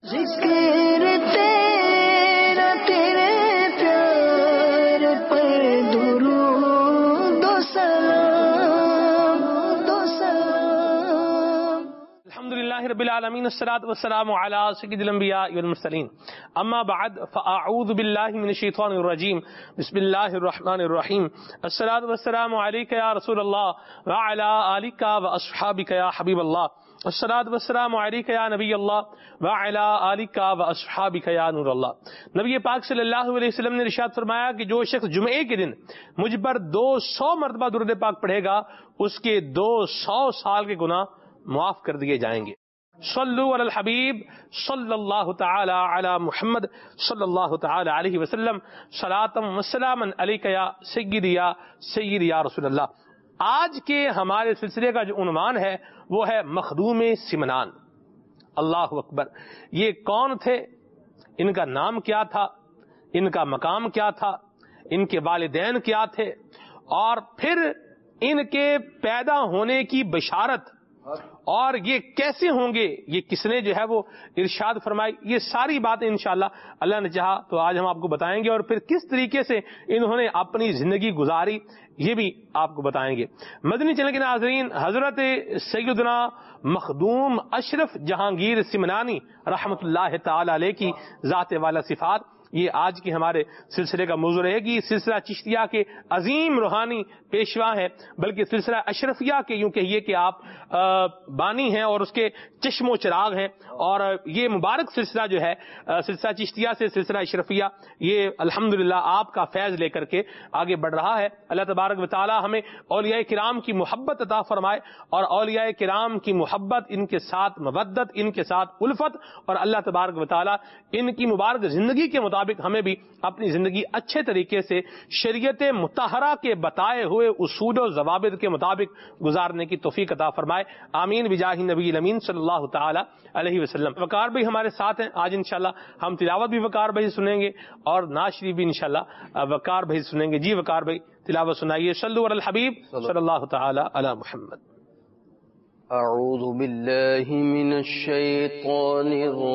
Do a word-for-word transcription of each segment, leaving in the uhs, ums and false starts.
ذکر تیرا تیرے پیار پر درود و سلام دو سلام. الحمدللہ رب العالمین والصلاة والسلام علی سید الانبیاء والمرسلین. اما بعد فاعوذ باللہ من الشیطان الرجیم. بسم اللہ الرحمن الرحیم. الصلاة والسلام علیک یا رسول اللہ وعلی آلک واصحابک یا حبیب اللہ. الصلاة والسلام علیک یا نبی اللہ وعلی آلک واصحابک یا نور اللہ. نبی پاک صلی اللہ علیہ وسلم نے ارشاد فرمایا کہ جو شخص جمعے کے دن مجھ پر دو سو مرتبہ درود پاک پڑھے گا اس کے دو سو سال کے گناہ معاف کر دیے جائیں گے. صلو علی الحبیب صلی اللہ تعالی علی محمد صلی اللہ تعالی علیہ وسلم صلاۃ و سلاما علیک یا سیدی یا سیدی یا رسول اللہ. آج کے ہمارے سلسلے کا جو عنوان ہے وہ ہے مخدوم سمنان. اللہ اکبر. یہ کون تھے؟ ان کا نام کیا تھا؟ ان کا مقام کیا تھا؟ ان کے والدین کیا تھے؟ اور پھر ان کے پیدا ہونے کی بشارت اور یہ کیسے ہوں گے، یہ کس نے جو ہے وہ ارشاد فرمائی، یہ ساری باتیں انشاءاللہ اللہ نے چاہا تو آج ہم آپ کو بتائیں گے. اور پھر کس طریقے سے انہوں نے اپنی زندگی گزاری یہ بھی آپ کو بتائیں گے. مدنی چینل کے ناظرین، حضرت سیدنا مخدوم اشرف جہانگیر سمنانی رحمۃ اللہ تعالی علیہ کی ذات والا صفات یہ آج کی ہمارے سلسلے کا موضوع رہے گی. سلسلہ چشتیہ کے عظیم روحانی پیشوا ہے، بلکہ سلسلہ اشرفیہ کے یوں کہیے کہ آپ بانی ہیں اور اس کے چشم و چراغ ہیں. اور یہ مبارک سلسلہ جو ہے سلسلہ چشتیہ سے سلسلہ اشرفیہ یہ الحمدللہ آپ کا فیض لے کر کے آگے بڑھ رہا ہے. اللہ تبارک و تعالی ہمیں اولیاء کرام کی محبت عطا فرمائے اور اولیاء کرام کی محبت، ان کے ساتھ مودت، ان کے ساتھ الفت، اور اللہ تبارک و تعالی ان کی مبارک زندگی کے مطابق ہمیں بھی اپنی زندگی اچھے طریقے سے شریعت مطہرہ کے بتائے ہوئے اصول و ضوابط کے مطابق گزارنے کی توفیق عطا فرمائے. آمین بجاہ نبی الامین صلی اللہ تعالی علیہ وسلم. وقار بھائی ہمارے ساتھ ہیں. آج انشاءاللہ ہم تلاوت بھی وقار بھائی سنیں گے اور نعت شریف بھی انشاءاللہ وقار بھائی سنیں گے. جی وقار بھائی تلاوت سنائیے. صلو علی الحبیب صلی اللہ تعالی علی محمد. اعوذ باللہ من الشیطان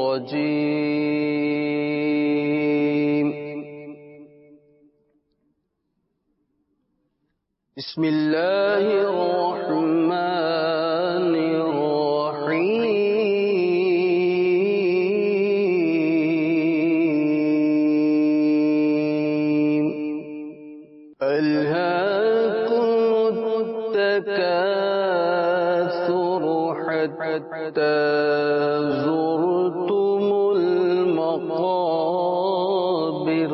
الرجیم. بسم اللہ الرحمن الرحیم. الہاکم التکاثر حتی زرتم المقابر.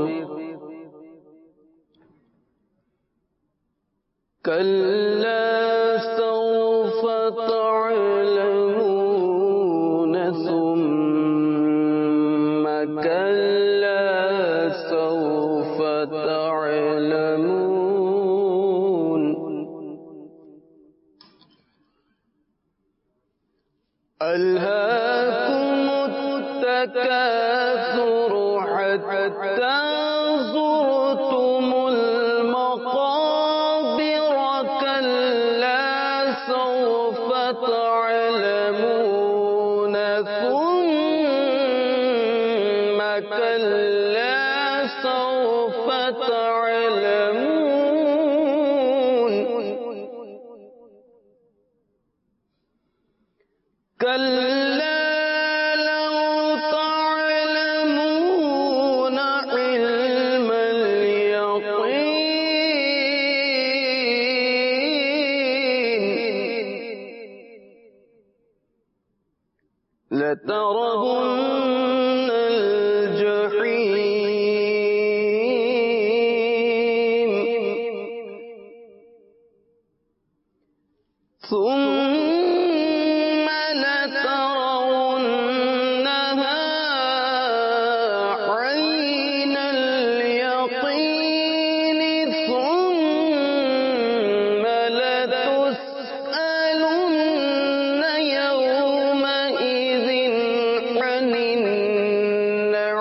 كلا سوف تعلمون ثم كلا سوف تعلمون. ألهاكم التكاثر حتى زرتم المقابر. كلا سوف تعلمون ثم كلا سوف تعلمون. كلا لو تعلمون علم اليقين لترون الجحيم ثم لترونها عين اليقين ثم لتسألن يومئذ عن النعيم.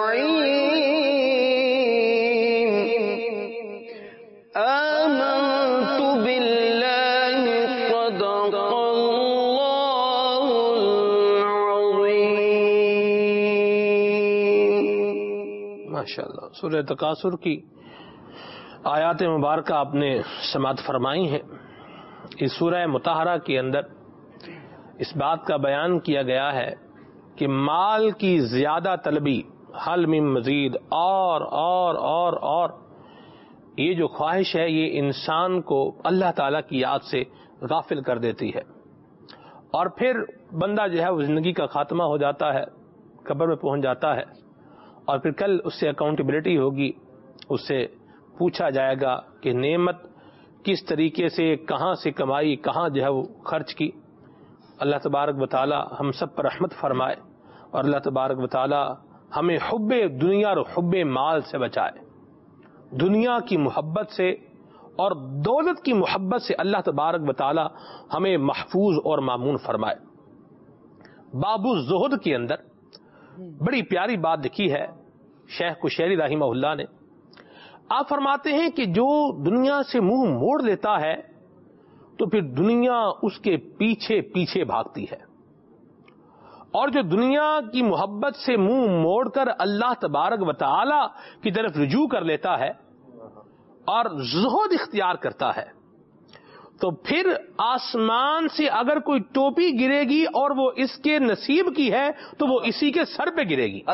ماشاءاللہ سورہ تکاثر کی آیات مبارکہ آپ نے سماعت فرمائی ہیں. اس سورہ مطہرہ کے اندر اس بات کا بیان کیا گیا ہے کہ مال کی زیادہ طلبی، حل من مزید، اور اور اور اور یہ جو خواہش ہے یہ انسان کو اللہ تعالیٰ کی یاد سے غافل کر دیتی ہے، اور پھر بندہ جو ہے وہ زندگی کا خاتمہ ہو جاتا ہے، قبر میں پہنچ جاتا ہے، اور پھر کل اس سے اکاؤنٹیبلٹی ہوگی، اس سے پوچھا جائے گا کہ نعمت کس طریقے سے، کہاں سے کمائی، کہاں جو ہے وہ خرچ کی. اللہ تبارک و تعالی ہم سب پر رحمت فرمائے، اور اللہ تبارک و تعالی ہمیں حب دنیا اور حب مال سے بچائے. دنیا کی محبت سے اور دولت کی محبت سے اللہ تبارک و تعالی ہمیں محفوظ اور مامون فرمائے. باب الزہد کے اندر بڑی پیاری بات لکھی ہے شیخ کشیری رحمہ اللہ نے. آپ فرماتے ہیں کہ جو دنیا سے منہ موڑ لیتا ہے تو پھر دنیا اس کے پیچھے پیچھے بھاگتی ہے، اور جو دنیا کی محبت سے منہ موڑ کر اللہ تبارک و تعالی کی طرف رجوع کر لیتا ہے اور زہد اختیار کرتا ہے تو پھر آسمان سے اگر کوئی ٹوپی گرے گی اور وہ اس کے نصیب کی ہے تو وہ اسی کے سر پہ گرے گی.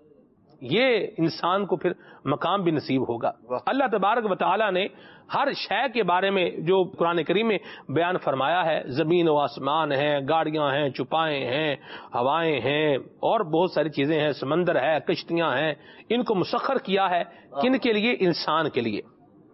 یہ انسان کو پھر مقام بھی نصیب ہوگا. اللہ تبارک و تعالی نے ہر شے کے بارے میں جو قرآن کریم میں بیان فرمایا ہے، زمین و آسمان ہیں، گاڑیاں ہیں، چوپائیں ہیں، ہوائیں ہیں، اور بہت ساری چیزیں ہیں، سمندر ہے، کشتیاں ہیں، ان کو مسخر کیا ہے. کن کے لیے؟ انسان کے لیے.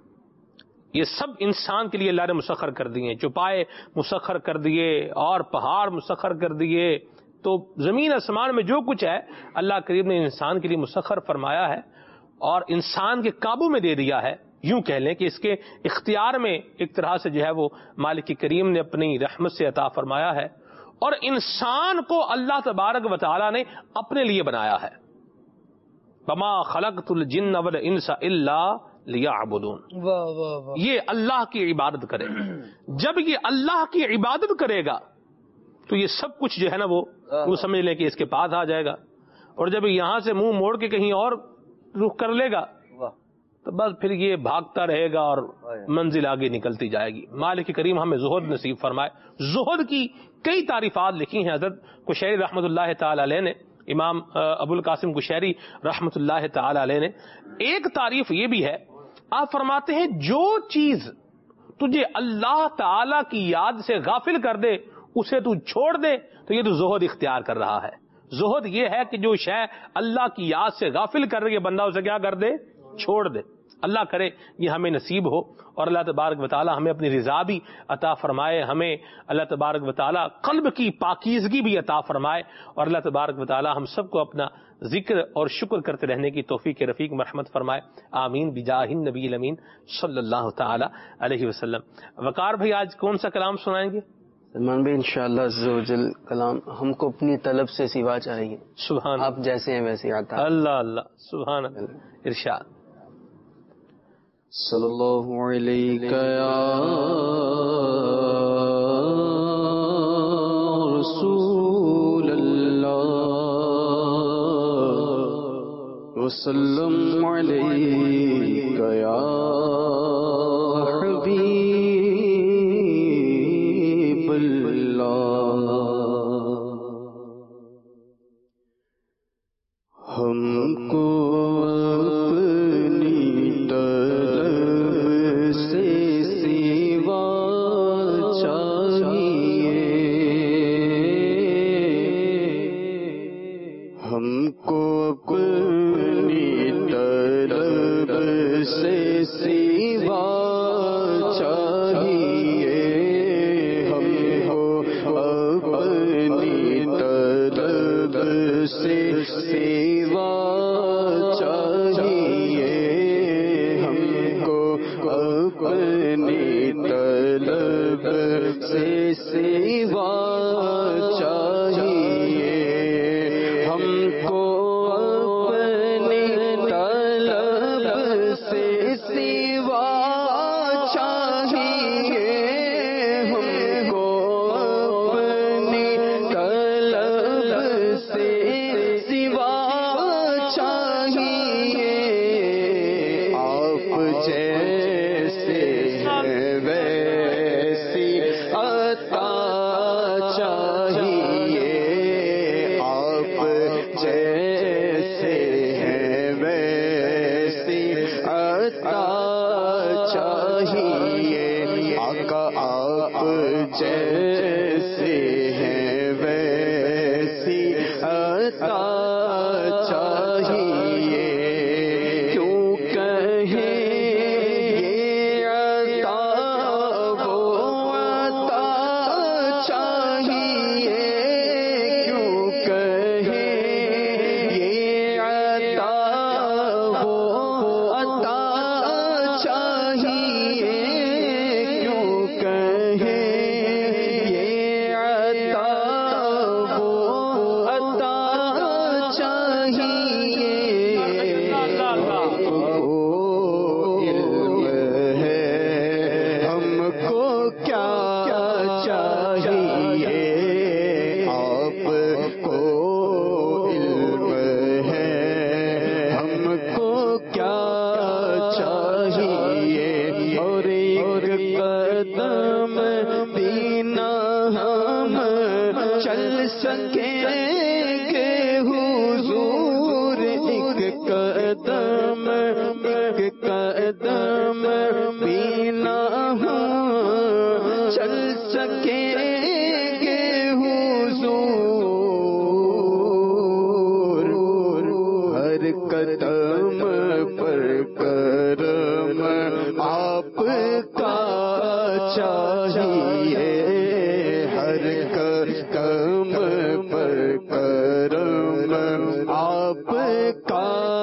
یہ سب انسان کے لیے اللہ نے مسخر کر دیے. چوپائے مسخر کر دیے اور پہاڑ مسخر کر دیے. تو زمین آسمان میں جو کچھ ہے اللہ کریم نے انسان کے لیے مسخر فرمایا ہے اور انسان کے قابو میں دے دیا ہے. یوں کہہ لیں کہ اس کے اختیار میں ایک طرح سے جو ہے وہ مالک کریم نے اپنی رحمت سے عطا فرمایا ہے، اور انسان کو اللہ تبارک و تعالی نے اپنے لیے بنایا ہے. وما خلقت الجن والانس الا لیعبدون. یہ اللہ کی عبادت کرے. جب یہ اللہ کی عبادت کرے گا تو یہ سب کچھ جو ہے نا وہ وہ سمجھ لیں کہ اس کے پاس آ جائے گا، اور جب یہاں سے منہ موڑ کے کہیں اور رخ کر لے گا تو بس پھر یہ بھاگتا رہے گا اور منزل آگے نکلتی جائے گی. مالک کریم ہمیں زہد نصیب فرمائے. زہد کی کئی تعریفات لکھی ہیں حضرت کشیری رحمۃ اللہ تعالی علیہ نے، امام ابو القاسم کشیری رحمۃ اللہ تعالی علیہ نے. ایک تعریف یہ بھی ہے، آپ فرماتے ہیں جو چیز تجھے اللہ تعالی کی یاد سے غافل کر دے اسے تو چھوڑ دے تو یہ تو زہد اختیار کر رہا ہے. زہد یہ ہے کہ جو شے اللہ کی یاد سے غافل کر رہی ہے بندہ اسے کیا کر دے؟ چھوڑ دے. اللہ کرے یہ ہمیں نصیب ہو، اور اللہ تبارک و تعالی ہمیں اپنی رضا بھی عطا فرمائے. ہمیں اللہ تبارک و تعالی قلب کی پاکیزگی بھی عطا فرمائے، اور اللہ تبارک و تعالی ہم سب کو اپنا ذکر اور شکر کرتے رہنے کی توفیق رفیق مرحمت فرمائے. آمین بجاہ النبی الامین صلی اللہ تعالی علیہ وسلم. وقار بھائی آج کون سا کلام سنائیں گے؟ سلمان بھائی انشاءاللہ عز و جل کلام ہم کو اپنی طلب سے سوا چاہیے. سبحان آپ جیسے ہیں ویسے آتا. اللہ اللہ سبحان اللہ. ارشاد. صلی اللہ علیہ رسول اللہ وسلم علیہ یا حبیب اللہ. ہم کو جیسے ہیں ویسی عطا چاہیے، آقا آپ جیسے ہیں ویسی عطا چاہیے، کیوں کہیں یہ عطا وہ عطا چاہیے، کیوں کہیں یہ عطا وہ عطا چاہیے، کیوں کہیں یہ عطا وہ عطا چاہیے، علم ہے ہم کو کیا چاہیے، آپ کو علم ہے ہم کو کیا چاہیے، اور ایک قدم دینا ہم چل سکیں گے حضور، ایک قدم ایک قدم بینا ہم چل سکیں گے حضور، ہر قدم پر کرم آپ کا چاہیے، ہر قدم پر کرم آپ کا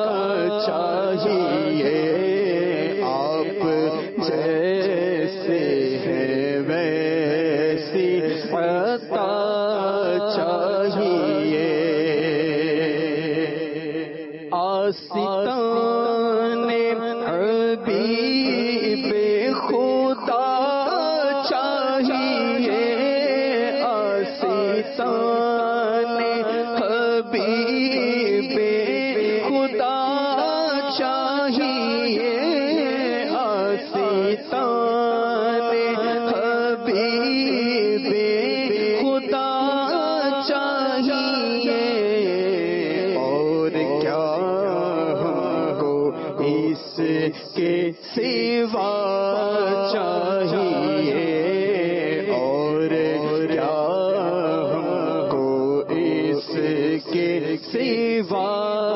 چاہیے، آپ جیسے ہیں ویسی عطا چاہیے، آستان حبیب خدا چاہیے، آستان حبیب خدا چاہیے، آستان حبیب خدا چاہیے، اور کیا ہم کو اس کے سوا چاہیے، اور کیا ہم کو اس کے سوا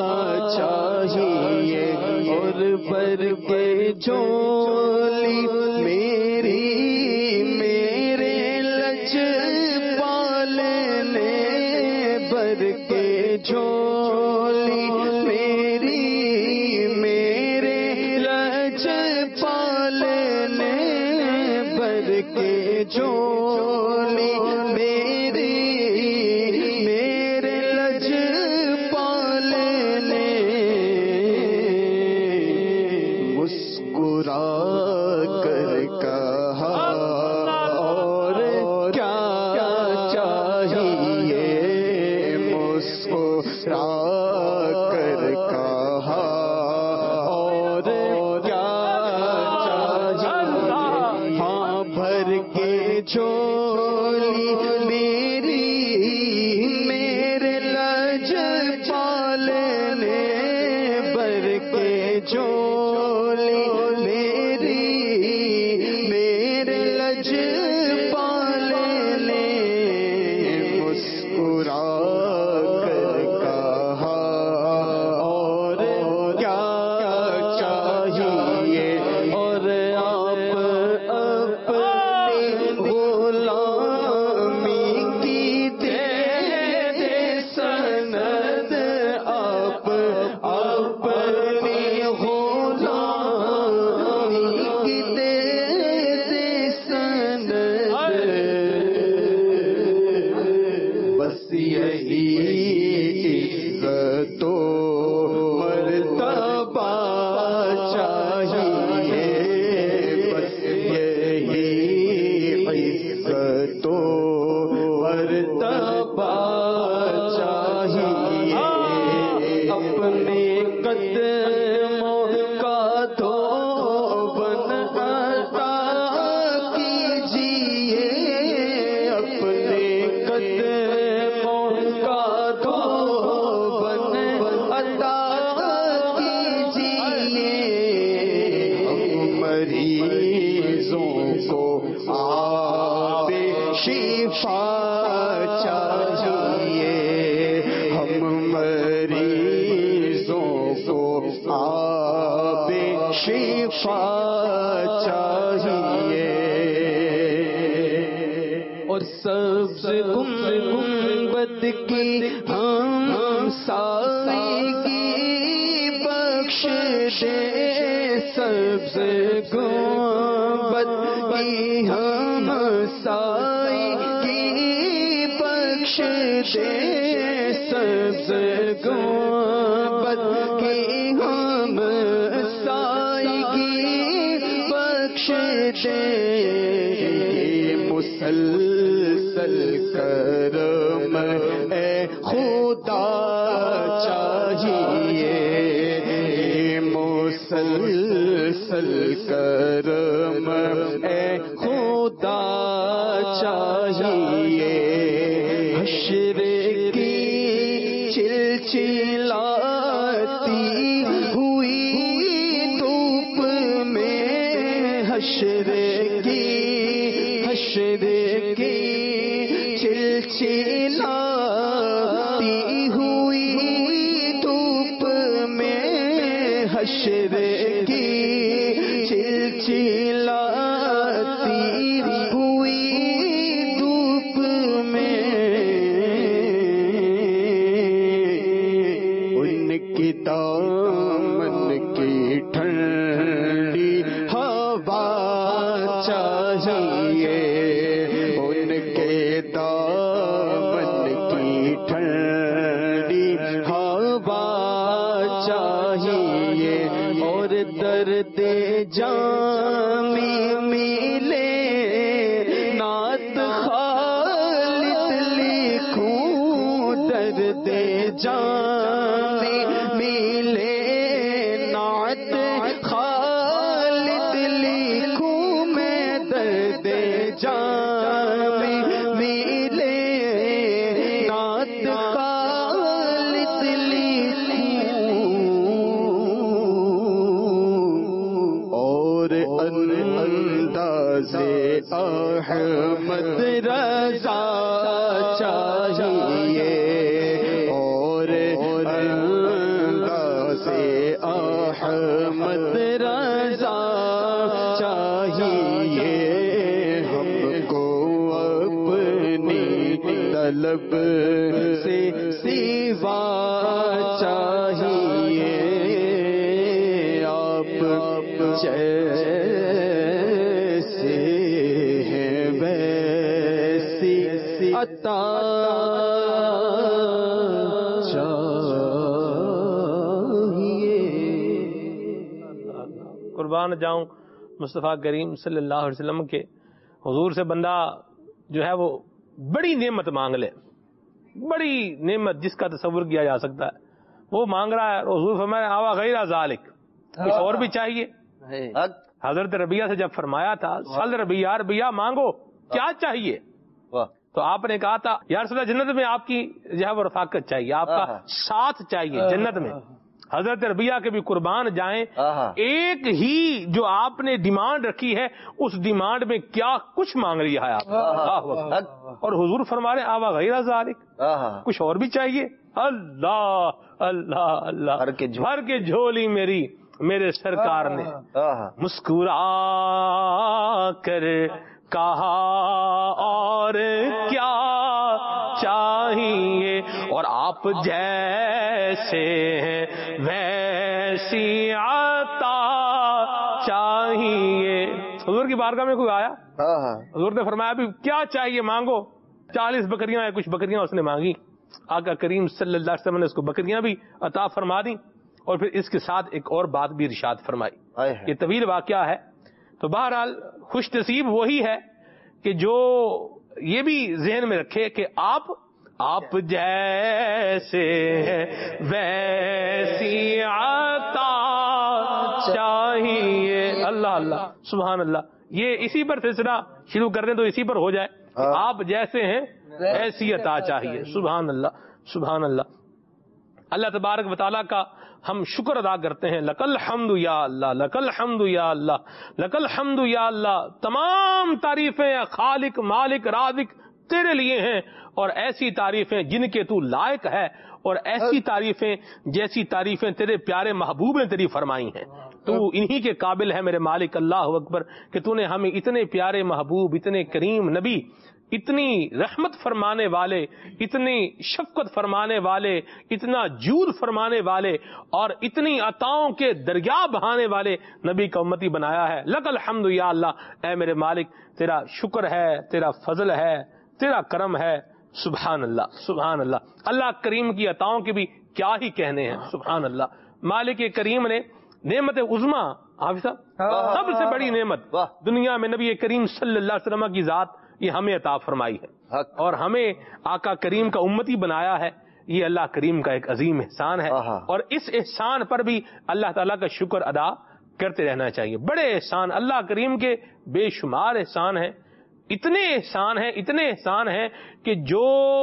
چاہیے، اور بر کے جھولی میری میرے لج پالنے، بر کے جھولی میری میرے لج پالنے، بر کے جھولی میری میرے لج پالنے، مسکرا کر کہا اور کیا چاہیے، مسکرا کر کہا اور کیا چاہیے، ہاں بھر کے جھولی میری میرے لج پالنے، بر کے جھولی میری میرے لج پالنے، مسکرا کر کہا اور کیا چاہیے، اور آپ اپنی غلامی کی دے دے سند، آپ اپنی غلامی کی دے دے سند، بس یہی عزت و مرتبہ چاہیے، بس یہی عزت و مرتبہ چاہیے، اپنے قدموں کا دھوبن عطا کیجیے، اپنے قدموں کا دھوبن مریضوں کو آب شفا چاہیے، ہم مریضوں کو آب شفا چاہیے، اور سبز گنبد کی ہم سائیگی بخش دے، سبز گنبد کی ہم سائیگی بخش دے، سبز گنبد کی ہم سائیگی بخش دے، مسلسل کرم اے خدا چاہیے، مسلسل کرم اے خدا چاہیے، حشر کی چلچلاتی ہوئی دھوپ میں، حشر کی حشر کی چلچلاتی ہوئی دھوپ میں، حشر کی چلچلاتی ہوئی دھوپ میں، ان کی دامن کی ٹھنڈی ہوا چاہیے، ان کے دامن کی ٹھنڈی ہوا چاہیے، اور درد جامی ملے نعت خالد لکھوں، درد جامی ملے نعت خالد لکھوں میں، درد جامی ملے نعت خالد لکھوں، اور انداز احمد رضا چاہیے، اور انداز احمد رضا چاہیے، ہم کو اپنی طلب سے سوا چاہیے، آپ جیسے ہیں ویسی عطا چاہیے۔ قربان جاؤں مصطفیٰ کریم صلی اللہ علیہ وسلم کے حضور سے بندہ جو ہے وہ بڑی نعمت مانگ لے، بڑی نعمت جس کا تصور کیا جا سکتا ہے وہ مانگ رہا ہے، حضور فرمایا آوا غیر ذالک، کچھ اور بھی چاہیے؟ حضرت ربیہ سے جب فرمایا تھا سل ربیہ ربیہ مانگو کیا چاہیے، تو آپ نے کہا تھا یا رسول اللہ جنت میں آپ کی جو ہے وہ رفاقت چاہیے، آپ کا ساتھ چاہیے جنت میں۔ حضرت ربیہ کے بھی قربان جائیں، ایک ہی جو آپ نے ڈیمانڈ رکھی ہے اس ڈیمانڈ میں کیا کچھ مانگ رہی ہے آپ، اور حضور فرما رہے آوا غیر ذالک، کچھ اور بھی چاہیے؟ اللہ اللہ اللہ، بھر کے جھولی میری میرے سرکار نے مسکرا کر کہا اور کیا چاہیے، اور آپ جیسے ہیں ویسی عطا چاہیے۔ حضور کی بارگاہ میں کوئی آیا، حضور نے فرمایا بھی کیا چاہیے مانگو، چالیس بکریاں یا کچھ بکریاں اس نے مانگی، آقا کریم صلی اللہ علیہ وسلم نے اس کو بکریاں بھی عطا فرما دی، اور پھر اس کے ساتھ ایک اور بات بھی ارشاد فرمائی۔ یہ طویل واقعہ ہے، تو بہرحال خوش نصیب وہی ہے کہ جو یہ بھی ذہن میں رکھے کہ آپ آپ جیسے ویسی عطا چاہیے۔ اللہ اللہ سبحان اللہ، یہ اسی پر سلسلہ شروع کر دیں تو اسی پر ہو جائے، آپ جیسے ہیں ایسی عطا چاہیے۔ سبحان اللہ سبحان اللہ۔ اللہ تبارک و تعالیٰ کا ہم شکر ادا کرتے ہیں. لکل حمد یا اللہ، لکل حمد یا اللہ، لکل حمد یا اللہ. تمام تعریفیں خالق مالک رازق تیرے لیے ہیں، اور ایسی تعریفیں جن کے تو لائق ہے، اور ایسی تعریفیں جیسی تعریفیں تیرے پیارے محبوب نے تیری فرمائی ہیں. تو انہی کے قابل ہے میرے مالک. اللہ اکبر کہ تو نے ہمیں اتنے پیارے محبوب، اتنے کریم نبی، اتنی رحمت فرمانے والے، اتنی شفقت فرمانے والے، اتنا جود فرمانے والے، اور اتنی عطاؤں کے دریا بہانے والے نبی کا امتی بنایا ہے. لک الحمد یا اللہ. اے میرے مالک تیرا شکر ہے، تیرا فضل ہے، تیرا کرم ہے. سبحان اللہ سبحان اللہ. اللہ کریم کی عطاؤں کے بھی کیا ہی کہنے ہیں. سبحان اللہ. مالک کریم نے نعمت عظما، حافظ صاحب، سب سے بڑی نعمت دنیا میں نبی کریم صلی اللہ علیہ وسلم کی ذات یہ ہمیں عطا فرمائی ہے، اور ہمیں آقا کریم کا امتی بنایا ہے. یہ اللہ کریم کا ایک عظیم احسان ہے، اور اس احسان پر بھی اللہ تعالیٰ کا شکر ادا کرتے رہنا چاہیے. بڑے احسان اللہ کریم کے بے شمار احسان ہیں. اتنے احسان ہیں اتنے احسان ہیں کہ جو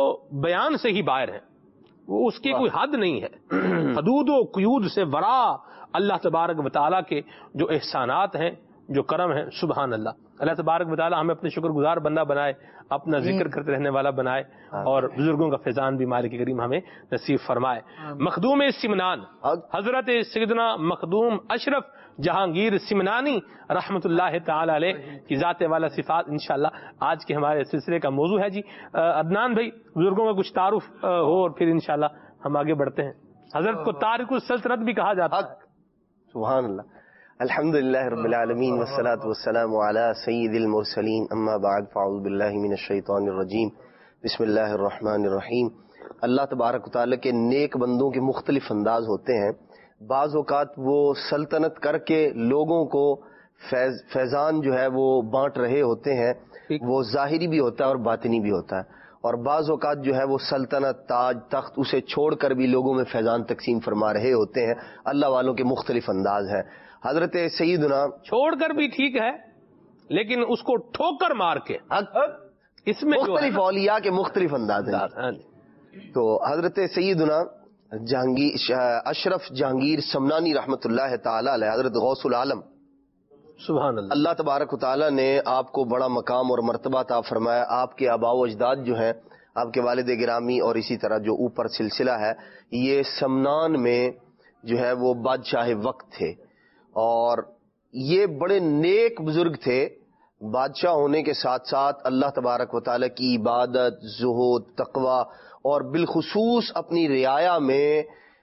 بیان سے ہی باہر ہیں، وہ اس کی کوئی حد نہیں ہے. حدود و قیود سے ورا اللہ تبارک و تعالیٰ کے جو احسانات ہیں، جو کرم ہیں. سبحان اللہ. اللہ تبارک و تعالیٰ ہمیں اپنے شکر گزار بندہ بنائے، اپنا ذکر کرتے رہنے والا بنائے، اور بزرگوں کا فیضان بھی مالک کریم ہمیں نصیب فرمائے. مخدوم سمنان حضرت سیدنا مخدوم اشرف جہانگیر سمنانی رحمت اللہ تعالی علیہ کی ذات والا صفات انشاءاللہ آج کے ہمارے سلسلے کا موضوع ہے. جی عدنان بھائی، بزرگوں کا کچھ تعارف ہو اور پھر انشاءاللہ ہم آگے بڑھتے ہیں. حضرت کو تارک السلطنت بھی کہا جاتا ہے. سبحان اللہ. الحمدللہ رب العالمین والصلاة والسلام علی سید المرسلین، اما بعد فاعوذ باللہ من الشیطان الرجیم، بسم اللہ الرحمن الرحیم. اللہ تبارک و تعالیٰ کے نیک بندوں کے مختلف انداز ہوتے ہیں. بعض اوقات وہ سلطنت کر کے لوگوں کو فیض فیضان جو ہے وہ بانٹ رہے ہوتے ہیں، وہ ظاہری بھی ہوتا ہے اور باطنی بھی ہوتا ہے. اور بعض اوقات جو ہے وہ سلطنت تاج تخت اسے چھوڑ کر بھی لوگوں میں فیضان تقسیم فرما رہے ہوتے ہیں. اللہ والوں کے مختلف انداز ہیں. حضرت سیدنا چھوڑ کر بھی ٹھیک ہے، لیکن اس کو ٹھوکر مار کے اس میں مختلف اولیاء کے مختلف انداز ہیں. تو حضرت سیدنا جہانگیر اشرف جہانگیر سمنانی رحمت اللہ تعالی علیہ، حضرت غوث العالم، سبحان اللہ. اللہ تبارک و تعالیٰ نے آپ کو بڑا مقام اور مرتبہ عطا فرمایا. آپ کے آباء و اجداد جو ہیں، آپ کے والد گرامی، اور اسی طرح جو اوپر سلسلہ ہے، یہ سمنان میں جو ہے وہ بادشاہ وقت تھے، اور یہ بڑے نیک بزرگ تھے. بادشاہ ہونے کے ساتھ ساتھ اللہ تبارک و تعالیٰ کی عبادت، زہد، تقوی، اور بالخصوص اپنی رعایا میں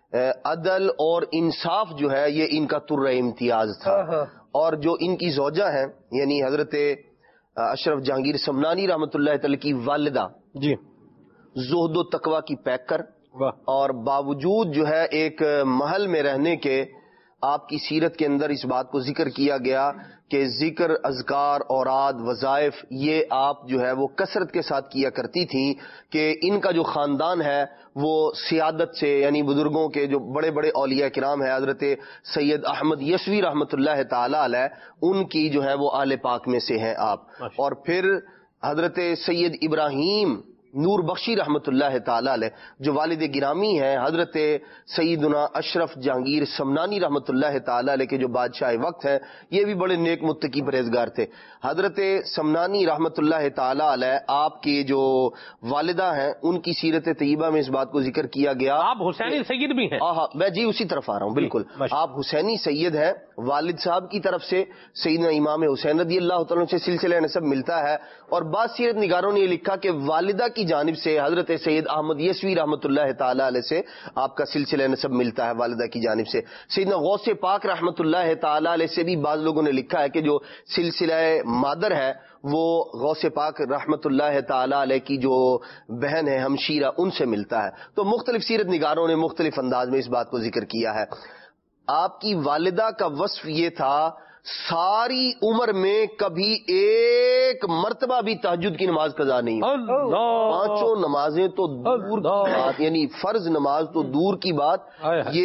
عدل اور انصاف جو ہے یہ ان کا تر امتیاز تھا. اور جو ان کی زوجہ ہیں، یعنی حضرت اشرف جہانگیر سمنانی رحمۃ اللہ تعالی کی والدہ، جی زہد و تقوی کی پیکر، اور باوجود جو ہے ایک محل میں رہنے کے، آپ کی سیرت کے اندر اس بات کو ذکر کیا گیا کہ ذکر، اذکار، اوراد، وظائف یہ آپ جو ہے وہ کثرت کے ساتھ کیا کرتی تھیں، کہ ان کا جو خاندان ہے وہ سیادت سے، یعنی بزرگوں کے جو بڑے بڑے اولیاء کرام ہیں، حضرت سید احمد یسوی رحمۃ اللہ تعالی علیہ، ان کی جو ہے وہ آل پاک میں سے ہیں آپ. اور پھر حضرت سید ابراہیم نور بخشی رحمت اللہ تعالی علیہ جو والد گرامی ہیں، حضرت سیدنا اشرف جہانگیر سمنانی رحمت اللہ تعالی علیہ کے جو بادشاہ وقت ہیں، یہ بھی بڑے نیک متقی پرہیزگار تھے. حضرت سمنانی رحمت اللہ تعالی علیہ آپ کی جو والدہ ہیں، ان کی سیرت طیبہ میں اس بات کو ذکر کیا گیا. آپ حسینی سید بھی ہیں؟ ہاں میں جی اسی طرف آ رہا ہوں. بالکل آپ حسینی سید ہیں. والد صاحب کی طرف سے سیدنا امام حسین رضی اللہ تعالیٰ سے سلسلہ نسب ملتا ہے، اور بعض سیرت نگاروں نے یہ لکھا کہ والدہ کی جانب سے حضرت سید احمد یسوی رحمۃ اللہ تعالی علیہ سے آپ کا سلسلہ نسب ملتا ہے والدہ کی جانب سے. سیدنا غوث پاک رحمۃ اللہ تعالی علیہ سے بھی بعض لوگوں نے لکھا ہے کہ جو سلسلہ مادر ہے وہ غوث پاک رحمۃ اللہ تعالی علیہ کی جو بہن ہے ہمشیرہ، ان سے ملتا ہے. تو مختلف سیرت نگاروں نے مختلف انداز میں اس بات کو ذکر کیا ہے. آپ کی والدہ کا وصف یہ تھا، ساری عمر میں کبھی ایک مرتبہ بھی تہجد کی نماز قضا نہیں ہوئی. پانچوں نمازیں تو دور کی بات، یعنی فرض نماز تو دور کی بات، یہ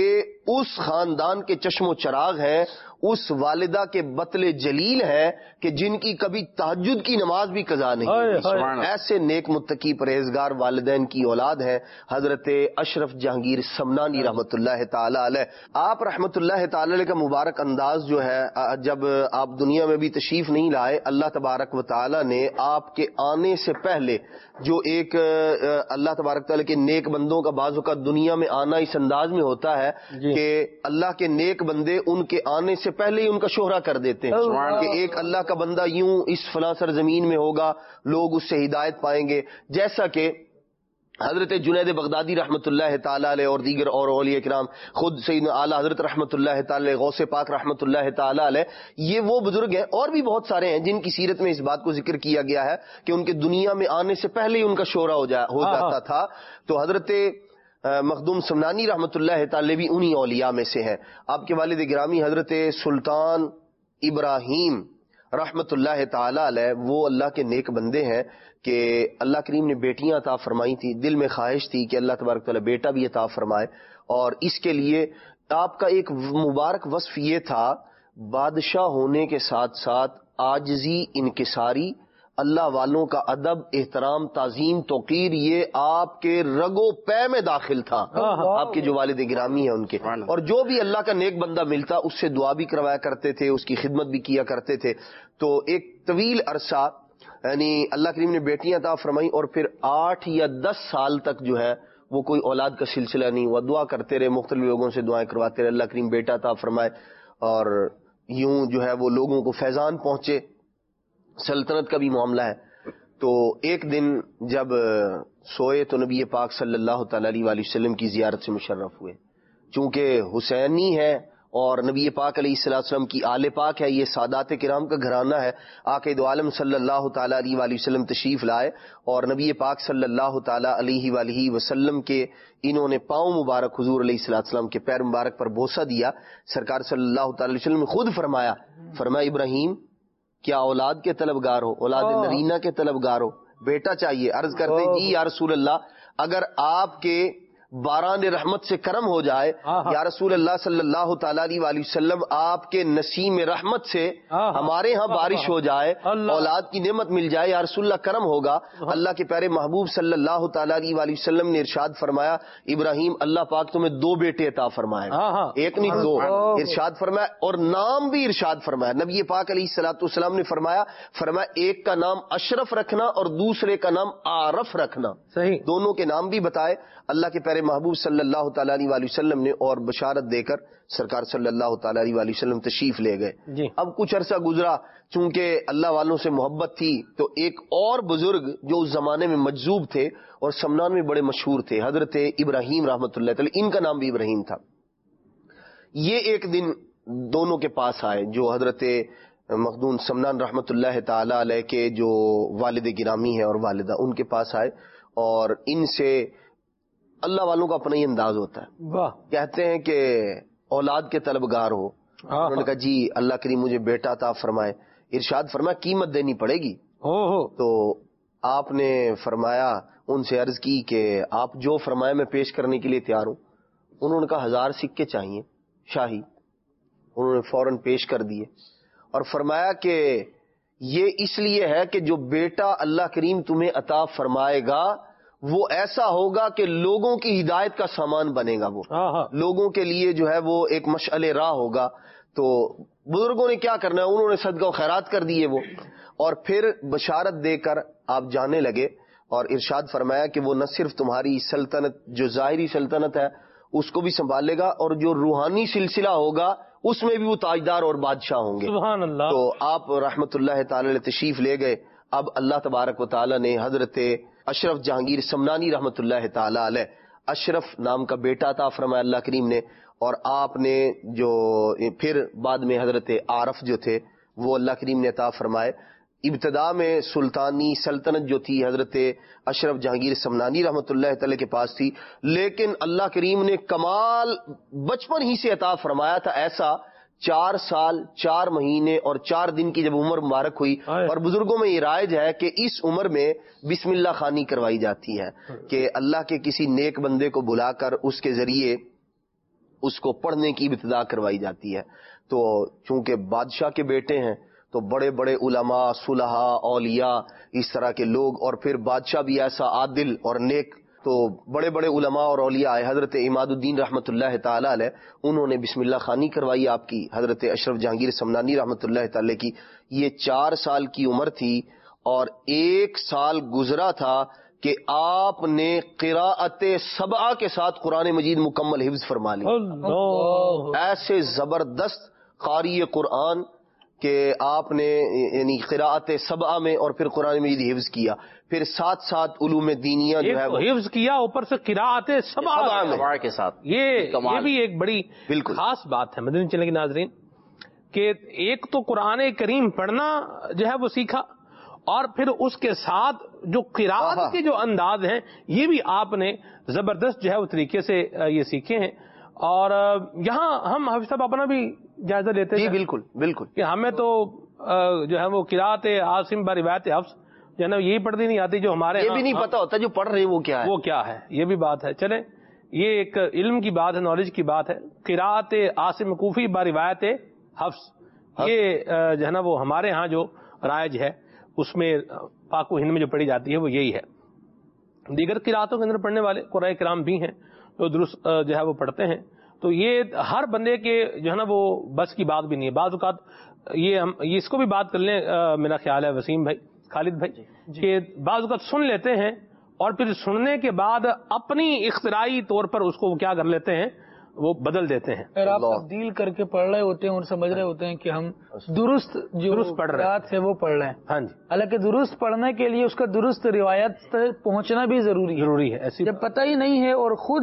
اس خاندان کے چشم و چراغ ہیں، اس والدہ کے بطل جلیل ہیں کہ جن کی کبھی تہجد کی نماز بھی قضا نہیں ہوئی. ایسے نیک متقی پرہیزگار والدین کی اولاد ہیں حضرت اشرف جہانگیر سمنانی رحمۃ اللہ تعالی علیہ. آپ رحمۃ اللہ تعالی علیہ کا مبارک انداز جو ہے، جب آپ دنیا میں بھی تشریف نہیں لائے، اللہ تبارک و تعالی نے آپ کے آنے سے پہلے جو ایک اللہ تبارک تعالی کے نیک بندوں کا بعض اوقات دنیا میں آنا اس انداز میں ہوتا ہے کہ اللہ کے نیک بندے ان کے آنے سے پہلے ہی ان کا شہرہ کر دیتے ہیں کہ ایک اللہ کا بندہ یوں اس فلاں سرزمین میں ہوگا، لوگ اس سے ہدایت پائیں گے. جیسا کہ حضرت جنید بغدادی رحمۃ اللہ تعالی علیہ اور دیگر اور اولیاء کرام، خود سیدنا اعلی حضرت رحمۃ اللہ تعالی علیہ، غوث پاک رحمۃ اللہ تعالی علیہ، یہ وہ بزرگ ہیں اور بھی بہت سارے ہیں جن کی سیرت میں اس بات کو ذکر کیا گیا ہے کہ ان کے دنیا میں آنے سے پہلے ہی ان کا شہرہ ہو جا ہو جاتا تھا. تو حضرت مخدوم سمنانی رحمۃ اللہ تعالی بھی انہی اولیاء میں سے ہیں. آپ کے والد گرامی حضرت سلطان ابراہیم رحمۃ اللہ تعالی علیہ وہ اللہ کے نیک بندے ہیں کہ اللہ کریم نے بیٹیاں عطا فرمائی تھی. دل میں خواہش تھی کہ اللہ تبارک تعالی بیٹا بھی عطا فرمائے، اور اس کے لیے آپ کا ایک مبارک وصف یہ تھا، بادشاہ ہونے کے ساتھ ساتھ عاجزی، انکساری، اللہ والوں کا ادب، احترام، تعظیم، توقیر، یہ آپ کے رگو پے میں داخل تھا. آپ کے جو والد گرامی ہیں ان کے، اور جو بھی اللہ کا نیک بندہ ملتا اس سے دعا بھی کروایا کرتے تھے، اس کی خدمت بھی کیا کرتے تھے. تو ایک طویل عرصہ یعنی اللہ کریم نے بیٹیاں عطا فرمائی، اور پھر آٹھ یا دس سال تک جو ہے وہ کوئی اولاد کا سلسلہ نہیں ہوا. دعا کرتے رہے، مختلف لوگوں سے دعائیں کرواتے رہے، اللہ کریم بیٹا عطا فرمائے، اور یوں جو ہے وہ لوگوں کو فیضان پہنچے. سلطنت کا بھی معاملہ ہے. تو ایک دن جب سوئے تو نبی پاک صلی اللہ تعالی علیہ وآلہ وسلم کی زیارت سے مشرف ہوئے. چونکہ حسینی ہے اور نبی پاک علیہ الصلوۃ والسلام کی آل پاک ہے، یہ سادات کرام کا گھرانہ ہے. آقا دو عالم صلی اللہ تعالی علیہ وآلہ وسلم تشریف لائے اور نبی پاک صلی اللہ تعالی علیہ وآلہ وسلم کے انہوں نے پاؤں مبارک حضور علیہ الصلوۃ والسلام کے پیر مبارک پر بوسہ دیا. سرکار صلی اللہ تعالی علیہ وسلم نے خود فرمایا فرمایا ابراہیم کیا اولاد کے طلبگار ہو، اولاد نرینہ کے طلبگار ہو، بیٹا چاہیے؟ عرض کرتے جی یا رسول اللہ، اگر آپ کے باران رحمت سے کرم ہو جائے یا رسول اللہ صلی اللہ تعالی علیہ وآلہ وسلم آپ کے نسیم رحمت سے ہمارے ہاں بارش ہو جائے، اولاد کی نعمت مل جائے، یا رسول اللہ کرم ہوگا. اللہ کے پیارے محبوب صلی اللہ تعالی علیہ وآلہ وسلم نے ارشاد فرمایا ابراہیم اللہ پاک تمہیں دو بیٹے عطا فرمائے، ایک نہیں دو ارشاد فرمایا، اور نام بھی ارشاد فرمایا. نبی پاک علیہ الصلوۃ والسلام نے فرمایا فرمایا ایک کا نام اشرف رکھنا اور دوسرے کا نام عارف رکھنا. صحیح، دونوں کے نام بھی بتائے اللہ کے پیارے محبوب صلی اللہ تعالی علیہ وآلہ وسلم نے، اور بشارت دے کر سرکار صلی اللہ تعالی علیہ وآلہ وسلم تشریف لے گئے. جی. اب کچھ عرصہ گزرا، چونکہ اللہ والوں سے محبت تھی تو ایک اور بزرگ جو اس زمانے میں مجذوب تھے اور سمنان میں بڑے مشہور تھے، حضرت ابراہیم رحمۃ اللہ تعالی، ان کا نام بھی ابراہیم تھا. یہ ایک دن دونوں کے پاس آئے، جو حضرت مخدوم سمنان رحمۃ اللہ تعالی علیہ کے جو والد گرامی ہیں اور والدہ، ان کے پاس آئے اور ان سے اللہ والوں کا اپنا ہی انداز ہوتا ہے. واہ. کہتے ہیں کہ اولاد کے طلبگار ہو. انہوں نے کہا جی اللہ کریم مجھے بیٹا عطا فرمائے. ارشاد فرمایا قیمت دینی پڑے گی. تو آپ نے فرمایا ان سے عرض کی کہ آپ جو فرمائے میں پیش کرنے کے لیے تیار ہوں. انہوں نے کہا ہزار سکے چاہیے شاہی. انہوں نے فوراً پیش کر دیے اور فرمایا کہ یہ اس لیے ہے کہ جو بیٹا اللہ کریم تمہیں عطا فرمائے گا وہ ایسا ہوگا کہ لوگوں کی ہدایت کا سامان بنے گا، وہ لوگوں کے لیے جو ہے وہ ایک مشعل راہ ہوگا. تو بزرگوں نے کیا کرنا ہے، انہوں نے صدقہ و خیرات کر دیے وہ، اور پھر بشارت دے کر آپ جانے لگے اور ارشاد فرمایا کہ وہ نہ صرف تمہاری سلطنت جو ظاہری سلطنت ہے اس کو بھی سنبھالے گا، اور جو روحانی سلسلہ ہوگا اس میں بھی وہ تاجدار اور بادشاہ ہوں گے. سبحان اللہ. تو آپ رحمت اللہ تعالی علیہ تشریف لے گئے. اب اللہ تبارک و تعالی نے حضرت اشرف جہانگیر سمنانی رحمت اللہ تعالی علیہ اشرف نام کا بیٹا عطا فرمایا اللہ کریم نے، اور آپ نے جو پھر بعد میں حضرت عارف جو تھے وہ اللہ کریم نے عطا فرمائے. ابتدا میں سلطانی سلطنت جو تھی حضرت اشرف جہانگیر سمنانی رحمت اللہ تعالی کے پاس تھی، لیکن اللہ کریم نے کمال بچپن ہی سے عطا فرمایا تھا. ایسا چار سال چار مہینے اور چار دن کی جب عمر مبارک ہوئی، اور بزرگوں میں یہ رائج ہے کہ اس عمر میں بسم اللہ خوانی کروائی جاتی ہے کہ اللہ کے کسی نیک بندے کو بلا کر اس کے ذریعے اس کو پڑھنے کی ابتدا کروائی جاتی ہے. تو چونکہ بادشاہ کے بیٹے ہیں تو بڑے بڑے علماء، صلحاء، اولیاء، اس طرح کے لوگ، اور پھر بادشاہ بھی ایسا عادل اور نیک، تو بڑے بڑے علماء اور اولیاء آئے. حضرت عماد الدین رحمۃ اللہ تعالی علیہ انہوں نے بسم اللہ خوانی کروائی آپ کی. حضرت اشرف جہانگیر سمنانی رحمۃ اللہ تعالی کی یہ چار سال کی عمر تھی اور ایک سال گزرا تھا کہ آپ نے قراءت سبعہ کے ساتھ قرآن مجید مکمل حفظ فرما لی. ایسے زبردست قاری قرآن کہ آپ نے یعنی قراءت سبعہ میں اور پھر قرآن مجید حفظ کیا، پھر ساتھ ساتھ علوم دینیہ جو ہے وہ حفظ کیا، اوپر سے قراءت سبعہ کے ساتھ. یہ یہ بھی ایک بڑی بالکل خاص بات ہے مدنی چینل کے ناظرین، کہ ایک تو قرآن کریم پڑھنا جو ہے وہ سیکھا، اور پھر اس کے ساتھ جو قراءت کے جو انداز ہیں یہ بھی آپ نے زبردست جو ہے وہ طریقے سے یہ سیکھے ہیں. اور یہاں ہم حافظ صاحب اپنا بھی جائزہ لیتے ہیں. جی بالکل بالکل، کہ ہمیں تو جو ہے وہ قراءت عاصم با روایت حفص جو ہے نا یہی پڑھنی نہیں آتی، جو ہمارے یہ بھی نہیں پتا ہوتا جو پڑھ رہے ہیں وہ کیا ہے وہ کیا ہے. یہ بھی بات ہے. چلیں یہ ایک علم کی بات ہے، نالج کی بات ہے. قراءت عاصم کوفی با روایت حفص یہ جو ہے نا وہ ہمارے ہاں جو رائج ہے اس میں پاک و ہند میں جو پڑھی جاتی ہے وہ یہی ہے. دیگر قراءتوں کے اندر پڑھنے والے قرآن کرام بھی ہیں جو درست جو ہے وہ پڑھتے ہیں. تو یہ ہر بندے کے جو ہے نا وہ بس کی بات بھی نہیں ہے. بعض اوقات یہ ہم اس کو بھی بات کر لیں، میرا خیال ہے وسیم بھائی، خالد بھائی، کہ بعض اوقات سن لیتے ہیں اور پھر سننے کے بعد اپنی اختراعی طور پر اس کو کیا کر لیتے ہیں، وہ بدل دیتے ہیں. اگر آپ تبدیل کر کے پڑھ رہے ہوتے ہیں اور سمجھ رہے ہوتے ہیں کہ ہم درست جو درست پڑھ رہے ہیں وہ پڑھ رہے ہیں. ہاں جی. حالانکہ درست پڑھنے کے لیے اس کا درست روایت تک پہنچنا بھی ضروری ضروری ہے. ایسی جب پتہ ہی نہیں ہے اور خود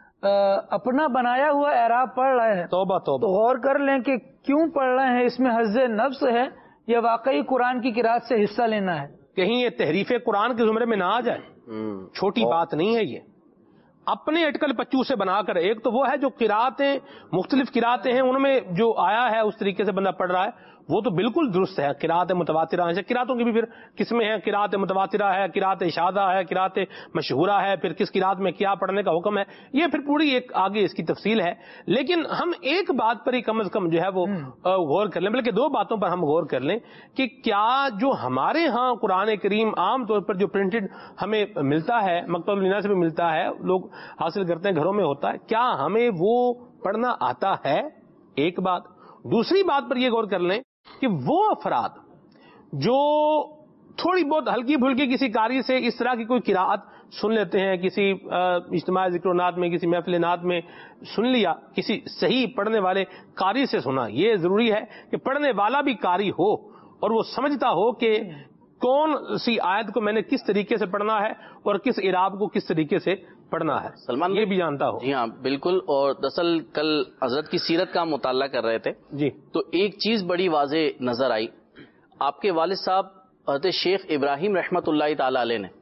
اپنا بنایا ہوا اعراب پڑھ رہے ہیں توبہ توبہ تو غور کر لیں کہ کیوں پڑھ رہے ہیں، اس میں حظ نفس ہے یا واقعی قرآن کی قرات سے حصہ لینا ہے. کہیں یہ تحریف قرآن کے زمرے میں نہ آ جائے. چھوٹی بات نہیں ہے یہ. اپنے اٹکل پچو سے بنا کر، ایک تو وہ ہے جو قراتیں مختلف قراتیں ہیں ان میں جو آیا ہے اس طریقے سے بندہ پڑھ رہا ہے وہ تو بالکل درست ہے. قرات متواترہ ہیں، قراتوں کی بھی پھر قسمیں ہیں، قرات متواترہ ہے، قرات شاذہ ہے، قرات مشہورہ ہے، پھر کس قرات میں کیا پڑھنے کا حکم ہے، یہ پھر پوری ایک آگے اس کی تفصیل ہے. لیکن ہم ایک بات پر ہی کم از کم جو ہے وہ غور کر لیں، بلکہ دو باتوں پر ہم غور کر لیں کہ کیا جو ہمارے ہاں قرآن کریم عام طور پر جو پرنٹڈ ہمیں ملتا ہے، مکتبۃ المینا سے بھی ملتا ہے، لوگ حاصل کرتے ہیں، گھروں میں ہوتا ہے، کیا ہمیں وہ پڑھنا آتا ہے؟ ایک بات. دوسری بات پر یہ غور کر لیں کہ وہ افراد جو تھوڑی بہت ہلکی پھلکی کسی قاری سے اس طرح کی کوئی قراءت سن لیتے ہیں، کسی اجتماع ذکر و نات میں، کسی محفل نات میں سن لیا، کسی صحیح پڑھنے والے قاری سے سنا. یہ ضروری ہے کہ پڑھنے والا بھی قاری ہو اور وہ سمجھتا ہو کہ کون سی آیت کو میں نے کس طریقے سے پڑھنا ہے اور کس اعراب کو کس طریقے سے پڑھنا ہے. سلمان یہ بھی جانتا ہو. جی ہاں بالکل. اور دراصل کل حضرت کی سیرت کا مطالعہ کر رہے تھے جی تو ایک چیز بڑی واضح نظر آئی. آپ کے والد صاحب حضرت شیخ ابراہیم رحمت اللہ تعالی علیہ نے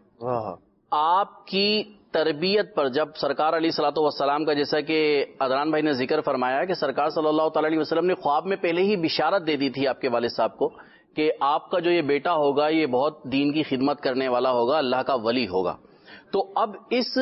آپ کی تربیت پر، جب سرکار علیہ الصلوۃ والسلام کا جیسا کہ ادران بھائی نے ذکر فرمایا کہ سرکار صلی اللہ تعالی علیہ وسلم نے خواب میں پہلے ہی بشارت دے دی تھی آپ کے والد صاحب کو کہ آپ کا جو یہ بیٹا ہوگا یہ بہت دین کی خدمت کرنے والا ہوگا، اللہ کا ولی ہوگا. تو اب اس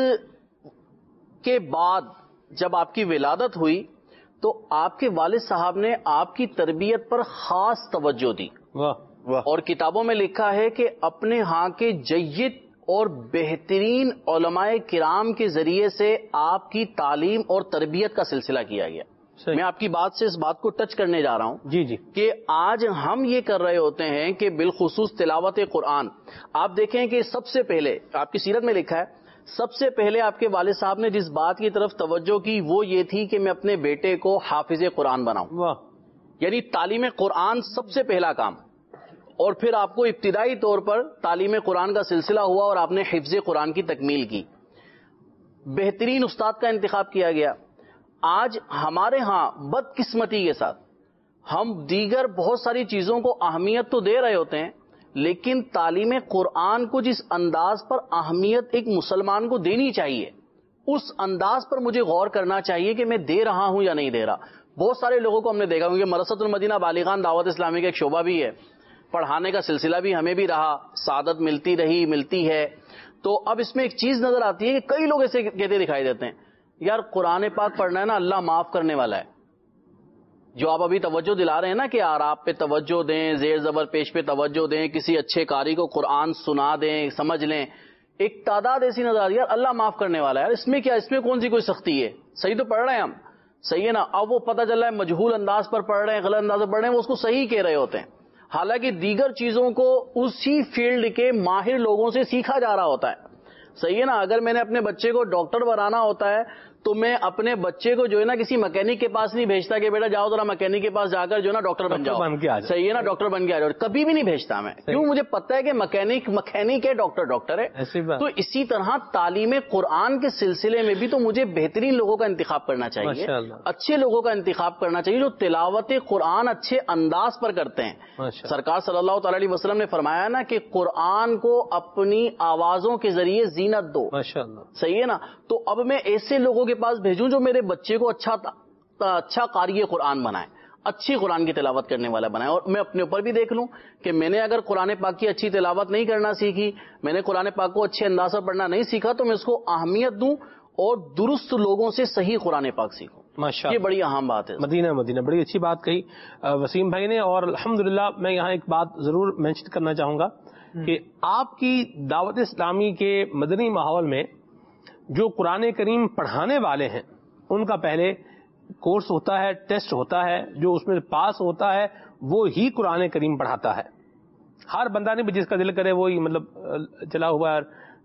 کے بعد جب آپ کی ولادت ہوئی تو آپ کے والد صاحب نے آپ کی تربیت پر خاص توجہ دی. واہ واہ. اور کتابوں میں لکھا ہے کہ اپنے ہاں کے جید اور بہترین علماء کرام کے ذریعے سے آپ کی تعلیم اور تربیت کا سلسلہ کیا گیا. صحیح. میں آپ کی بات سے اس بات کو ٹچ کرنے جا رہا ہوں جی جی کہ آج ہم یہ کر رہے ہوتے ہیں کہ بالخصوص تلاوت قرآن. آپ دیکھیں کہ سب سے پہلے آپ کی سیرت میں لکھا ہے سب سے پہلے آپ کے والد صاحب نے جس بات کی طرف توجہ کی وہ یہ تھی کہ میں اپنے بیٹے کو حافظ قرآن بناؤں. واہ. یعنی تعلیم قرآن سب سے پہلا کام. اور پھر آپ کو ابتدائی طور پر تعلیم قرآن کا سلسلہ ہوا اور آپ نے حفظ قرآن کی تکمیل کی. بہترین استاد کا انتخاب کیا گیا. آج ہمارے ہاں بدقسمتی کے ساتھ ہم دیگر بہت ساری چیزوں کو اہمیت تو دے رہے ہوتے ہیں لیکن تعلیم قرآن کو جس انداز پر اہمیت ایک مسلمان کو دینی چاہیے اس انداز پر مجھے غور کرنا چاہیے کہ میں دے رہا ہوں یا نہیں دے رہا. بہت سارے لوگوں کو ہم نے دیکھا کیونکہ مدرسۃ المدینہ بالغان دعوت اسلامی کا ایک شعبہ بھی ہے، پڑھانے کا سلسلہ بھی ہمیں بھی رہا، سعادت ملتی رہی ملتی ہے. تو اب اس میں ایک چیز نظر آتی ہے کہ کئی لوگ ایسے کہتے دکھائی دیتے ہیں یار قرآن پاک پڑھنا ہے نا، اللہ معاف کرنے والا ہے. جو آپ ابھی توجہ دلا رہے ہیں نا کہ یار آپ پہ توجہ دیں، زیر زبر پیش پہ توجہ دیں، کسی اچھے قاری کو قرآن سنا دیں، سمجھ لیں، ایک تعداد ایسی نظر آ رہی ہے یار اللہ معاف کرنے والا ہے. یار اس میں کیا، اس میں کون سی کوئی سختی ہے؟ صحیح تو پڑھ رہے ہیں ہم، صحیح ہے نا. اب وہ پتہ چل رہا ہے مجہول انداز پر پڑھ رہے ہیں، غلط انداز پر پڑھ رہے ہیں، وہ اس کو صحیح کہہ رہے ہوتے ہیں، حالانکہ دیگر چیزوں کو اسی فیلڈ کے ماہر لوگوں سے سیکھا جا رہا ہوتا ہے. صحیح ہے نا. اگر میں نے اپنے بچے کو ڈاکٹر بنانا ہوتا ہے تو میں اپنے بچے کو جو ہے نا کسی مکینک کے پاس نہیں بھیجتا کہ بیٹا جاؤ ذرا مکینک کے پاس جا کر جو ہے نا ڈاکٹر بن جاؤ، صحیح ہے نا، ڈاکٹر بن کے آ جاؤ. کبھی بھی نہیں بھیجتا میں، کیوں؟ مجھے پتہ ہے کہ مکینک مکینک ہے، ڈاکٹر ڈاکٹر ہے. تو اسی طرح تعلیم قرآن کے سلسلے میں بھی تو مجھے بہترین لوگوں کا انتخاب کرنا چاہیے، اچھے لوگوں کا انتخاب کرنا چاہیے جو تلاوت قرآن اچھے انداز پر کرتے ہیں. سرکار صلی اللہ تعالی علیہ وسلم نے فرمایا نا کہ قرآن کو اپنی آوازوں کے ذریعے زینت دو، صحیح ہے نا. تو اب میں ایسے لوگوں کے پاس بھیجوں جو میرے بچے کو اچھا اچھا قاری قرآن بنائے، اچھی قرآن کی تلاوت کرنے والا بنائے. اور میں اپنے اوپر بھی دیکھ لوں کہ میں نے اگر قرآن پاک کی اچھی تلاوت نہیں کرنا سیکھی، میں نے قرآن پاک کو اچھے انداز سے پڑھنا نہیں سیکھا، تو میں اس کو اہمیت دوں اور درست لوگوں سے صحیح قرآن پاک سیکھوں. ماشاءاللہ یہ بڑی اہم بات ہے. مدینہ مدینہ بڑی اچھی بات کہی وسیم بھائی نے. اور الحمدللہ میں یہاں ایک بات ضرور مینشن کرنا چاہوں گا کہ آپ کی دعوت اسلامی کے مدنی ماحول میں جو قرآن کریم پڑھانے والے ہیں ان کا پہلے کورس ہوتا ہے، ٹیسٹ ہوتا ہے، جو اس میں پاس ہوتا ہے وہ ہی قرآن کریم پڑھاتا ہے. ہر بندہ نہیں جس کا دل کرے وہی مطلب چلا ہوا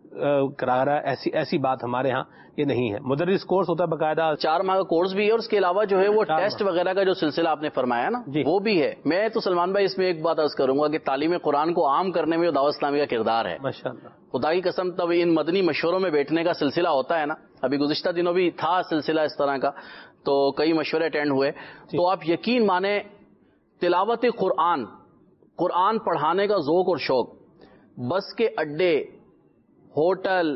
کرا رہا ہے، ایسی ایسی بات ہمارے ہاں یہ نہیں ہے. مدرس کورس ہوتا ہے باقاعدہ، چار ماہ کا کورس بھی ہے، اور اس کے علاوہ جو ہے وہ ٹیسٹ وغیرہ کا جو سلسلہ آپ نے فرمایا نا وہ بھی ہے. میں تو سلمان بھائی اس میں ایک بات عرض کروں گا کہ تعلیم قرآن کو عام کرنے میں جو دعوت اسلامی کا کردار ہے، ماشاءاللہ خدا کی قسم، تب ان مدنی مشوروں میں بیٹھنے کا سلسلہ ہوتا ہے نا، ابھی گزشتہ دنوں بھی تھا سلسلہ اس طرح کا، تو کئی مشورے اٹینڈ ہوئے. تو آپ یقین مانیں تلاوت قرآن، قرآن پڑھانے کا ذوق اور شوق، بس کے اڈے، ہوٹل،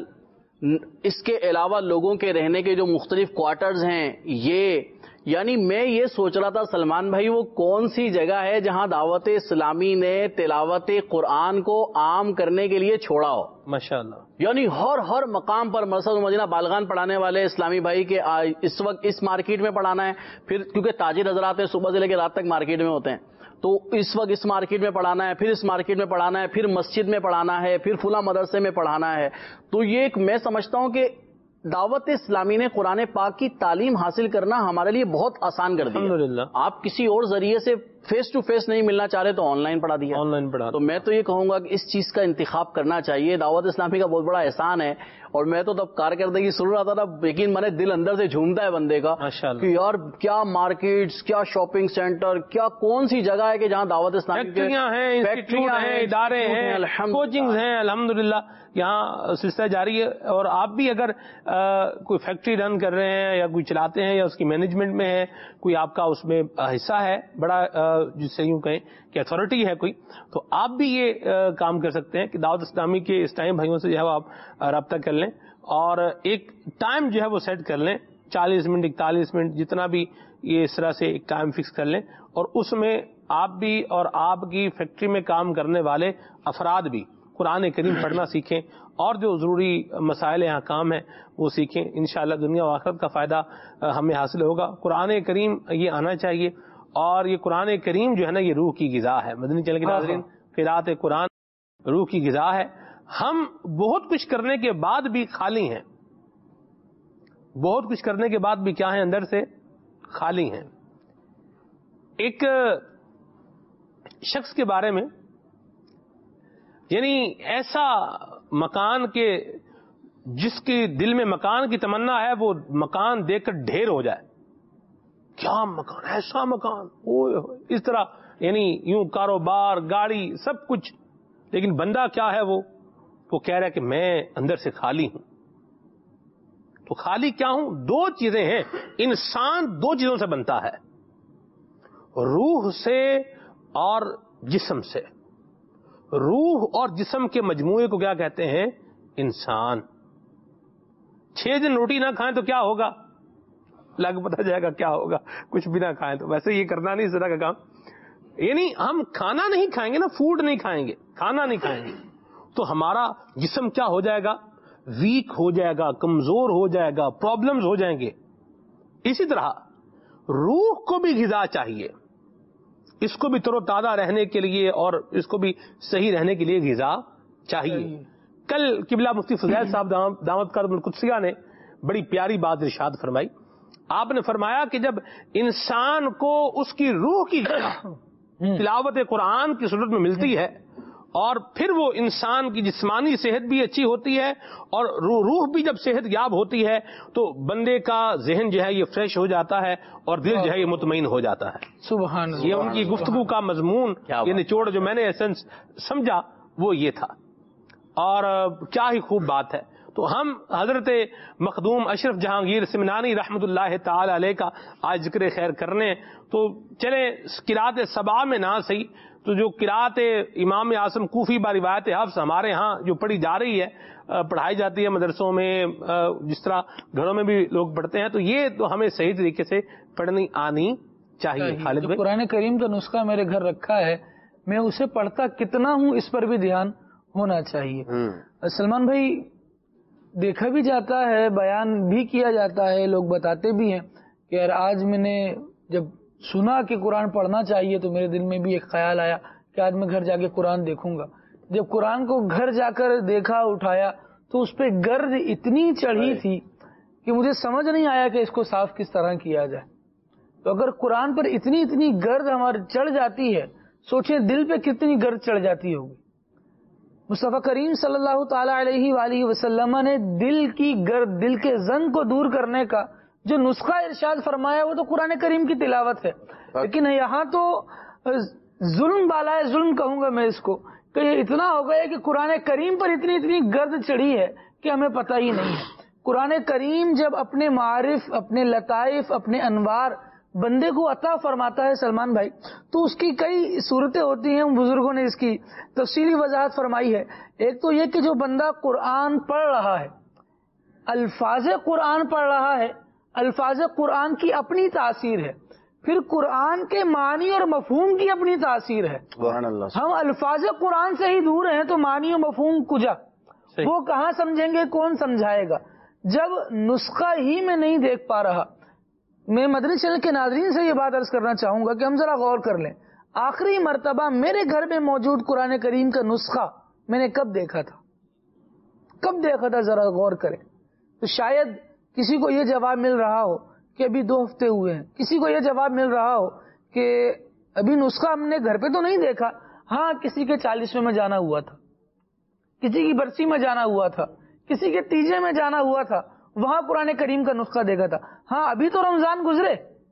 اس کے علاوہ لوگوں کے رہنے کے جو مختلف کوارٹرز ہیں، یہ یعنی میں یہ سوچ رہا تھا سلمان بھائی وہ کون سی جگہ ہے جہاں دعوت اسلامی نے تلاوت قرآن کو عام کرنے کے لیے چھوڑا ہو. ماشاءاللہ یعنی ہر ہر مقام پر مسجد مدینہ بالغان پڑھانے والے اسلامی بھائی کے اس وقت اس مارکیٹ میں پڑھانا ہے، پھر کیونکہ تاجر حضرات ہیں صبح سے لے کے رات تک مارکیٹ میں ہوتے ہیں، تو اس وقت اس مارکیٹ میں پڑھانا ہے، پھر اس مارکیٹ میں پڑھانا ہے، پھر مسجد میں پڑھانا ہے، پھر فلاں مدرسے میں پڑھانا ہے. تو یہ ایک میں سمجھتا ہوں کہ دعوت اسلامی نے قرآن پاک کی تعلیم حاصل کرنا ہمارے لیے بہت آسان کر دیا. الحمدللہ آپ کسی اور ذریعے سے فیس ٹو فیس نہیں ملنا چاہ رہے تو آن لائن پڑھا دیا، آن لائن پڑھا. تو میں تو یہ کہوں گا کہ اس چیز کا انتخاب کرنا چاہیے. دعوت اسلامی کا بہت بڑا احسان ہے. اور میں تو تب کارکردگی سن رہا تھا تب یقین مانے دل اندر سے جھومتا ہے بندے کا کہ یار کیا مارکیٹس، کیا شاپنگ سینٹر، کیا کون سی جگہ ہے کہ جہاں دعوت اسلامی فیکٹریاں ہیں، انسٹیٹیوٹ ہیں، ادارے ہیں، کوچنگز ہیں. الحمدللہ یہاں سلسلہ جاری ہے. اور آپ بھی اگر کوئی فیکٹری رن کر رہے ہیں یا کوئی چلاتے ہیں یا اس کی مینجمنٹ میں ہے، کوئی آپ کا اس میں حصہ ہے بڑا، جس سے یوں کہیں کہ اتھارٹی ہے کوئی، تو آپ بھی یہ کام کر سکتے ہیں کہ دعوت اسلامی کے اس ٹائم بھائیوں سے جو ہے وہ آپ رابطہ کر لیں اور ایک ٹائم جو ہے وہ سیٹ کر لیں، چالیس منٹ اکتالیس منٹ جتنا بھی یہ اس طرح سے ایک ٹائم فکس کر لیں، اور اس میں آپ بھی اور آپ کی فیکٹری میں کام کرنے والے افراد بھی قرآن کریم پڑھنا سیکھیں اور جو ضروری مسائل یہاں کام ہیں وہ سیکھیں. انشاءاللہ دنیا و آخرت کا فائدہ ہمیں حاصل ہوگا. قرآن کریم یہ آنا چاہیے، اور یہ قرآن کریم جو ہے نا یہ روح کی غذا ہے. مدنی چینل کے ناظرین، قرات قرآن روح کی غذا ہے. ہم بہت کچھ کرنے کے بعد بھی خالی ہیں، بہت کچھ کرنے کے بعد بھی کیا ہیں؟ اندر سے خالی ہیں. ایک شخص کے بارے میں، یعنی ایسا مکان کے جس کے دل میں مکان کی تمنا ہے وہ مکان دیکھ کر ڈھیر ہو جائے. کیا مکان، ایسا مکان، اوہ اس طرح، یعنی یوں کاروبار، گاڑی، سب کچھ، لیکن بندہ کیا ہے؟ وہ وہ کہہ رہا ہے کہ میں اندر سے خالی ہوں. تو خالی کیا ہوں؟ دو چیزیں ہیں. انسان دو چیزوں سے بنتا ہے، روح سے اور جسم سے. روح اور جسم کے مجموعے کو کیا کہتے ہیں؟ انسان. چھ دن روٹی نہ کھائیں تو کیا ہوگا؟ لگ پتہ جائے گا کیا ہوگا. کچھ بھی نہ کھائیں تو ویسے یہ کرنا نہیں اس طرح کا کام. یعنی ہم کھانا نہیں کھائیں گے نا، فوڈ نہیں کھائیں گے، کھانا نہیں کھائیں گے، تو ہمارا جسم کیا ہو جائے گا؟ ویک ہو جائے گا، کمزور ہو جائے گا، پرابلمز ہو جائیں گے. اسی طرح روح کو بھی غذا چاہیے، اس کو بھی تر و تازہ رہنے کے لیے اور اس کو بھی صحیح رہنے کے لیے غذا چاہیے. کل قبلہ مفتی فضیل صاحب دامت قدم القدسیہ نے بڑی پیاری بات ارشاد فرمائی. آپ نے فرمایا کہ جب انسان کو اس کی روح کی غذا تلاوت قرآن کی صورت میں ملتی ہے اور پھر وہ انسان کی جسمانی صحت بھی اچھی ہوتی ہے اور روح بھی جب صحت یاب ہوتی ہے تو بندے کا ذہن جو ہے یہ فریش ہو جاتا ہے اور دل جو ہے یہ مطمئن ہو جاتا ہے. سبحان اللہ. یہ ان کی گفتگو کا مضمون، یہ نچوڑ جو میں نے ایسنس سمجھا وہ یہ تھا. اور کیا ہی خوب بات ہے. تو ہم حضرت مخدوم اشرف جہانگیر سمنانی رحمت اللہ تعالی علیہ کا آج ذکر خیر کرنے تو چلے قرات سبا میں نہ صحیح تو جو قرات امام اعظم کوفی با روایت حفظ ہمارے ہاں جو پڑھی جا رہی ہے، پڑھائی جاتی ہے مدرسوں میں، جس طرح گھروں میں بھی لوگ پڑھتے ہیں، تو یہ تو ہمیں صحیح طریقے سے پڑھنی آنی چاہیے. خالد بھائی، قرآن کریم کا نسخہ میرے گھر رکھا ہے، میں اسے پڑھتا کتنا ہوں اس پر بھی دھیان ہونا چاہیے. سلمان بھائی، دیکھا بھی جاتا ہے، بیان بھی کیا جاتا ہے، لوگ بتاتے بھی ہیں کہ یار آج میں نے جب سنا کہ قرآن پڑھنا چاہیے تو میرے دل میں بھی ایک خیال آیا کہ آج میں گھر جا کے قرآن دیکھوں گا. جب قرآن کو گھر جا کر دیکھا، اٹھایا تو اس پہ گرد اتنی چڑھی تھی کہ مجھے سمجھ نہیں آیا کہ اس کو صاف کس طرح کیا جائے. تو اگر قرآن پر اتنی اتنی گرد ہمارے چڑھ جاتی ہے، سوچیں دل پہ کتنی گرد چڑھ جاتی ہوگی. مصطفیٰ کریم صلی اللہ تعالی علیہ وآلہ وسلم نے دل کی گرد، دل کے زنگ کو دور کرنے کا جو نسخہ ارشاد فرمایا وہ تو قرآن کریم کی تلاوت ہے. لیکن یہاں تو ظلم بالا ہے، ظلم کہوں گا میں اس کو، کہ یہ اتنا ہو گیا کہ قرآن کریم پر اتنی اتنی گرد چڑھی ہے کہ ہمیں پتہ ہی نہیں ہے. قرآن کریم جب اپنے معارف، اپنے لطائف، اپنے انوار بندے کو عطا فرماتا ہے سلمان بھائی، تو اس کی کئی صورتیں ہوتی ہیں. بزرگوں نے اس کی تفصیلی وضاحت فرمائی ہے. ایک تو یہ کہ جو بندہ قرآن پڑھ رہا ہے، الفاظ قرآن پڑھ رہا ہے، الفاظ قرآن کی اپنی تاثیر ہے، پھر قرآن کے معنی اور مفہوم کی اپنی تاثیر ہے. ہم الفاظ قرآن سے ہی دور ہیں تو معنی و مفہوم کجا، وہ کہاں سمجھیں گے، کون سمجھائے گا. جب نسخہ ہی میں نہیں دیکھ پا رہا، میں مدنی چینل کے ناظرین سے یہ بات عرض کرنا چاہوں گا کہ ہم ذرا غور کر لیں. آخری مرتبہ میرے گھر میں موجود قرآن کریم کا نسخہ میں نے کب دیکھا تھا، کب دیکھا تھا، ذرا غور کریں. تو شاید کسی کو یہ جواب مل رہا ہو کہ ابھی دو ہفتے ہوئے ہیں، کسی کو یہ جواب مل رہا ہو کہ ابھی نسخہ ہم نے گھر پہ تو نہیں دیکھا. ہاں، کسی کے چالیسویں میں جانا ہوا تھا، کسی کی برسی میں جانا ہوا تھا، کسی کے تیجے میں جانا ہوا تھا، وہاں قرآن کریم کا نسخہ دیکھا تھا. ہاں، ابھی تو رمضان گزرے،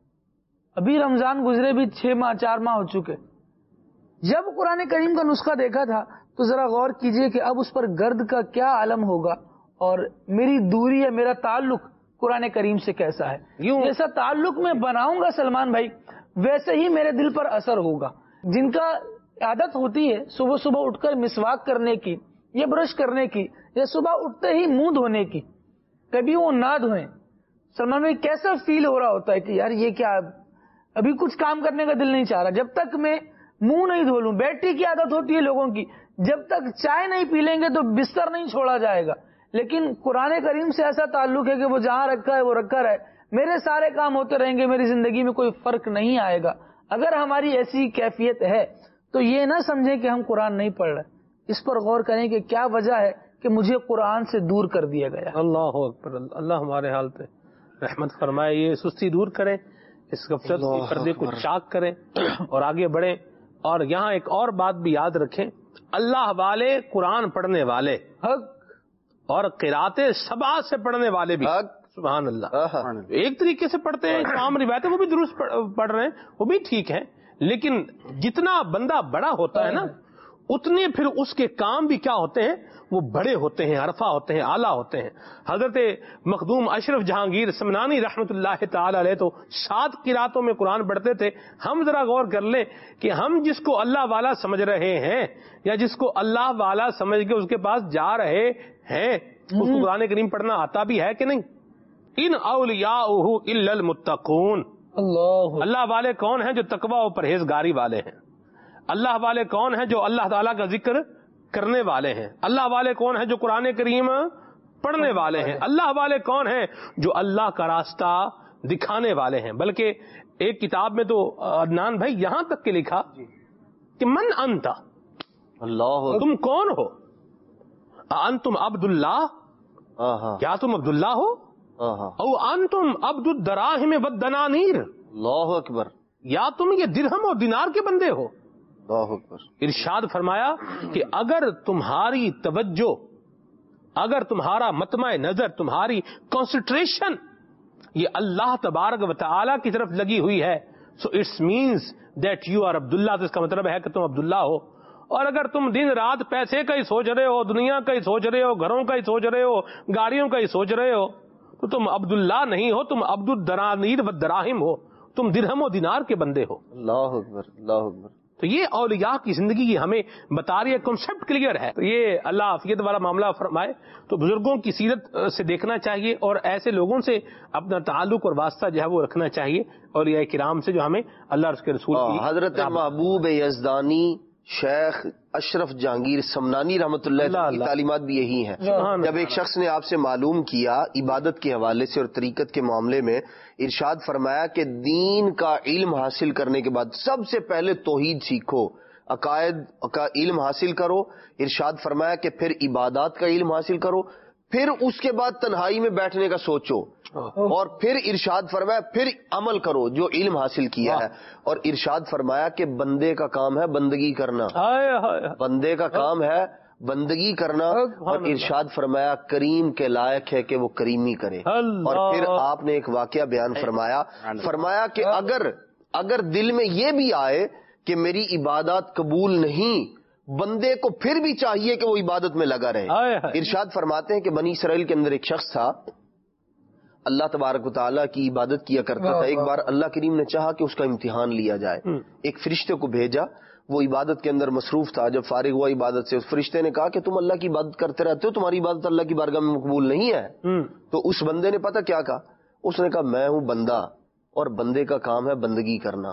ابھی رمضان گزرے بھی چھ ماہ چار ماہ ہو چکے. جب قرآن کریم کا نسخہ دیکھا تھا تو ذرا غور کیجئے کہ اب اس پر گرد کا کیا عالم ہوگا اور میری دوری یا میرا تعلق قرآن کریم سے کیسا ہے. جیسا تعلق میں بناؤں گا سلمان بھائی، ویسے ہی میرے دل پر اثر ہوگا. جن کا عادت ہوتی ہے صبح صبح اٹھ کر مسواک کرنے کی یا برش کرنے کی یا صبح اٹھتے ہی منہ دھونے کی، کبھی وہ نہ دھوئیں، سلمان بھائی کیسا فیل ہو رہا ہوتا ہے کہ یار یہ کیا، ابھی کچھ کام کرنے کا دل نہیں چاہ رہا جب تک میں منہ نہیں دھو لوں. بیٹری کی عادت ہوتی ہے لوگوں کی، جب تک چائے نہیں پی لیں گے تو بستر نہیں چھوڑا جائے گا. لیکن قرآن کریم سے ایسا تعلق ہے کہ وہ جہاں رکھا ہے وہ رکھا رہے، میرے سارے کام ہوتے رہیں گے، میری زندگی میں کوئی فرق نہیں آئے گا. اگر ہماری ایسی کیفیت ہے تو یہ نہ سمجھیں کہ ہم قرآن نہیں پڑھ رہے. اس پر غور کریں کہ کیا وجہ ہے کہ مجھے قرآن سے دور کر دیا گیا. اللہ اکبر، اللہ ہمارے حال پہ رحمت فرمائے. یہ سستی دور کریں، اس غفلت کے پردے کو چاک کریں اور آگے بڑھیں. اور یہاں ایک اور بات بھی یاد رکھیں، اللہ والے، قرآن پڑھنے والے حق اور قرات سبا سے پڑھنے والے بھی حق. سبحان اللہ، ایک طریقے سے پڑھتے ہیں، عام روایتیں وہ بھی درست پڑھ رہے ہیں، وہ بھی ٹھیک ہے. لیکن جتنا بندہ بڑا ہوتا ہے نا، اتنے پھر اس کے کام بھی کیا ہوتے ہیں، وہ بڑے ہوتے ہیں، عرفہ ہوتے ہیں، اعلیٰ ہوتے ہیں. حضرت مخدوم اشرف جہانگیر سمنانی رحمت اللہ تعالی علیہ تو سات قراتوں میں قرآن پڑھتے تھے. ہم ذرا غور کر لیں کہ ہم جس کو اللہ والا سمجھ رہے ہیں یا جس کو اللہ والا سمجھ کے اس کے پاس جا رہے ہیں، اس کو قرآن کریم پڑھنا آتا بھی ہے کہ نہیں؟ ان اولیاءہ الا المتقون. اللہ اللہ والے کون ہیں؟ جو تقوی و پرہیزگاری والے ہیں. اللہ والے کون ہیں؟ جو اللہ تعالیٰ کا ذکر کرنے والے ہیں. اللہ والے کون ہیں؟ جو قرآن کریم پڑھنے والے ہیں. اللہ والے کون ہیں؟ جو اللہ کا راستہ دکھانے والے ہیں. بلکہ ایک کتاب میں تو عدنان بھائی یہاں تک کہ لکھا کہ من انت، اللہ، تم کون ہو؟ انتم عبد اللہ، کیا تم عبد اللہ ہو؟ او انتم عبد الدراہم والدنانیر، اللہ اکبر، یا تم یہ درہم اور دینار کے بندے ہو؟ اللہ اکبر. ارشاد فرمایا کہ اگر تمہاری توجہ، اگر تمہارا مطمع نظر، تمہاری کنسنٹریشن یہ اللہ تبارک و تعالی کی طرف لگی ہوئی ہے، so it's means that you are Abdullah, تو اس کا مطلب ہے کہ تم عبداللہ ہو. اور اگر تم دن رات پیسے کا ہی سوچ رہے ہو، دنیا کا ہی سوچ رہے ہو، گھروں کا ہی سوچ رہے ہو، گاڑیوں کا ہی سوچ رہے ہو، تو تم عبداللہ نہیں ہو، تم عبد الدنانیر والدراہم ہو، تم درہم و دینار کے بندے ہو. اللہ اکبر، اللہ اکبر. تو یہ اولیاء کی زندگی کی ہمیں بتا رہی ہے، کنسپٹ کلیئر ہے. تو یہ اللہ عافیت والا معاملہ فرمائے. تو بزرگوں کی سیرت سے دیکھنا چاہیے اور ایسے لوگوں سے اپنا تعلق اور واسطہ جو ہے وہ رکھنا چاہیے، اولیاء کرام سے جو ہمیں اللہ اور اس کے رسول کی. حضرت محبوب یزدانی شیخ اشرف جہانگیر سمنانی رحمۃ اللہ کی تعلیمات بھی یہی ہیں. جب ایک شخص نے آپ سے معلوم کیا عبادت کے حوالے سے اور طریقت کے معاملے میں، ارشاد فرمایا کہ دین کا علم حاصل کرنے کے بعد سب سے پہلے توحید سیکھو، عقائد کا علم حاصل کرو. ارشاد فرمایا کہ پھر عبادات کا علم حاصل کرو، پھر اس کے بعد تنہائی میں بیٹھنے کا سوچو، اور پھر ارشاد فرمایا پھر عمل کرو جو علم حاصل کیا ہے. اور ارشاد فرمایا کہ بندے کا کام ہے بندگی کرنا، بندے کا کام ہے بندگی کرنا. اور ارشاد فرمایا کریم کے لائق ہے کہ وہ کریمی کرے. اور پھر آپ نے ایک واقعہ بیان فرمایا فرمایا کہ اگر اگر دل میں یہ بھی آئے کہ میری عبادات قبول نہیں، بندے کو پھر بھی چاہیے کہ وہ عبادت میں لگا رہے. ارشاد فرماتے ہیں کہ بنی اسرائیل کے اندر ایک شخص تھا، اللہ تبارک و تعالیٰ کی عبادت کیا کرتا تھا. ایک بار اللہ کریم نے چاہا کہ اس کا امتحان لیا جائے، ایک فرشتے کو بھیجا. وہ عبادت کے اندر مصروف تھا. جب فارغ ہوا عبادت سے، اس فرشتے نے کہا کہ تم اللہ کی عبادت کرتے رہتے ہو، تمہاری عبادت اللہ کی بارگاہ میں مقبول نہیں ہے. تو اس بندے نے پتہ کیا کہا؟ اس نے کہا میں ہوں بندہ، اور بندے کا کام ہے بندگی کرنا.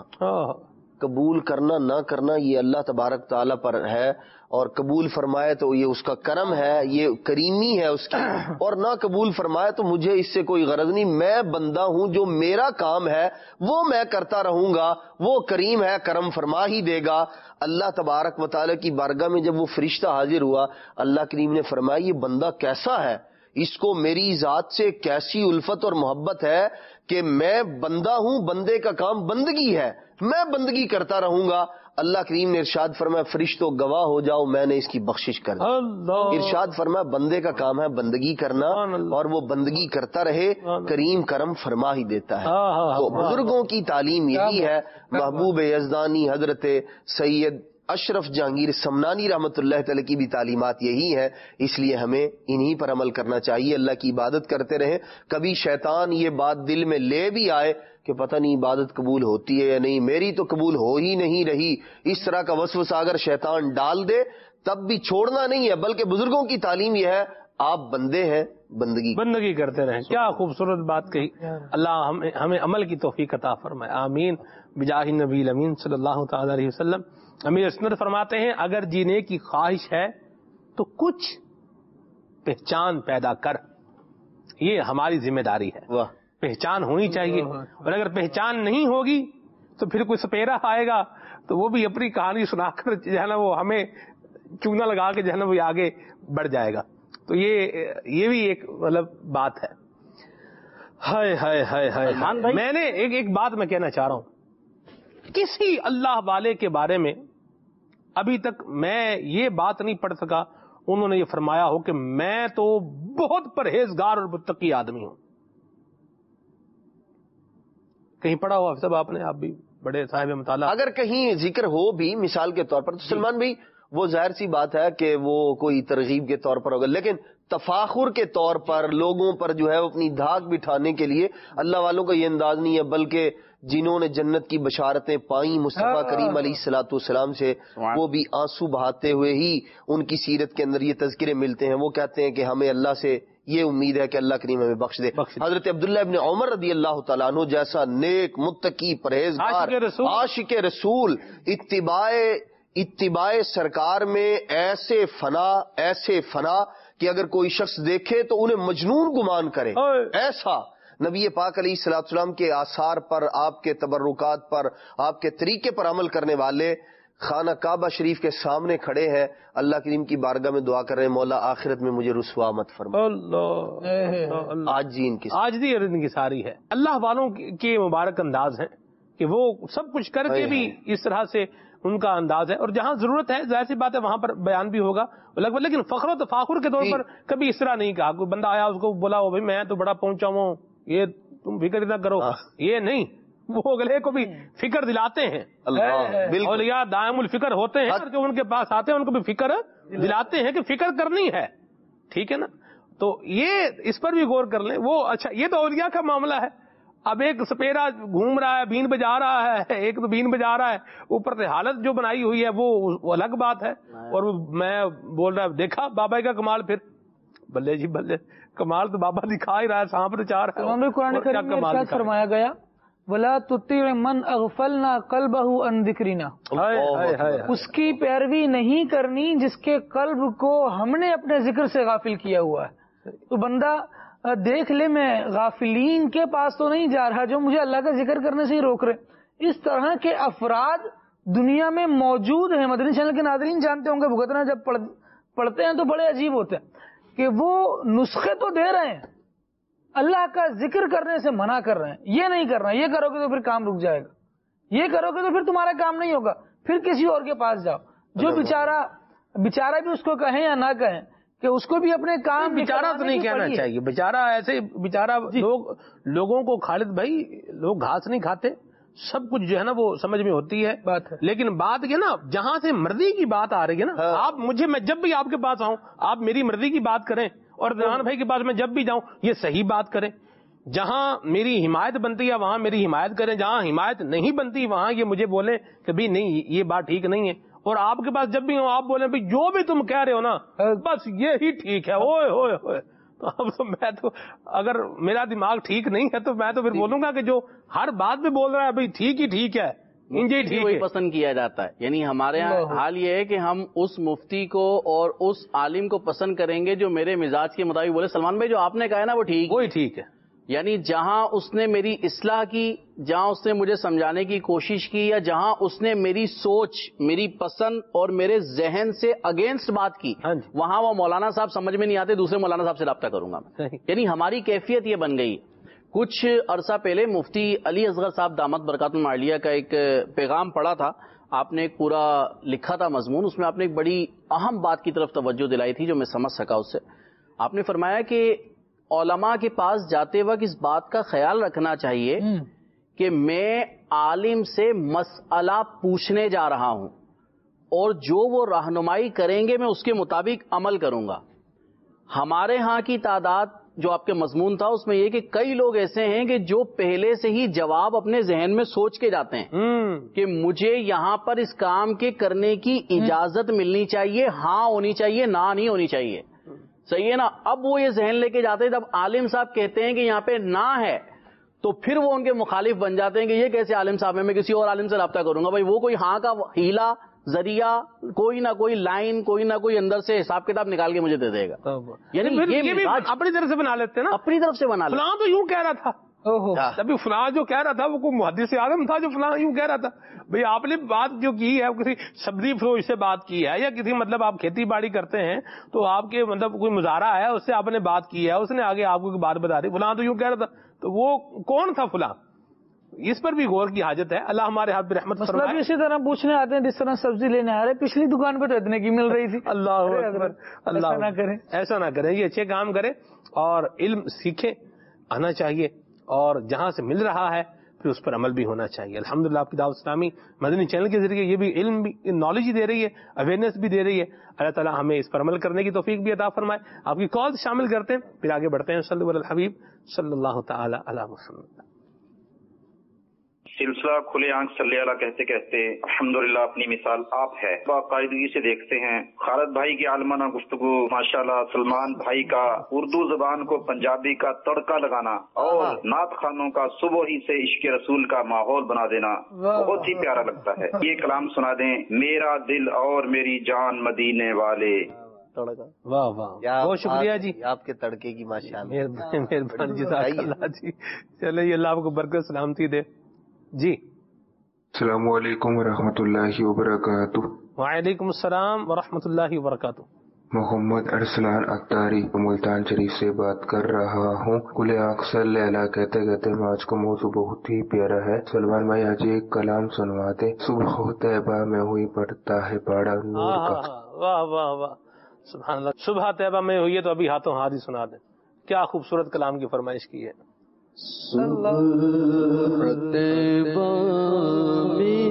قبول کرنا نہ کرنا یہ اللہ تبارک تعالیٰ پر ہے، اور قبول فرمائے تو یہ اس کا کرم ہے، یہ کریمی ہے اس کی، اور نہ قبول فرمائے تو مجھے اس سے کوئی غرض نہیں. میں بندہ ہوں، جو میرا کام ہے وہ میں کرتا رہوں گا، وہ کریم ہے، کرم فرما ہی دے گا. اللہ تبارک و تعالیٰ کی بارگاہ میں جب وہ فرشتہ حاضر ہوا، اللہ کریم نے فرمایا یہ بندہ کیسا ہے، اس کو میری ذات سے کیسی الفت اور محبت ہے کہ میں بندہ ہوں، بندے کا کام بندگی ہے، میں بندگی کرتا رہوں گا. اللہ کریم نے ارشاد فرمایا فرشتوں گواہ ہو جاؤ میں نے اس کی بخشش کر دی. ارشاد فرمایا بندے کا کام ہے بندگی کرنا، اور وہ بندگی کرتا رہے، کریم کرم فرما ہی دیتا ہے. تو بزرگوں کی تعلیم یہی ہے. محبوب یزدانی حضرت سید اشرف جہانگیر سمنانی رحمۃ اللہ تعالی کی بھی تعلیمات یہی ہے. اس لیے ہمیں انہی پر عمل کرنا چاہیے، اللہ کی عبادت کرتے رہیں. کبھی شیطان یہ بات دل میں لے بھی آئے کہ پتہ نہیں عبادت قبول ہوتی ہے یا نہیں، میری تو قبول ہو ہی نہیں رہی، اس طرح کا وسوسہ اگر شیطان ڈال دے تب بھی چھوڑنا نہیں ہے، بلکہ بزرگوں کی تعلیم یہ ہے آپ بندے ہیں، بندگی بندگی کرتے رہیں. کیا خوبصورت بات کہی. اللہ ہمیں ہمیں عمل کی توفیق عطا فرمائے، آمین بجاہ نبی الامین صلی اللہ تعالی علیہ وسلم. امیر اسند فرماتے ہیں اگر جینے کی خواہش ہے تو کچھ پہچان پیدا کر، یہ ہماری ذمہ داری ہے. واہ، پہچان ہونی چاہیے، اور اگر پہچان نہیں ہوگی تو پھر کوئی سپیرا آئے گا تو وہ بھی اپنی کہانی سنا کر جو ہے نا وہ ہمیں چونا لگا کے جو ہے نا وہ آگے بڑھ جائے گا. تو یہ یہ بھی ایک مطلب بات ہے. ہائے ہائے ہائے ہائے. میں نے ایک ایک بات میں کہنا چاہ رہا ہوں، کسی اللہ والے کے بارے میں ابھی تک میں یہ بات نہیں پڑھ سکا انہوں نے یہ فرمایا ہو کہ میں تو بہت پرہیزگار اور متقی آدمی ہوں. کہیں پڑھا ہو صاحب آپ نے؟ آپ بھی بڑے صاحب مطالعہ. اگر کہیں ذکر ہو بھی مثال کے طور پر تو سلمان بھائی وہ ظاہر سی بات ہے کہ وہ کوئی ترغیب کے طور پر ہوگا، لیکن تفاخر کے طور پر لوگوں پر جو ہے اپنی دھاک بٹھانے کے لیے اللہ والوں کا یہ انداز نہیں ہے، بلکہ جنہوں نے جنت کی بشارتیں پائیں مصطفیٰ کریم علیہ الصلوۃ والسلام سے، وہ بھی آنسو بہاتے ہوئے ہی ان کی سیرت کے اندر یہ تذکرے ملتے ہیں. وہ کہتے ہیں کہ ہمیں اللہ سے یہ امید ہے کہ اللہ کریم ہمیں بخش دے. حضرت عبداللہ ابن عمر رضی اللہ تعالیٰ عنہ جیسا نیک متقی پرہیزگار عاشق رسول اتباع اتباع سرکار میں ایسے فنا ایسے فنا کہ اگر کوئی شخص دیکھے تو انہیں مجنون گمان کرے. ایسا نبی پاک علیہ الصلوۃ والسلام کے آثار پر، آپ کے تبرکات پر، آپ کے طریقے پر عمل کرنے والے خانہ کعبہ شریف کے سامنے کھڑے ہیں، اللہ کریم کی بارگاہ میں دعا کر رہے ہیں مولا آخرت میں مجھے رسوا مت فرما. اللہ آج جی ان کی آج دی ان کی ساری ہے. اللہ والوں کے مبارک انداز ہیں کہ وہ سب کچھ کر کے بھی اس طرح سے ان کا انداز ہے، اور جہاں ضرورت ہے ظاہر سی بات ہے وہاں پر بیان بھی ہوگا لگ بھگ، لیکن فخر و تفاخر کے طور پر کبھی اس طرح نہیں کہا. کوئی بندہ آیا اس کو بولا بھائی میں تو بڑا پہنچا ہوں، یہ تم فکر نہ کرو، یہ نہیں. وہ اگلے کو بھی فکر دلاتے ہیں. اولیاء دائم الفکر ہوتے ہیں، جو ان کے پاس آتے ہیں ان کو بھی فکر دلاتے ہیں کہ فکر کرنی ہے. ٹھیک ہے نا؟ تو یہ اس پر بھی غور کر لیں. وہ اچھا یہ تو اولیاء کا معاملہ ہے. اب ایک سپیرا گھوم رہا ہے، بین بجا رہا ہے، ایک تو بین بجا رہا ہے، اوپر سے حالت جو بنائی ہوئی ہے وہ الگ بات ہے. اور میں بول رہا دیکھا بابا کا کمال، پھر بلے جی بلے کمال تو بابا دکھا ہی رہا ہے، سانپ تو چار ہے. قرآن کریم میں ارشاد فرمایا گیا وَلَا تُطِعْ مَنْ أَغْفَلْنَا قَلْبَهُ عَنْ ذِكْرِنَا، اس کی پیروی نہیں کرنی جس کے قلب کو ہم نے اپنے ذکر سے غافل کیا ہوا ہے. تو بندہ دیکھ لے میں غافلین کے پاس تو نہیں جا رہا جو مجھے اللہ کا ذکر کرنے سے ہی روک رہے. اس طرح کے افراد دنیا میں موجود ہیں. مدنی چینل کے ناظرین جانتے ہوں گے بھگتنا جب پڑھ, پڑھتے ہیں تو بڑے عجیب ہوتے ہیں کہ وہ نسخے تو دے رہے ہیں، اللہ کا ذکر کرنے سے منع کر رہے ہیں. یہ نہیں کرنا، یہ کرو گے تو پھر کام رک جائے گا، یہ کرو گے تو پھر تمہارا کام نہیں ہوگا، پھر کسی اور کے پاس جاؤ. جو بیچارہ بیچارہ بھی اس کو کہیں یا نہ کہیں کہ اس کو بھی اپنے کام بیچارہ تو نہیں کہنا چاہیے. بیچارہ ایسے بیچارہ لوگ لوگوں کو خالد بھائی لوگ گھاس نہیں کھاتے، سب کچھ جو ہے نا وہ سمجھ میں ہوتی ہے بات ہے. لیکن بات یہ نا جہاں سے مرضی کی بات آ رہی ہے نا، آپ مجھے میں جب بھی آپ کے پاس آؤں آپ میری مرضی کی بات کریں، اور رضوان بھائی کے پاس میں جب بھی جاؤں یہ صحیح بات کریں. جہاں میری حمایت بنتی ہے وہاں میری حمایت کریں، جہاں حمایت نہیں بنتی وہاں یہ مجھے بولیں کہ بھی نہیں یہ بات ٹھیک نہیں ہے. اور آپ کے پاس جب بھی ہوں آپ بولیں بھائی جو بھی تم کہہ رہے ہو نا بس یہی ٹھیک ہے. اوئے ہوئے ہوئے تو اب تو میں تو اگر میرا دماغ ٹھیک نہیں ہے تو میں تو پھر بولوں گا کہ جو ہر بات میں بول رہا ہے بھائی ٹھیک ہی ٹھیک ہے، انجے ٹھیک وہی پسند کیا جاتا ہے. یعنی ہمارے یہاں حال یہ ہے کہ ہم اس مفتی کو اور اس عالم کو پسند کریں گے جو میرے مزاج کے مطابق بولے. سلمان بھائی جو آپ نے کہا ہے نا وہ ٹھیک وہی ٹھیک ہے. یعنی جہاں اس نے میری اصلاح کی، جہاں اس نے مجھے سمجھانے کی کوشش کی، یا جہاں اس نے میری سوچ میری پسند اور میرے ذہن سے اگینسٹ بات کی، وہاں وہ مولانا صاحب سمجھ میں نہیں آتے، دوسرے مولانا صاحب سے رابطہ کروں گا. یعنی ہماری کیفیت یہ بن گئی. کچھ عرصہ پہلے مفتی علی اصغر صاحب دامت برکاتہ عالیہ کا ایک پیغام پڑھا تھا، آپ نے ایک پورا لکھا تھا مضمون، اس میں آپ نے ایک بڑی اہم بات کی طرف توجہ دلائی تھی جو میں سمجھ سکا اس سے. آپ نے فرمایا کہ علماء کے پاس جاتے وقت اس بات کا خیال رکھنا چاہیے کہ میں عالم سے مسئلہ پوچھنے جا رہا ہوں اور جو وہ رہنمائی کریں گے میں اس کے مطابق عمل کروں گا. ہمارے ہاں کی تعداد جو آپ کے مضمون تھا اس میں یہ کہ کئی لوگ ایسے ہیں کہ جو پہلے سے ہی جواب اپنے ذہن میں سوچ کے جاتے ہیں کہ مجھے یہاں پر اس کام کے کرنے کی اجازت ملنی چاہیے، ہاں ہونی چاہیے، نہ نہیں ہونی چاہیے. صحیح ہے نا؟ اب وہ یہ ذہن لے کے جاتے ہیں، جب عالم صاحب کہتے ہیں کہ یہاں پہ نہ ہے تو پھر وہ ان کے مخالف بن جاتے ہیں کہ یہ کیسے عالم صاحب ہے، میں کسی اور عالم سے رابطہ کروں گا. بھائی وہ کوئی ہاں کا ہیلا ذریعہ، کوئی نہ کوئی لائن، کوئی نہ کوئی اندر سے حساب کتاب نکال کے مجھے دے دے گا. یعنی یہ بھی اپنی طرف سے بنا لیتے ہیں نا، اپنی طرف سے بنا لیتے. فلاں تو یوں کہہ رہا تھا، تبھی فلاں جو کہہ رہا تھا وہ کوئی محدث اعظم تھا جو فلاں یوں کہہ رہا تھا. بھئی آپ نے بات جو کی ہے کسی سبزی فروش سے بات کی ہے، یا کسی مطلب آپ کھیتی باڑی کرتے ہیں تو آپ کے مطلب کوئی مظاہرہ ہے اس سے آپ نے بات کی ہے، اس نے آگے آپ کو بات بتا دی فلاں تو یوں کہہ رہا تھا، تو وہ کون تھا فلاں؟ اس پر بھی غور کی حاجت ہے. اللہ ہمارے ہاتھ پہ رحمت فرمائے. مطلب اسی طرح پوچھنے آتے ہیں جس طرح سبزی لینے آ رہے پچھلی دکان پہ تو اتنے کی مل رہی تھی. اللہ اکبر، اللہ نہ کریں، ایسا نہ کریں. یہ اچھے کام کریں اور علم سیکھیں، آنا چاہیے، اور جہاں سے مل رہا ہے پھر اس پر عمل بھی ہونا چاہیے. الحمدللہ آپ کی دعوت اسلامی مدنی چینل کے ذریعے یہ بھی علم بھی نالج ہی دے رہی ہے، اویئرنیس بھی دے رہی ہے. اللہ تعالیٰ ہمیں اس پر عمل کرنے کی توفیق بھی عطا فرمائے. آپ کی کال شامل کرتے ہیں پھر آگے بڑھتے ہیں. صلی اللہ الحبیب صلی اللہ تعالی علی محمد. سلسلہ کھلے آنکھ صلی اللہ کہتے کہتے الحمدللہ اپنی مثال آپ ہے. باقاعدگی سے دیکھتے ہیں خالد بھائی کی عالمانہ گفتگو، ماشاءاللہ سلمان بھائی کا اردو زبان کو پنجابی کا تڑکا لگانا اور نعت خانوں کا صبح ہی سے عشق رسول کا ماحول بنا دینا بہت ہی پیارا لگتا ہے. یہ کلام سنا دیں، میرا دل اور میری جان مدینے والے تڑکا. واہ واہ، بہت شکریہ جی، آپ کے تڑکے کی ماشاءاللہ. مہربانی جزاک اللہ جی. چلے اللہ آپ کو برکت سلامتی دے. جی السلام علیکم ورحمۃ اللہ وبرکاتہ. وعلیکم السلام ورحمۃ اللہ وبرکاتہ. محمد ارسلان اختاری ملتان شریف سے بات کر رہا ہوں. کلے آنکھ صلی اللہ کہتے کہتے آج کا موضوع بہت ہی پیارا ہے. سلمان بھائی آج ایک کلام سنواتے. صبح طیبہ میں ہوئی پڑتا ہے پاڑا نور کا. واہ واہ واہ، سبحان اللہ. صبح طیبہ میں ہوئی ہے تو ابھی ہاتھوں ہاتھ ہی سنا دیں. کیا خوبصورت کلام کی فرمائش کی ہے. صبح طیبہ میں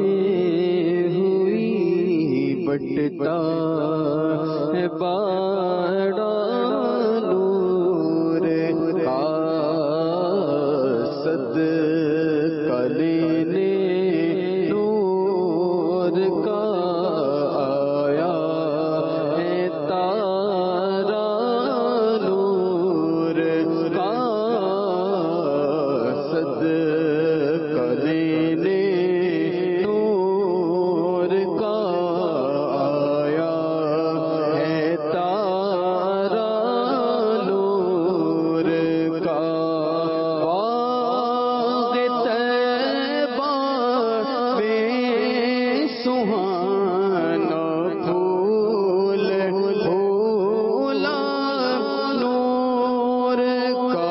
ہوئی بٹتا ہے پاڑا نور کا، صدقہ لینے نور کا آیا ہے تارا نور کا، صدقہ لینے نور کا آیا ہے تارا نور کا. باغ طیبہ میں سہانا پھول پھولا نور کا،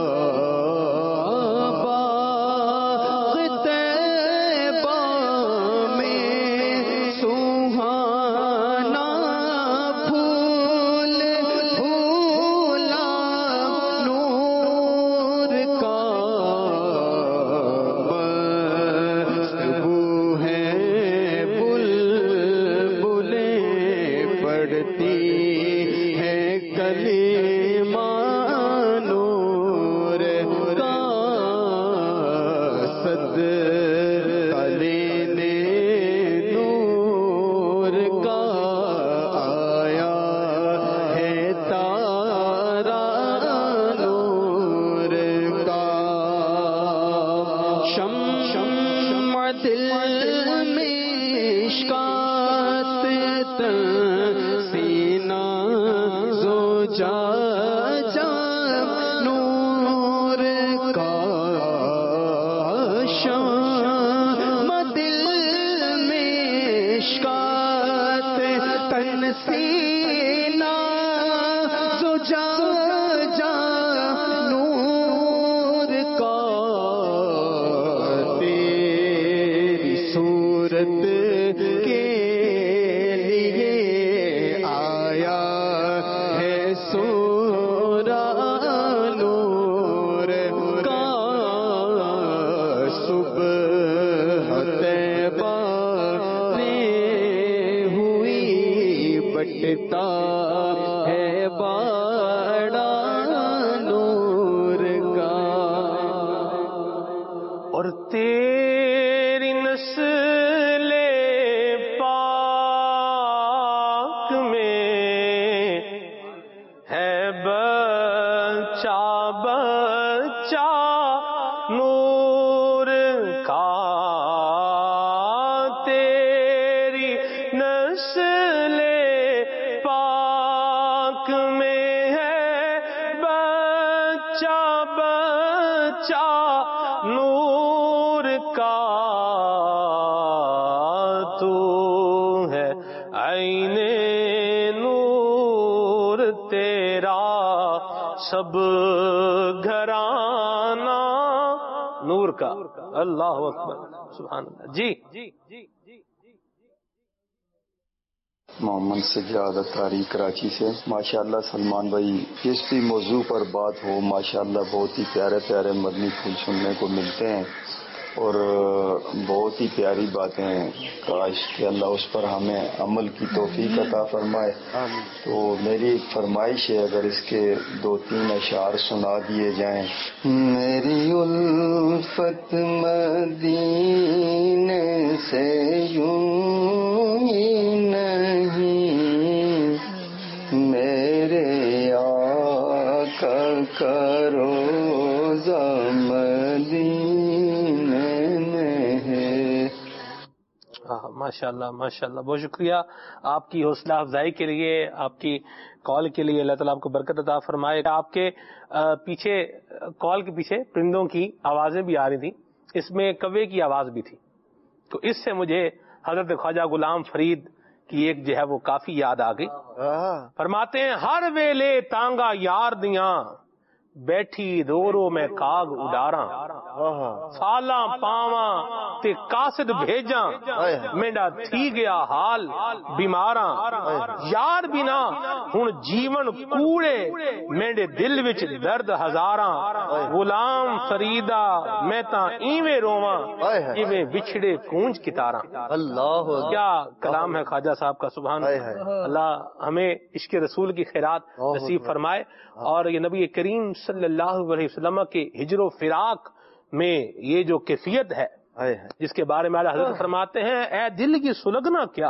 باغ طیبہ میں سہانا پھول پھولا نور کا، بو ہے بلبلیں پڑھتی ہے کلمہ نور کا، صدقہ لینے نور کا آیا ہے تارا نور کا. شم شمع دل میں اشکات سینہ زوجا جا نور کا، شمع دل میں اشکات تن سینہ زوجا جا نور کا، تیری صورت کے لیے آیا ہے سورا نور کا، صبح طیبہ میں ہوئی بٹتا ہے باڑا نور کا. اور تیری نسل پاک میں ہے بچہ بچہ نور کا، تیری نسل پاک میں ہے بچہ بچہ نور کا، تو ہے عین نور تیرا سب گھرانہ نور کا. اللہ اکبر، سبحان اللہ. جی محمد سجاد اختاری کراچی سے. ماشاءاللہ سلمان بھائی جس بھی موضوع پر بات ہو ماشاءاللہ بہت ہی پیارے پیارے مدنی پھول سننے کو ملتے ہیں اور بہت ہی پیاری باتیں ہیں. کاش کہ اللہ اس پر ہمیں عمل کی توفیق عطا فرمائے. تو میری ایک فرمائش ہے اگر اس کے دو تین اشعار سنا دیے جائیں. میری الفت مدینے سے یوں ہی نہیں، میرے آقا کا روضہ مدینے میں ہے. ماشاء اللہ ماشاء اللہ، بہت شکریہ آپ کی حوصلہ افزائی کے لیے، آپ کی کال کے لیے. اللہ تعالیٰ آپ کو برکت عطا فرمائے. آپ کے پیچھے کال کے پیچھے پرندوں کی آوازیں بھی آ رہی تھیں، اس میں کوے کی آواز بھی تھی، تو اس سے مجھے حضرت خواجہ غلام فرید کی ایک جو ہے وہ کافی یاد آ گئی. فرماتے ہیں ہر ویلے تانگا یار دیاں بیٹھی رو رو میں کاغ اڈاراں سالاں پاواں تے قاصد بھیجاں مینڈا تھی گیا حال بیماراں یار بنا ہن جیون کوڑے مینڈے دل وچ درد ہزاراں غلام فریدا میں تاں ایویں روواں جویں بچھڑے کونج کتاراں. اللہ کیا کلام ہے خواجہ صاحب کا، سبحان اللہ. اللہ ہمیں عشق رسول کی خیرات نصیب فرمائے، اور یہ نبی کریم صلی اللہ علیہ وسلم کے ہجر و فراق میں یہ جو کیفیت ہے جس کے بارے میں حضرت فرماتے ہیں اے دل کی سلگنا کیا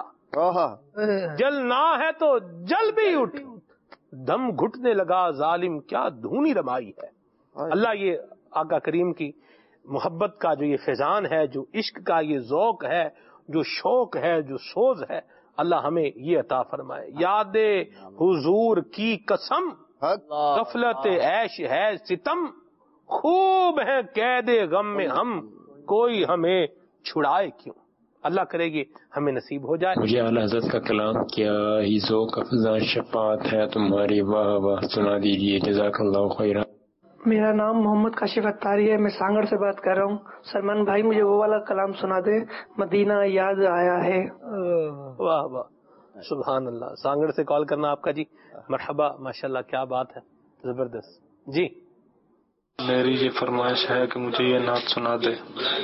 جلنا ہے تو جل بھی اٹھ دم گھٹنے لگا ظالم کیا دھونی رمائی ہے. اللہ یہ آقا کریم کی محبت کا جو یہ فیضان ہے، جو عشق کا یہ ذوق ہے، جو شوق ہے، جو سوز ہے، اللہ ہمیں یہ عطا فرمائے. یاد حضور کی قسم غفلت عیش ہے ستم خوب ہے قید غم میں ہم کوئی ہمیں چھڑائے کیوں. اللہ کرے گی ہمیں نصیب ہو جائے. مجھے اعلی حضرت کا کلام کیا ہی ذوق افزا شفاعت ہے تمہاری، واہ واہ سنا دیجیے. جزاک اللہ خیرا. میرا نام محمد کاشف اتاری ہے، میں سانگڑ سے بات کر رہا ہوں. سلمان بھائی مجھے وہ والا کلام سنا دے، مدینہ یاد آیا ہے. واہ واہ سبحان اللہ. سانگڑ سے کال کرنا آپ کا جی، مرحبا ماشاءاللہ، کیا بات ہے، زبردست. جی میری یہ فرمائش ہے کہ مجھے یہ نعت سنا دے.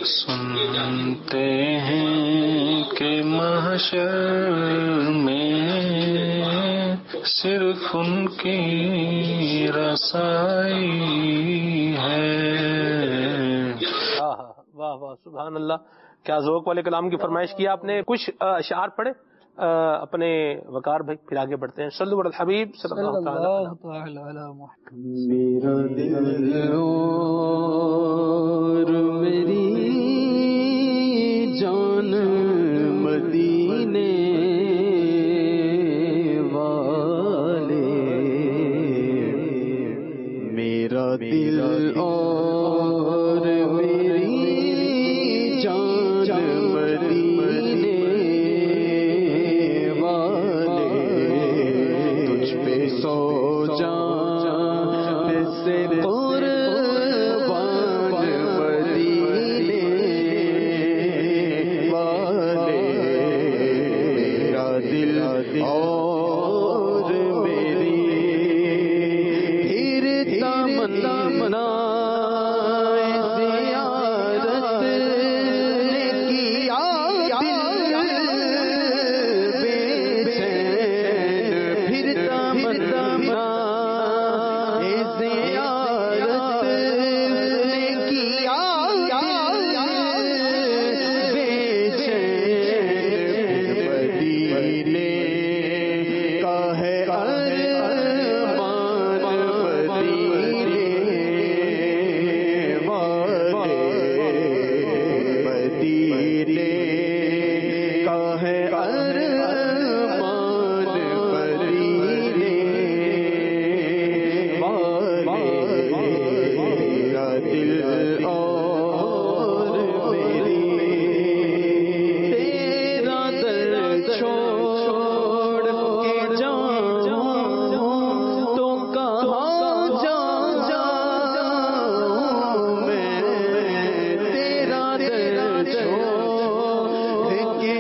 سنتے ہیں کہ محشر میں صرف ان کی رسائی ہے. واہ واہ سبحان اللہ، کیا ذوق والے کلام کی فرمائش کی آپ نے. کچھ اشعار پڑھے اپنے وقار بھائی، پھر آگے بڑھتے ہیں. صلو علی الحبیب صلی اللہ تعالی علی محمد. میرا دل اور میری جان مدینے والے، میرا دل اور میری جان مدینے سو جان سے قربان مدینے والے، میرا دل اور میری پھر تمنا زیارت نے کیا بے چین، پھر تمنا زیارت نے کیا بے چین، مدینے کا ہے ارمان مدینے والے، مدینے کا ہے ارمان مدینے والے، میرا دل اور میری تیرا در چھوڑ کے جاؤں تو کہاں جاؤں میں، تیرا در چھوڑ کے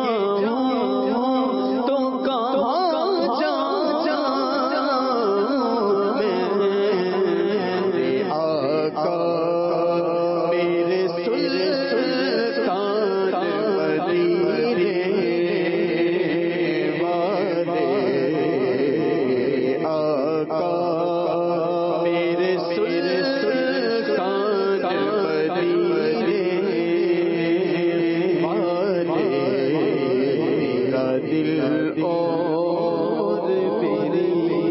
جاؤں تو کہاں جاؤں میں، آقا میرے سلطان مدینے والے، آقا میرے سلطان مدینے والے، میرا دل اور میری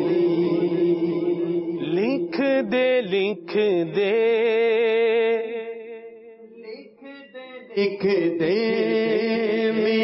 لکھ دے لکھ دے لکھ دے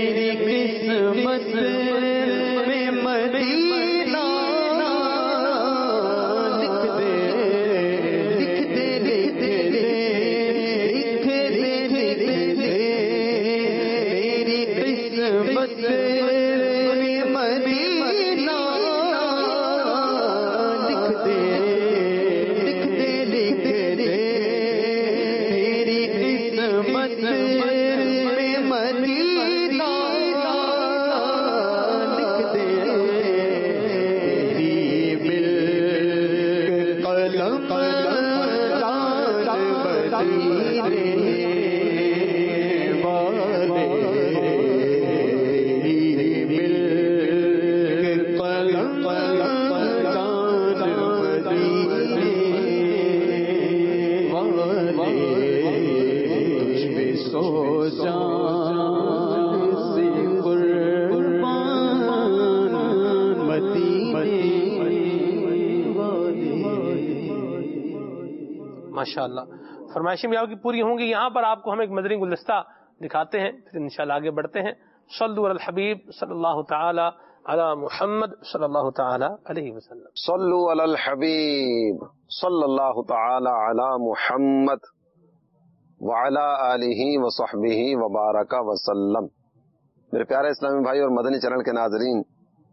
ماشاءاللہ فرمائشیں بھی آپ کی پوری ہوں گی. یہاں پر آپ کو ہم ایک مدنی گلدستہ دکھاتے ہیں، پھر انشاءاللہ آگے بڑھتے ہیں. صلو علی الحبیب صلی اللہ تعالی علی محمد صلی اللہ تعالی علیہ وسلم. صلو علی الحبیب صلی اللہ تعالی علی محمد وعلی آلہ وصحبہ وبارک وسلم. میرے پیارے اسلامی بھائی اور مدنی چینل کے ناظرین،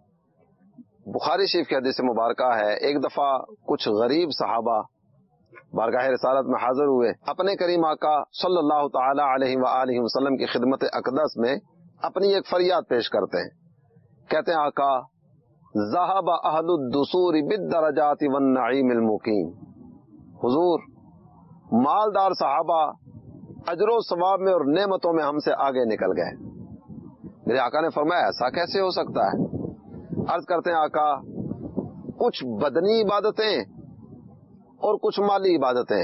بخاری شریف کی حدیث مبارکہ ہے، ایک دفعہ کچھ غریب صحابہ بارگاہ رسالت میں حاضر ہوئے، اپنے کریم آقا صلی اللہ تعالی علیہ وآلہ وسلم کی خدمت اقدس میں اپنی ایک فریاد پیش کرتے ہیں. کہتے ہیں آقا ذہب اہل الدثور بالدرجات والنعیم المقیم. حضور مالدار صحابہ اجر و ثواب میں اور نعمتوں میں ہم سے آگے نکل گئے. میرے آقا نے فرمایا ایسا کیسے ہو سکتا ہے؟ عرض کرتے ہیں آقا کچھ بدنی عبادتیں اور کچھ مالی عبادتیں.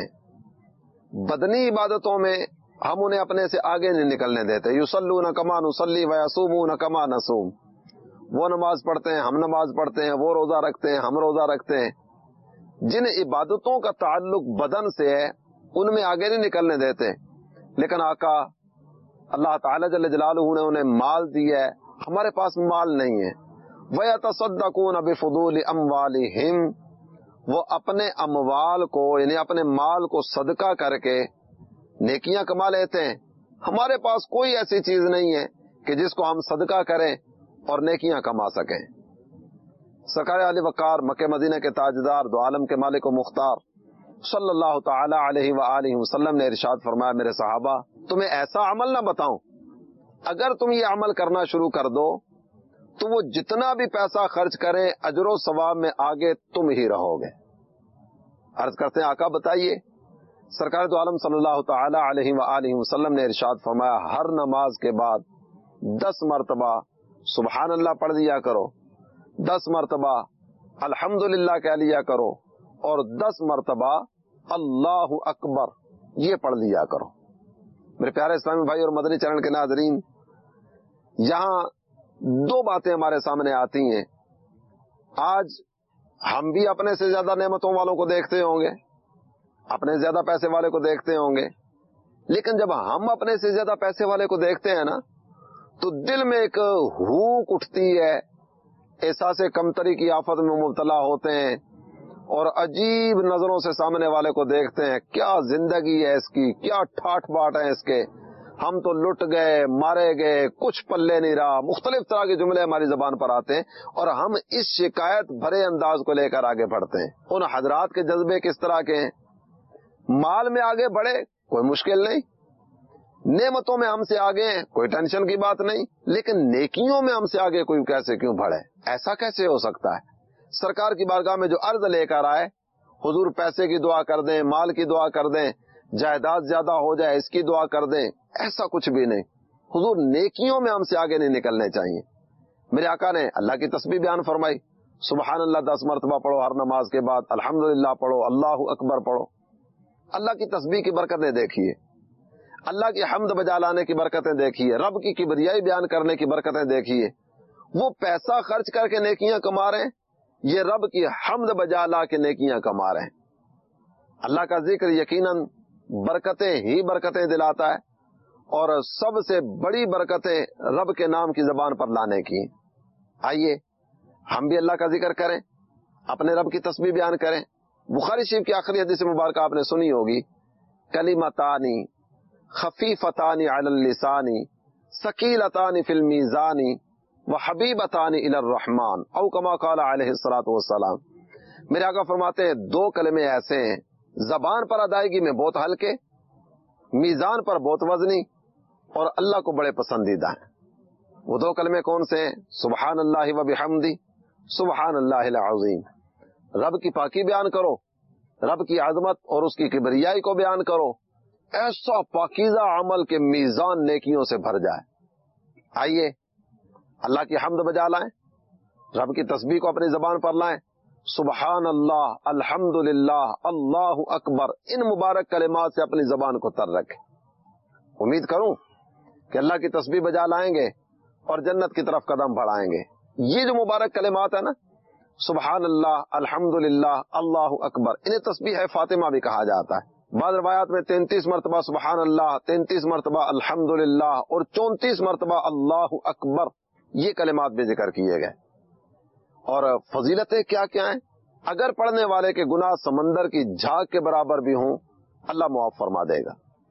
بدنی عبادتوں میں ہم انہیں اپنے سے آگے نہیں نکلنے دیتے. یصلون کما نصلی ویصومون کما نصوم. وہ نماز پڑھتے ہیں ہم نماز پڑھتے ہیں، وہ روزہ رکھتے ہیں ہم روزہ رکھتے ہیں. جن عبادتوں کا تعلق بدن سے ہے ان میں آگے نہیں نکلنے دیتے. لیکن آقا اللہ تعالی جل جلالہ نے انہیں مال دیا ہے، ہمارے پاس مال نہیں ہے. وَيَتَصَدَّقُونَ بِفُضُولِ أَمْوَالِهِمْ. وہ اپنے اموال کو یعنی اپنے مال کو صدقہ کر کے نیکیاں کما لیتے ہیں. ہمارے پاس کوئی ایسی چیز نہیں ہے کہ جس کو ہم صدقہ کریں اور نیکیاں کما سکیں. سرکار علی وقار مکہ مدینہ کے تاجدار دو عالم کے مالک و مختار صلی اللہ تعالی علیہ وآلہ وسلم نے ارشاد فرمایا میرے صحابہ تمہیں ایسا عمل نہ بتاؤں، اگر تم یہ عمل کرنا شروع کر دو تو وہ جتنا بھی پیسہ خرچ کریں اجر و ثواب میں آگے تم ہی رہو گے. عرض کرتے ہیں آقا بتائیے. سرکار دو عالم صلی اللہ تعالی علیہ وآلہ وسلم نے ارشاد فرمایا ہر نماز کے بعد دس مرتبہ سبحان اللہ پڑھ دیا کرو، دس مرتبہ الحمدللہ کہہ لیا کرو اور دس مرتبہ اللہ اکبر یہ پڑھ لیا کرو. میرے پیارے اسلامی بھائی اور مدنی چینل کے ناظرین، یہاں دو باتیں ہمارے سامنے آتی ہیں. آج ہم بھی اپنے سے زیادہ نعمتوں والوں کو دیکھتے ہوں گے، اپنے زیادہ پیسے والے کو دیکھتے ہوں گے، لیکن جب ہم اپنے سے زیادہ پیسے والے کو دیکھتے ہیں نا تو دل میں ایک ہوک اٹھتی ہے، احساس کمتری کی آفت میں مبتلا ہوتے ہیں اور عجیب نظروں سے سامنے والے کو دیکھتے ہیں. کیا زندگی ہے اس کی، کیا ٹھاٹ باٹ ہے اس کے، ہم تو لٹ گئے مارے گئے کچھ پلے نہیں رہا. مختلف طرح کے جملے ہماری زبان پر آتے ہیں اور ہم اس شکایت بھرے انداز کو لے کر آگے بڑھتے ہیں. ان حضرات کے جذبے کس طرح کے ہیں؟ مال میں آگے بڑھے کوئی مشکل نہیں، نعمتوں میں ہم سے آگے ہیں کوئی ٹینشن کی بات نہیں، لیکن نیکیوں میں ہم سے آگے کوئی کیسے کیوں بڑھے؟ ایسا کیسے ہو سکتا ہے؟ سرکار کی بارگاہ میں جو عرض لے کر آئے حضور پیسے کی دعا کر دیں، مال کی دعا کر دیں، جائیداد زیادہ ہو جائے اس کی دعا کر دیں، ایسا کچھ بھی نہیں. حضور نیکیوں میں ہم سے آگے نہیں نکلنے چاہیے. میرے آقا نے اللہ کی تسبیح بیان فرمائی، سبحان اللہ دس مرتبہ پڑھو ہر نماز کے بعد، الحمدللہ پڑھو، اللہ اکبر پڑھو. اللہ کی تسبیح کی برکتیں دیکھیے، اللہ کی حمد بجا لانے کی برکتیں دیکھیے، رب کی کبریائی بیان کرنے کی برکتیں دیکھیے. وہ پیسہ خرچ کر کے نیکیاں کما رہے ہیں، یہ رب کی حمد بجا لا کے نیکیاں کما رہے ہیں. اللہ کا ذکر یقیناً برکتیں ہی برکتیں دلاتا ہے اور سب سے بڑی برکتیں رب کے نام کی زبان پر لانے کی. آئیے ہم بھی اللہ کا ذکر کریں، اپنے رب کی تسبیح بیان کریں. بخاری شریف کی آخری حدیث مبارکہ آپ نے سنی ہوگی، کلمتانی خفیفتانی علی اللسانی सकीलतानि फिल मीज़ानी व हबीबतानि इलर रहमान औ कमा क़ाल अलैहिस्सलातु वस्सलाम। मेरे आका फरमाते हैं दो कलमे ऐसे हैं जबान पर अदायगी में बहुत हल्के, मीजान पर बहुत वजनी और अल्लाह को बड़े पसंदीदा हैं। वो दो कलमे कौन से हैं? सुबहान अल्लाह व बिहम्दी सुबहान अल्लाहिल अज़ीम। रब की पाकी बयान करो, रब की आजमत और उसकी किबरियाई को बयान करो, ऐसा पाकीज़ा अमल के मीजान नेकियों से भर जाए। आइए अल्लाह की हम्द बजा लाएं, रब की तस्बीह को अपनी जबान पर लाएं। सुबहान अल्लाह, अल्हम्दुलिल्लाह, अल्लाहु अकबर, इन मुबारक कलिमात से अपनी जबान को तर रखें। उम्मीद करूं कि अल्लाह की तस्बीह बजा लाएंगे और जन्नत की तरफ कदम बढ़ाएंगे। ये जो मुबारक कलिमात है ना, सुबहान अल्लाह, अल्हम्दुलिल्लाह, अल्लाहु अकबर, इन्हें तस्बीह है फातिमा भी कहा जाता है। बाद रवायात में तैंतीस मरतबा सुबहान अल्लाह, तैंतीस मरतबा अल्हम्दुलिल्लाह और चौंतीस मरतबा अल्लाहु अकबर ये कलिमात भी जिक्र किए गए। और फजीलतें क्या क्या हैं? अगर पढ़ने वाले के गुनाह समंदर की झाग के बराबर भी हों, अल्लाह मुआफ फरमा देगा।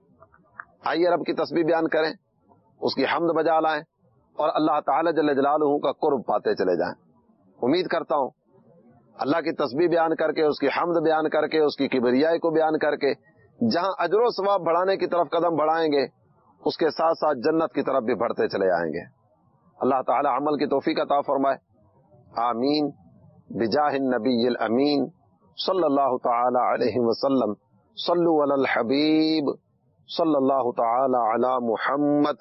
आइए रब की तस्बीह बयान करें, उसकी हम्द बजा लाएं और अल्लाह ताला जल्ल जलालुहु का कुर्ब पाते चले जाएं। उम्मीद करता हूं अल्लाह की तस्बीह बयान करके, उसकी हम्द बयान करके, उसकी किबरियाई को बयान करके जहां अजरो सवाब बढ़ाने की तरफ कदम बढ़ाएंगे, उसके साथ साथ जन्नत की तरफ भी बढ़ते चले आएंगे। अल्लाह ताला अमल की तौफीक अता फरमाए। आमीन बिजाहिन नबील अमीन सल्लल्लाहु ताला अलैहि वसल्लम। सल्लु अलल हबीब सल्लल्लाहु ताला अला मुहम्मद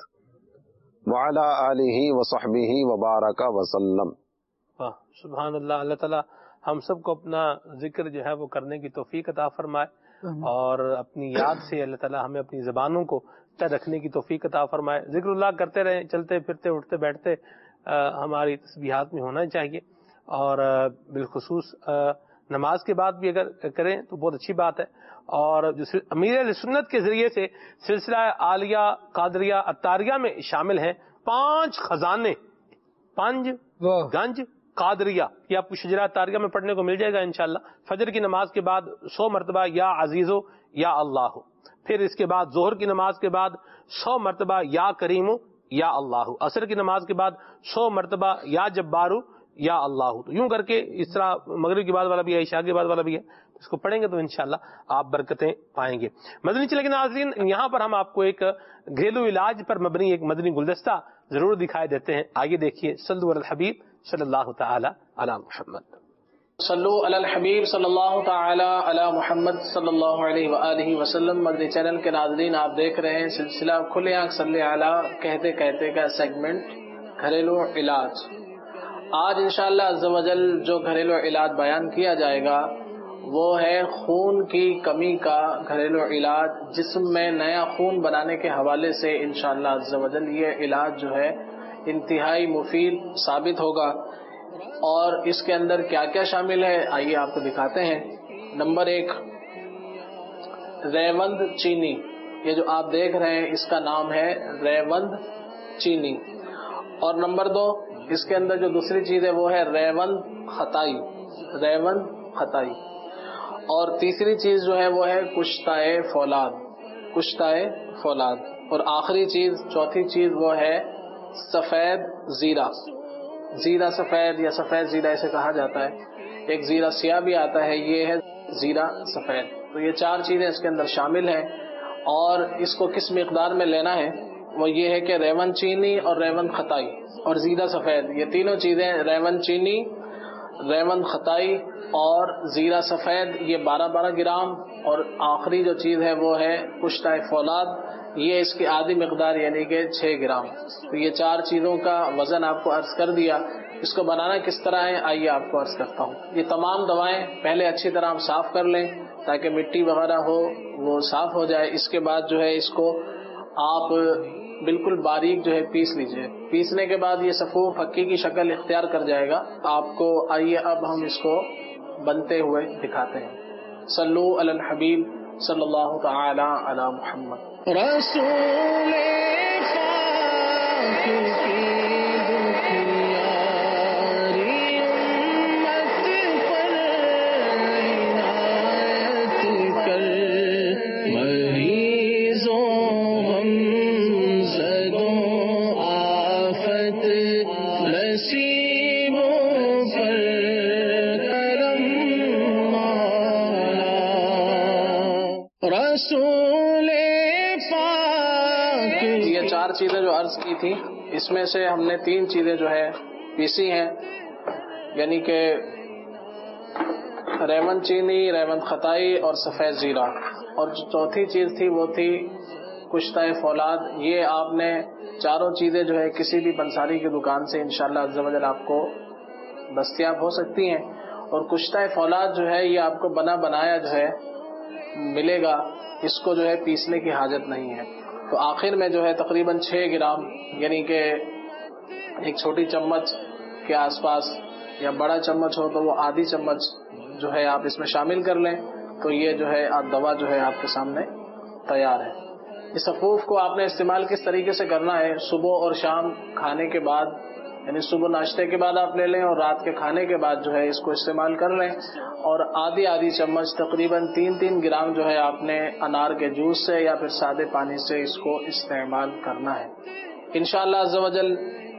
व अला आलिहि व सहबिहि व बारका वसल्लम। वाह, सुभान अल्लाह। अल्लाह ताला हम सबको अपना जिक्र जो है वो करने की तौफीक अता फरमाए और अपनी याद से अल्लाह ताला हमें अपनी ज़बानों को तर रखने की तौफीक अता फरमाए। जिक्रुल्लाह करते रहें, चलते फिरते उठते बैठते आ, हमारी तस्बीहात में होना चाहिए और बिलखुसूस नमाज के बाद भी अगर करें तो बहुत अच्छी बात है। और जो अमीर अहले सुन्नत के जरिए से सिलसिला आलिया, कादरिया, अत्तारिया में शामिल हैं पांच खजाने, पांच गंज कादरिया, ये आपको शजरा तारिया में पढ़ने को मिल जाएगा इंशाल्लाह। फजर की नमाज के बाद सौ मरतबा या अजीजो या अल्लाह, फिर इसके बाद जोहर की नमाज के बाद सौ मरतबा या करीमो या अल्लाह, असर की नमाज के बाद सौ मरतबा या जब्बारू या अल्लाह। तो यूं करके इस तरह मगरिब के बाद वाला भी है, इशा के बाद वाला भी है, इसको पढ़ेंगे तो इंशाल्लाह आप बरकतें पाएंगे। मदनी चले के नाज़रीन, यहाँ पर हम आपको एक घरेलू इलाज पर मबनी एक मदनी गुलदस्ता जरूर दिखाई देते हैं। आइए देखिए। सल्लु अलल हबीब सल्लल्लाहु ताला अला मुहम्मद। सल्लु अलल हबीब सल्लल्लाहु ताला अला मुहम्मद सल्लल्लाहु अलैहि व आलिहि वसल्लम। मदनी चैनल के नाज़रीन, आप देख रहे हैं सिलसिला खुले आंख सल्ले अला कहते कहते का सेगमेंट घरेलू इलाज। आज इंशाअल्लाह अज़्ज़ व जल जो घरेलू इलाज बयान किया जाएगा वो है खून की कमी का घरेलू इलाज, जिस्म में नया खून बनाने के हवाले से इंशाअल्लाह अज़्ज़ व जल ये इलाज जो है इंतहाई मुफीद साबित होगा। और इसके अंदर क्या क्या शामिल है आइए आपको दिखाते हैं। नंबर एक, रेवंद चीनी। ये जो आप देख रहे हैं इसका नाम है रेवंद चीनी। और नंबर दो, इसके अंदर जो दूसरी चीज है वो है रेवंद खताई, रेवंद खताई। और तीसरी चीज जो है वो है कुश्ताए फौलाद, कुश्ताए फौलाद। और आखिरी चीज, चौथी चीज वो है सफेद जीरा, जीरा सफेद या सफेद जीरा इसे कहा जाता है। एक जीरा सिया भी आता है, ये है जीरा सफेद। तो ये चार चीजें इसके अंदर शामिल हैं। और इसको किस मिकदार में लेना है वो ये है कि रेवन चीनी और रेवन खताई और जीरा सफेद, ये तीनों चीजें, रेवन चीनी, रेवन खताई और जीरा सफेद, ये बारह बारह ग्राम। और आखिरी जो चीज है वो है कुश्ता फौलाद, ये इसकी आधी मिकदार यानी कि छह ग्राम। तो ये चार चीजों का वजन आपको अर्ज कर दिया। इसको बनाना किस तरह है आइए आपको अर्ज करता हूँ। ये तमाम दवाएं पहले अच्छी तरह आप साफ कर लें ताकि मिट्टी वगैरह हो वो साफ हो जाए। इसके बाद जो है इसको आप बिल्कुल बारीक जो है पीस लीजिए। पीसने के बाद ये सफूफ फक्की की शक्ल इख्तियार कर जाएगा आपको। आइए अब हम इसको बनते हुए दिखाते हैं। सल्लु अलल हबीब सल्लल्लाहु ताला अला मुहम्मद। रसूल पाक की چیزیں جو عرض کی تھی اس میں سے ہم نے تین چیزیں جو ہے پیسی ہیں، یعنی کہ ریون چینی، ریون خطائی اور سفید زیرہ، اور جو چوتھی چیز تھی وہ تھی کشتہ فولاد. یہ آپ نے چاروں چیزیں جو ہے کسی بھی پنساری کی دکان سے انشاءاللہ عز و جل آپ کو دستیاب ہو سکتی ہیں. اور کشتہ فولاد جو ہے یہ آپ کو بنا بنایا جو ہے ملے گا، اس کو جو ہے پیسنے کی حاجت نہیں ہے. تو آخر میں جو ہے تقریباً چھ گرام یعنی کہ ایک چھوٹی چمچ کے آس پاس یا بڑا چمچ ہو تو وہ آدھی چمچ جو ہے آپ اس میں شامل کر لیں، تو یہ جو ہے دوا جو ہے آپ کے سامنے تیار ہے. اس حفوف کو آپ نے استعمال کس طریقے سے کرنا ہے، صبح اور شام کھانے کے بعد، یعنی صبح ناشتے کے بعد آپ لے لیں اور رات کے کھانے کے بعد جو ہے اس کو استعمال کر لیں. اور آدھی آدھی چمچ تقریباً تین تین گرام جو ہے آپ نے انار کے جوس سے یا پھر سادے پانی سے اس کو استعمال کرنا ہے. انشاءاللہ عز و جل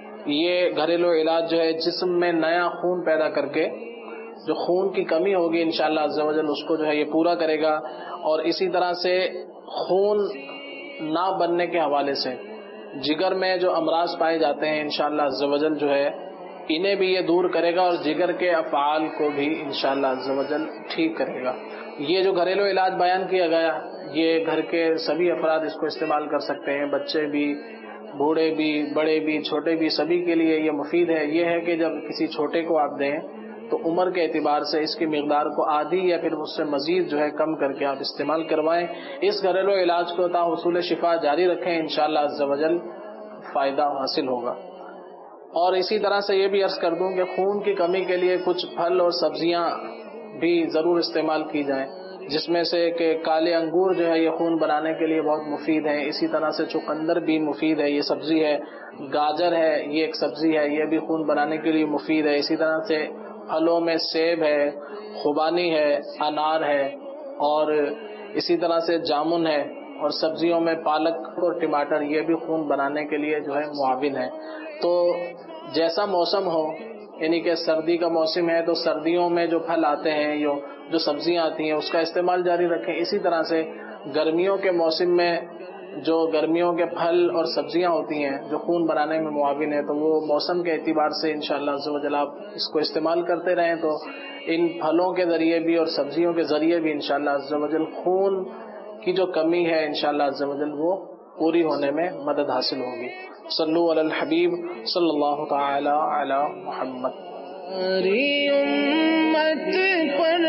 یہ گھریلو علاج جو ہے جسم میں نیا خون پیدا کر کے جو خون کی کمی ہوگی انشاءاللہ عز و جل اس کو جو ہے یہ پورا کرے گا. اور اسی طرح سے خون نہ بننے کے حوالے سے جگر میں جو امراض پائے جاتے ہیں انشاءاللہ عز و جل جو ہے انہیں بھی یہ دور کرے گا اور جگر کے افعال کو بھی انشاءاللہ عز و جل ٹھیک کرے گا. یہ جو گھریلو علاج بیان کیا گیا یہ گھر کے سبھی افراد اس کو استعمال کر سکتے ہیں، بچے بھی، بوڑھے بھی، بڑے بھی، چھوٹے بھی، سبھی کے لیے یہ مفید ہے. یہ ہے کہ جب کسی چھوٹے کو آپ دیں تو عمر کے اعتبار سے اس کی مقدار کو آدھی یا پھر اس سے مزید جو ہے کم کر کے آپ استعمال کروائیں. اس گھریلو علاج کو تا حصول شفا جاری رکھیں، انشاءاللہ عز و جل فائدہ حاصل ہوگا. اور اسی طرح سے یہ بھی عرض کر دوں کہ خون کی کمی کے لیے کچھ پھل اور سبزیاں بھی ضرور استعمال کی جائیں، جس میں سے کہ کالے انگور جو ہے یہ خون بنانے کے لیے بہت مفید ہیں. اسی طرح سے چقندر بھی مفید ہے، یہ سبزی ہے. گاجر ہے، یہ ایک سبزی ہے، یہ بھی خون بنانے کے لیے مفید ہے. اسی طرح سے پھلوں میں سیب ہے، خوبانی ہے، انار ہے، اور اسی طرح سے جامن ہے. اور سبزیوں میں پالک اور ٹماٹر یہ بھی خون بنانے کے لیے جو ہے معاون ہے. تو جیسا موسم ہو، یعنی کہ سردی کا موسم ہے تو سردیوں میں جو پھل آتے ہیں، جو جو سبزیاں آتی ہیں اس کا استعمال جاری رکھیں. اسی طرح سے گرمیوں کے موسم میں جو گرمیوں کے پھل اور سبزیاں ہوتی ہیں جو خون بنانے میں معاون ہے تو وہ موسم کے اعتبار سے انشاءاللہ عز و جل آپ اس کو استعمال کرتے رہیں تو ان پھلوں کے ذریعے بھی اور سبزیوں کے ذریعے بھی انشاءاللہ عز و جل خون کی جو کمی ہے انشاءاللہ عز و جل وہ پوری ہونے میں مدد حاصل ہوگی. صلو علی الحبیب صلی اللہ تعالی علی محمد. ساری امت پر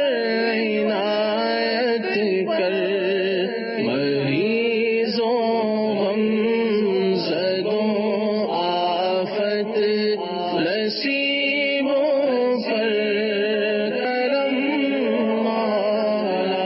عنایت کر، مریضوں غمزدوں آفت نصیبوں پر کرم مولا.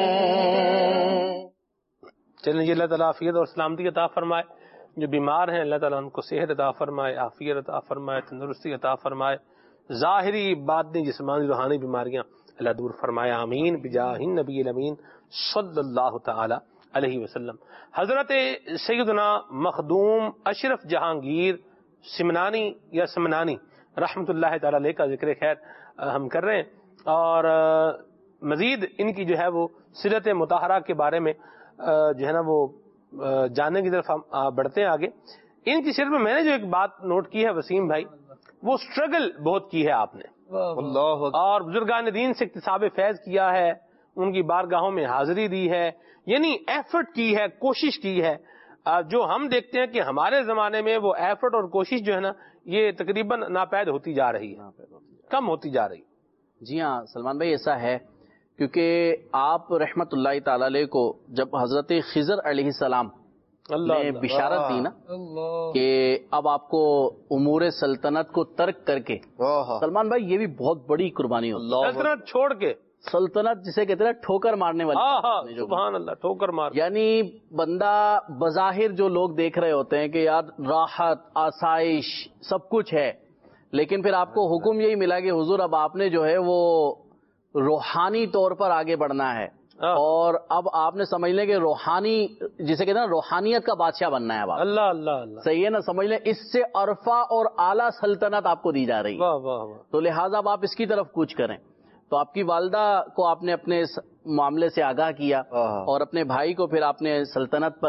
چلیں جی، اللہ تعالیٰ عافیت اور سلامتی عطا فرمائے. جو بیمار ہیں اللہ تعالیٰ ان کو صحت عطا فرمائے، عافیت عطا فرمائے، تندرستی عطا فرمائے. ظاہری باطنی جسمانی روحانی بیماریاں اللہ دور فرمائے. آمین بجاہ النبی الامین صلی اللہ تعالی علیہ وسلم. حضرت سیدنا مخدوم اشرف جہانگیر سمنانی یا سمنانی رحمۃ اللہ تعالی علیہ کا ذکر خیر ہم کر رہے ہیں، اور مزید ان کی جو ہے وہ سیرت مطہرہ کے بارے میں جو ہے نا وہ جاننے کی طرف ہم بڑھتے ہیں آگے. ان کی سیرت میں میں نے جو ایک بات نوٹ کی ہے وسیم بھائی، وہ سٹرگل بہت کی ہے آپ نے، اللہ، اور بزرگان دین سے اکتساب فیض کیا ہے، ان کی بارگاہوں میں حاضری دی ہے، یعنی ایفرٹ کی ہے، کوشش کی ہے. جو ہم دیکھتے ہیں کہ ہمارے زمانے میں وہ ایفرٹ اور کوشش جو ہے نا یہ تقریباً ناپید ہوتی جا رہی ہے، کم ہوتی جا رہی. جی ہاں سلمان بھائی، ایسا ہے کیونکہ آپ رحمت اللہ تعالی علیہ کو جب حضرت خضر علیہ السلام نے بشارت دی نا کہ اب آپ کو امور سلطنت کو ترک کر کے، سلمان بھائی یہ بھی بہت بڑی قربانی ہوتی ہے، سلطنت چھوڑ کے، سلطنت جسے کہتے ہیں ٹھوکر مارنے والی، سبحان اللہ، ٹھوکر مار، یعنی بندہ بظاہر جو لوگ دیکھ رہے ہوتے ہیں کہ یار راحت آسائش سب کچھ ہے، لیکن پھر آپ کو حکم یہی ملا کہ حضور اب آپ نے جو ہے وہ روحانی طور پر آگے بڑھنا ہے، اور اب آپ نے سمجھ لیں کہ روحانی جسے کہتے ہیں روحانیت کا بادشاہ بننا ہے اب. اللہ اللہ اللہ، صحیح ہے نا، سمجھ لیں اس سے عرفہ اور اعلیٰ سلطنت آپ کو دی جا رہی ہے. واہ واہ واہ. تو لہٰذا اب آپ اس کی طرف کوچ کریں. تو آپ کی والدہ کو آپ نے اپنے معاملے سے آگاہ کیا اور اپنے بھائی کو پھر آپ نے سلطنت پر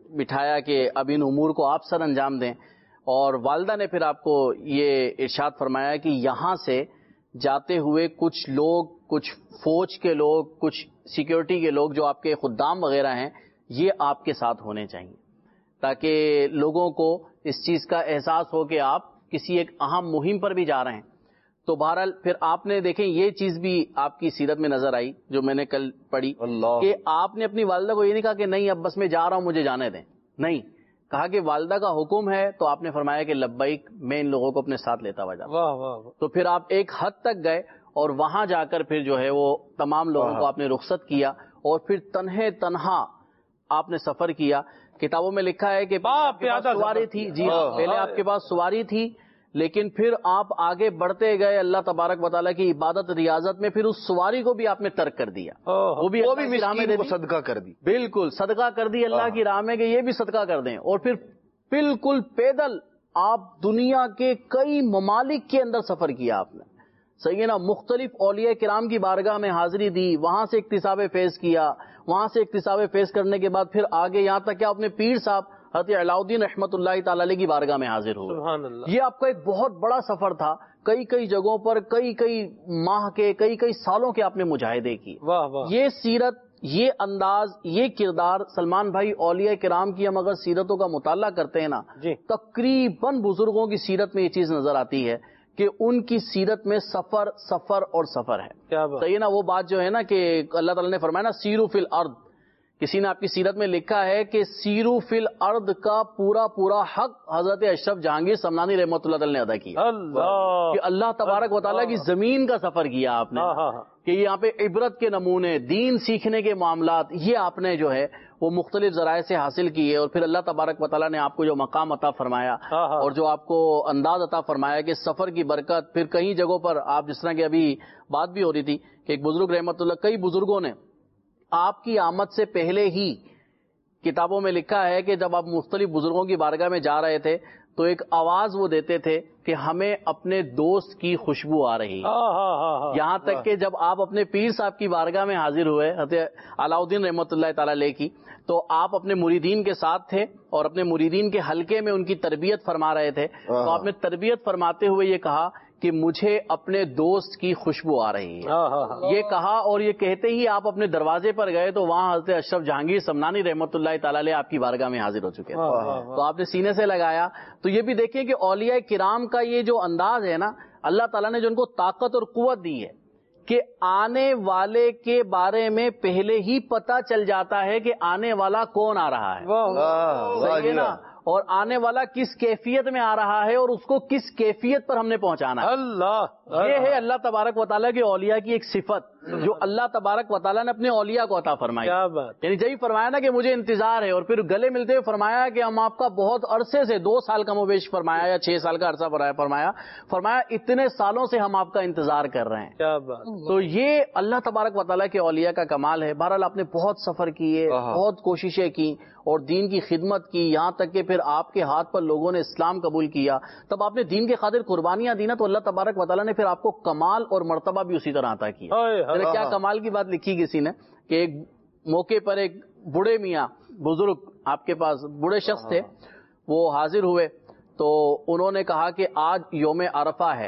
بٹھایا کہ اب ان امور کو آپ سر انجام دیں، اور والدہ نے پھر آپ کو یہ ارشاد فرمایا کہ یہاں سے جاتے ہوئے کچھ لوگ، کچھ فوج کے لوگ، کچھ سیکیورٹی کے لوگ جو آپ کے خدام وغیرہ ہیں، یہ آپ کے ساتھ ہونے چاہیے تاکہ لوگوں کو اس چیز کا احساس ہو کہ آپ کسی ایک اہم مہم پر بھی جا رہے ہیں۔ تو بہرحال پھر آپ نے دیکھیں یہ چیز بھی آپ کی سیرت میں نظر آئی جو میں نے کل پڑھی کہ آپ نے اپنی والدہ کو یہ نہیں کہا کہ نہیں اب بس میں جا رہا ہوں مجھے جانے دیں، نہیں، کہا کہ والدہ کا حکم ہے تو آپ نے فرمایا کہ لبیک، میں ان لوگوں کو اپنے ساتھ لیتا ہوا جاتا ہوں۔ تو پھر آپ ایک حد تک گئے اور وہاں جا کر پھر جو ہے وہ تمام لوگوں کو آپ نے رخصت کیا اور پھر تنہے تنہا آپ نے سفر کیا۔ کتابوں میں لکھا ہے کہ آپ کے پاس سواری تھی، جی ہاں، پہلے آپ کے پاس سواری تھی، لیکن پھر آپ آگے بڑھتے گئے اللہ تبارک و تعالیٰ کی عبادت ریاضت میں، پھر اس سواری کو بھی آپ نے ترک کر دیا، وہ بھی اللہ کی راہ میں صدقہ کر دی، بالکل صدقہ کر دی اللہ کی راہ میں کہ یہ بھی صدقہ کر دیں، اور پھر بالکل پیدل آپ دنیا کے کئی ممالک کے اندر سفر کیا آپ نے، صحیح ہے نا، مختلف اولیاء کرام کی بارگاہ میں حاضری دی، وہاں سے اکتساب فیض کیا، وہاں سے اکتساب فیض کرنے کے بعد پھر آگے یہاں تک کہ اپنے پیر صاحب حضرت علاؤدین رحمۃ اللہ تعالی علیہ کی بارگاہ میں حاضر ہوئے۔ سبحان اللہ، یہ آپ کا ایک بہت بڑا سفر تھا، کئی کئی جگہوں پر کئی کئی ماہ کے، کئی کئی سالوں کے آپ نے مجاہدے کی۔ واہ واہ، یہ سیرت، یہ انداز، یہ کردار سلمان بھائی اولیاء کرام کی ہم اگر سیرتوں کا مطالعہ کرتے ہیں نا، تقریباً بزرگوں کی سیرت میں یہ چیز نظر آتی ہے کہ ان کی سیرت میں سفر سفر اور سفر ہے۔ صحیح نا، وہ بات جو ہے نا کہ اللہ تعالیٰ نے فرمایا نا سیرو فی الارض، کسی نے آپ کی سیرت میں لکھا ہے کہ سیرو فی الارض کا پورا پورا حق حضرت اشرف جہانگیر سمنانی رحمۃ اللہ تعالی نے ادا کیا، کہ اللہ تبارک و تعالیٰ کی زمین کا سفر کیا آپ نے، کہ یہاں پہ عبرت کے نمونے، دین سیکھنے کے معاملات، یہ آپ نے جو ہے وہ مختلف ذرائع سے حاصل کیے، اور پھر اللہ تبارک و تعالیٰ نے آپ کو جو مقام عطا فرمایا اور جو آپ کو انداز عطا فرمایا کہ سفر کی برکت، پھر کئی جگہوں پر آپ جس طرح کی ابھی بات بھی ہو رہی تھی کہ ایک بزرگ رحمۃ اللہ، کئی بزرگوں نے آپ کی آمد سے پہلے ہی کتابوں میں لکھا ہے کہ جب آپ مختلف بزرگوں کی بارگاہ میں جا رہے تھے تو ایک آواز وہ دیتے تھے کہ ہمیں اپنے دوست کی خوشبو آ رہی ہے، یہاں تک کہ جب آپ اپنے پیر صاحب کی بارگاہ میں حاضر ہوئے حضرت علاؤدین رحمۃ اللہ تعالی علیہ کی، تو آپ اپنے مریدین کے ساتھ تھے اور اپنے مریدین کے حلقے میں ان کی تربیت فرما رہے تھے، تو آپ نے تربیت فرماتے ہوئے یہ کہا کہ مجھے اپنے دوست کی خوشبو آ رہی ہے، یہ کہا، اور یہ کہتے ہی آپ اپنے دروازے پر گئے تو وہاں حضرت اشرف جہانگیر سمنانی رحمۃ اللہ تعالی علیہ آپ کی بارگاہ میں حاضر ہو چکے تھے، تو آپ نے سینے سے لگایا۔ تو یہ بھی دیکھیں کہ اولیاء کرام کا یہ جو انداز ہے نا، اللہ تعالیٰ نے جو ان کو طاقت اور قوت دی ہے کہ آنے والے کے بارے میں پہلے ہی پتہ چل جاتا ہے کہ آنے والا کون آ رہا ہے، صحیح ہے نا، اور آنے والا کس کیفیت میں آ رہا ہے اور اس کو کس کیفیت پر ہم نے پہنچانا ہے۔ اللہ، یہ ہے اللہ تبارک و تعالیٰ کے اولیاء کی ایک صفت جو اللہ تبارک و تعالیٰ نے اپنے اولیاء کو عطا فرمائی، یعنی جب فرمایا نا کہ مجھے انتظار ہے، اور پھر گلے ملتے ہوئے فرمایا کہ ہم آپ کا بہت عرصے سے، دو سال کا مویش فرمایا یا چھ سال کا عرصہ فرمایا فرمایا اتنے سالوں سے ہم آپ کا انتظار کر رہے ہیں۔ تو یہ اللہ تبارک و تعالیٰ کے اولیاء کا کمال ہے۔ بہرحال آپ نے بہت سفر کیے، بہت کوششیں کی اور دین کی خدمت کی، یہاں تک کہ پھر آپ کے ہاتھ پر لوگوں نے اسلام قبول کیا، تب آپ نے دین کے خاطر قربانیاں دی نا، تو اللہ تبارک و تعالیٰ نے پھر آپ کو کمال اور مرتبہ بھی اسی طرح عطا کیا۔ کیا کمال کی بات لکھی کسی نے کہ ایک موقع پر ایک بوڑھے میاں بزرگ آپ کے پاس بوڑھے شخص تھے، وہ حاضر ہوئے تو انہوں نے کہا کہ آج یوم عرفہ ہے،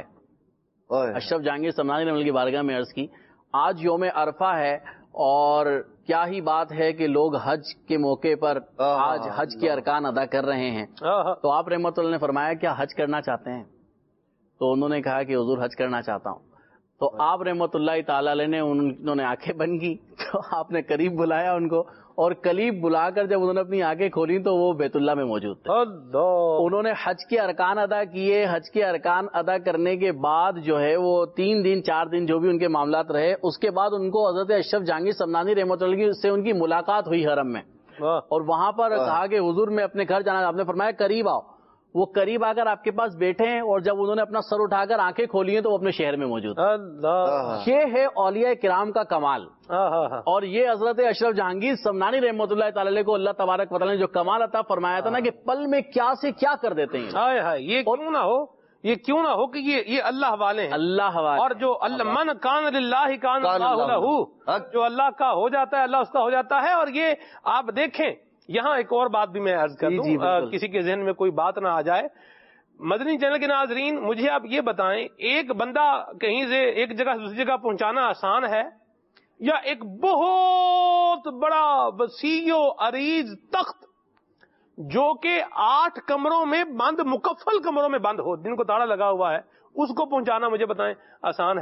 اشرف جہانگیر سمنانی رحمۃ اللہ کی بارگاہ میں عرض کی آج یوم عرفہ ہے، اور کیا ہی بات ہے کہ لوگ حج کے موقع پر آج حج کے ارکان ادا کر رہے ہیں، تو آپ رحمۃ اللہ نے فرمایا کیا حج کرنا چاہتے ہیں؟ تو انہوں نے کہا کہ حضور حج کرنا چاہتا ہوں۔ تو آپ رحمۃ اللہ تعالی علیہ نے انہوں نے آنکھیں بند کی، تو آپ نے قریب بلایا ان کو، اور قریب بلا کر جب انہوں نے اپنی آنکھیں کھولی تو وہ بیت اللہ میں موجود تھے۔ انہوں نے حج کے ارکان ادا کیے، حج کے ارکان ادا کرنے کے بعد جو ہے وہ تین دن چار دن جو بھی ان کے معاملات رہے، اس کے بعد ان کو حضرت اشرف جہانگیر سمنانی رحمۃ اللہ سے ان کی ملاقات ہوئی حرم میں، اور وہاں پر کہا کہ حضور میں اپنے گھر جانا، آپ نے فرمایا قریب آؤ۔ وہ قریب آ کر آپ کے پاس بیٹھے ہیں، اور جب انہوں نے اپنا سر اٹھا کر آنکھیں کھولی ہیں تو وہ اپنے شہر میں موجود ہیں۔ یہ ہے اولیاء کرام کا کمال، اور یہ حضرت اشرف جہانگیر سمنانی رحمۃ اللہ تعالی علیہ کو اللہ تبارک و تعالی نے جو کمال عطا فرمایا تھا نا کہ پل میں کیا سے کیا کر دیتے ہیں، یہ کیوں نہ ہو، یہ کیوں نہ ہو کہ یہ یہ اللہ والے ہیں، اللہ والے، اور جو اللہ من کان للہ کان اللہ لہ، جو اللہ کا ہو جاتا ہے اللہ اس کا ہو جاتا ہے۔ اور یہ آپ دیکھیں یہاں ایک اور بات بھی میں عرض کر دوں، کسی کے ذہن میں کوئی بات نہ آ جائے. مدنی چینل کے ناظرین، مجھے آپ یہ بتائیں، ایک بندہ کہیں سے ایک جگہ سے دوسری جگہ پہنچانا آسان ہے، یا ایک بہت بڑا وسیع و عریض تخت جو کہ آٹھ کمروں میں بند، مکفل کمروں میں بند ہو، جن کو تالا لگا ہوا ہے، اس کو پہنچانا مجھے بتائیں آسان ہے؟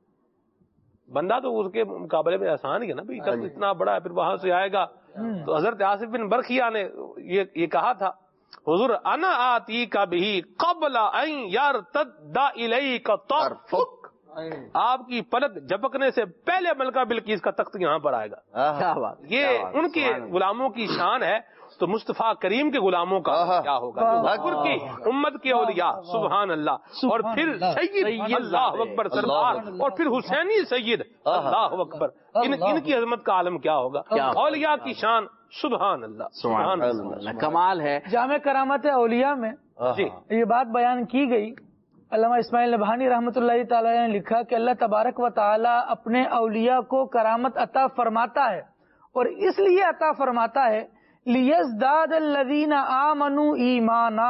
بندہ تو اس کے مقابلے میں آسان ہی ہے نا بھائی، تخت اتنا بڑا ہے، پھر وہاں سے آئے گا. تو حضرت آصف بن برخیہ نے یہ یہ کہا تھا، حضور انا آتی کا بھی قبل ان یرتد الیک طرفک، آپ کی پلک جھپکنے سے پہلے ملکہ بلقیس کا تخت یہاں پر آئے گا. یہ ان کے غلاموں کی شان ہے، تو مصطفیٰ کریم کے غلاموں کا کیا ہوگا، حضور کی امت کے اولیاء، سبحان اللہ، اور پھر سید اللہ اکبر سرکار، اور پھر حسینی سید اللہ اکبر، ان ان کی عظمت کا عالم کیا ہوگا، اولیاء کی شان، سبحان اللہ سبحان اللہ، کمال ہے. جامع کرامت اولیاء میں یہ بات بیان کی گئی. علامہ اسماعیل نبہانی رحمۃ اللہ تعالی نے لکھا کہ اللہ تبارک و تعالی اپنے اولیاء کو کرامت عطا فرماتا ہے، اور اس لیے عطا فرماتا ہے لیزداد الذین آمنوا ایمانا،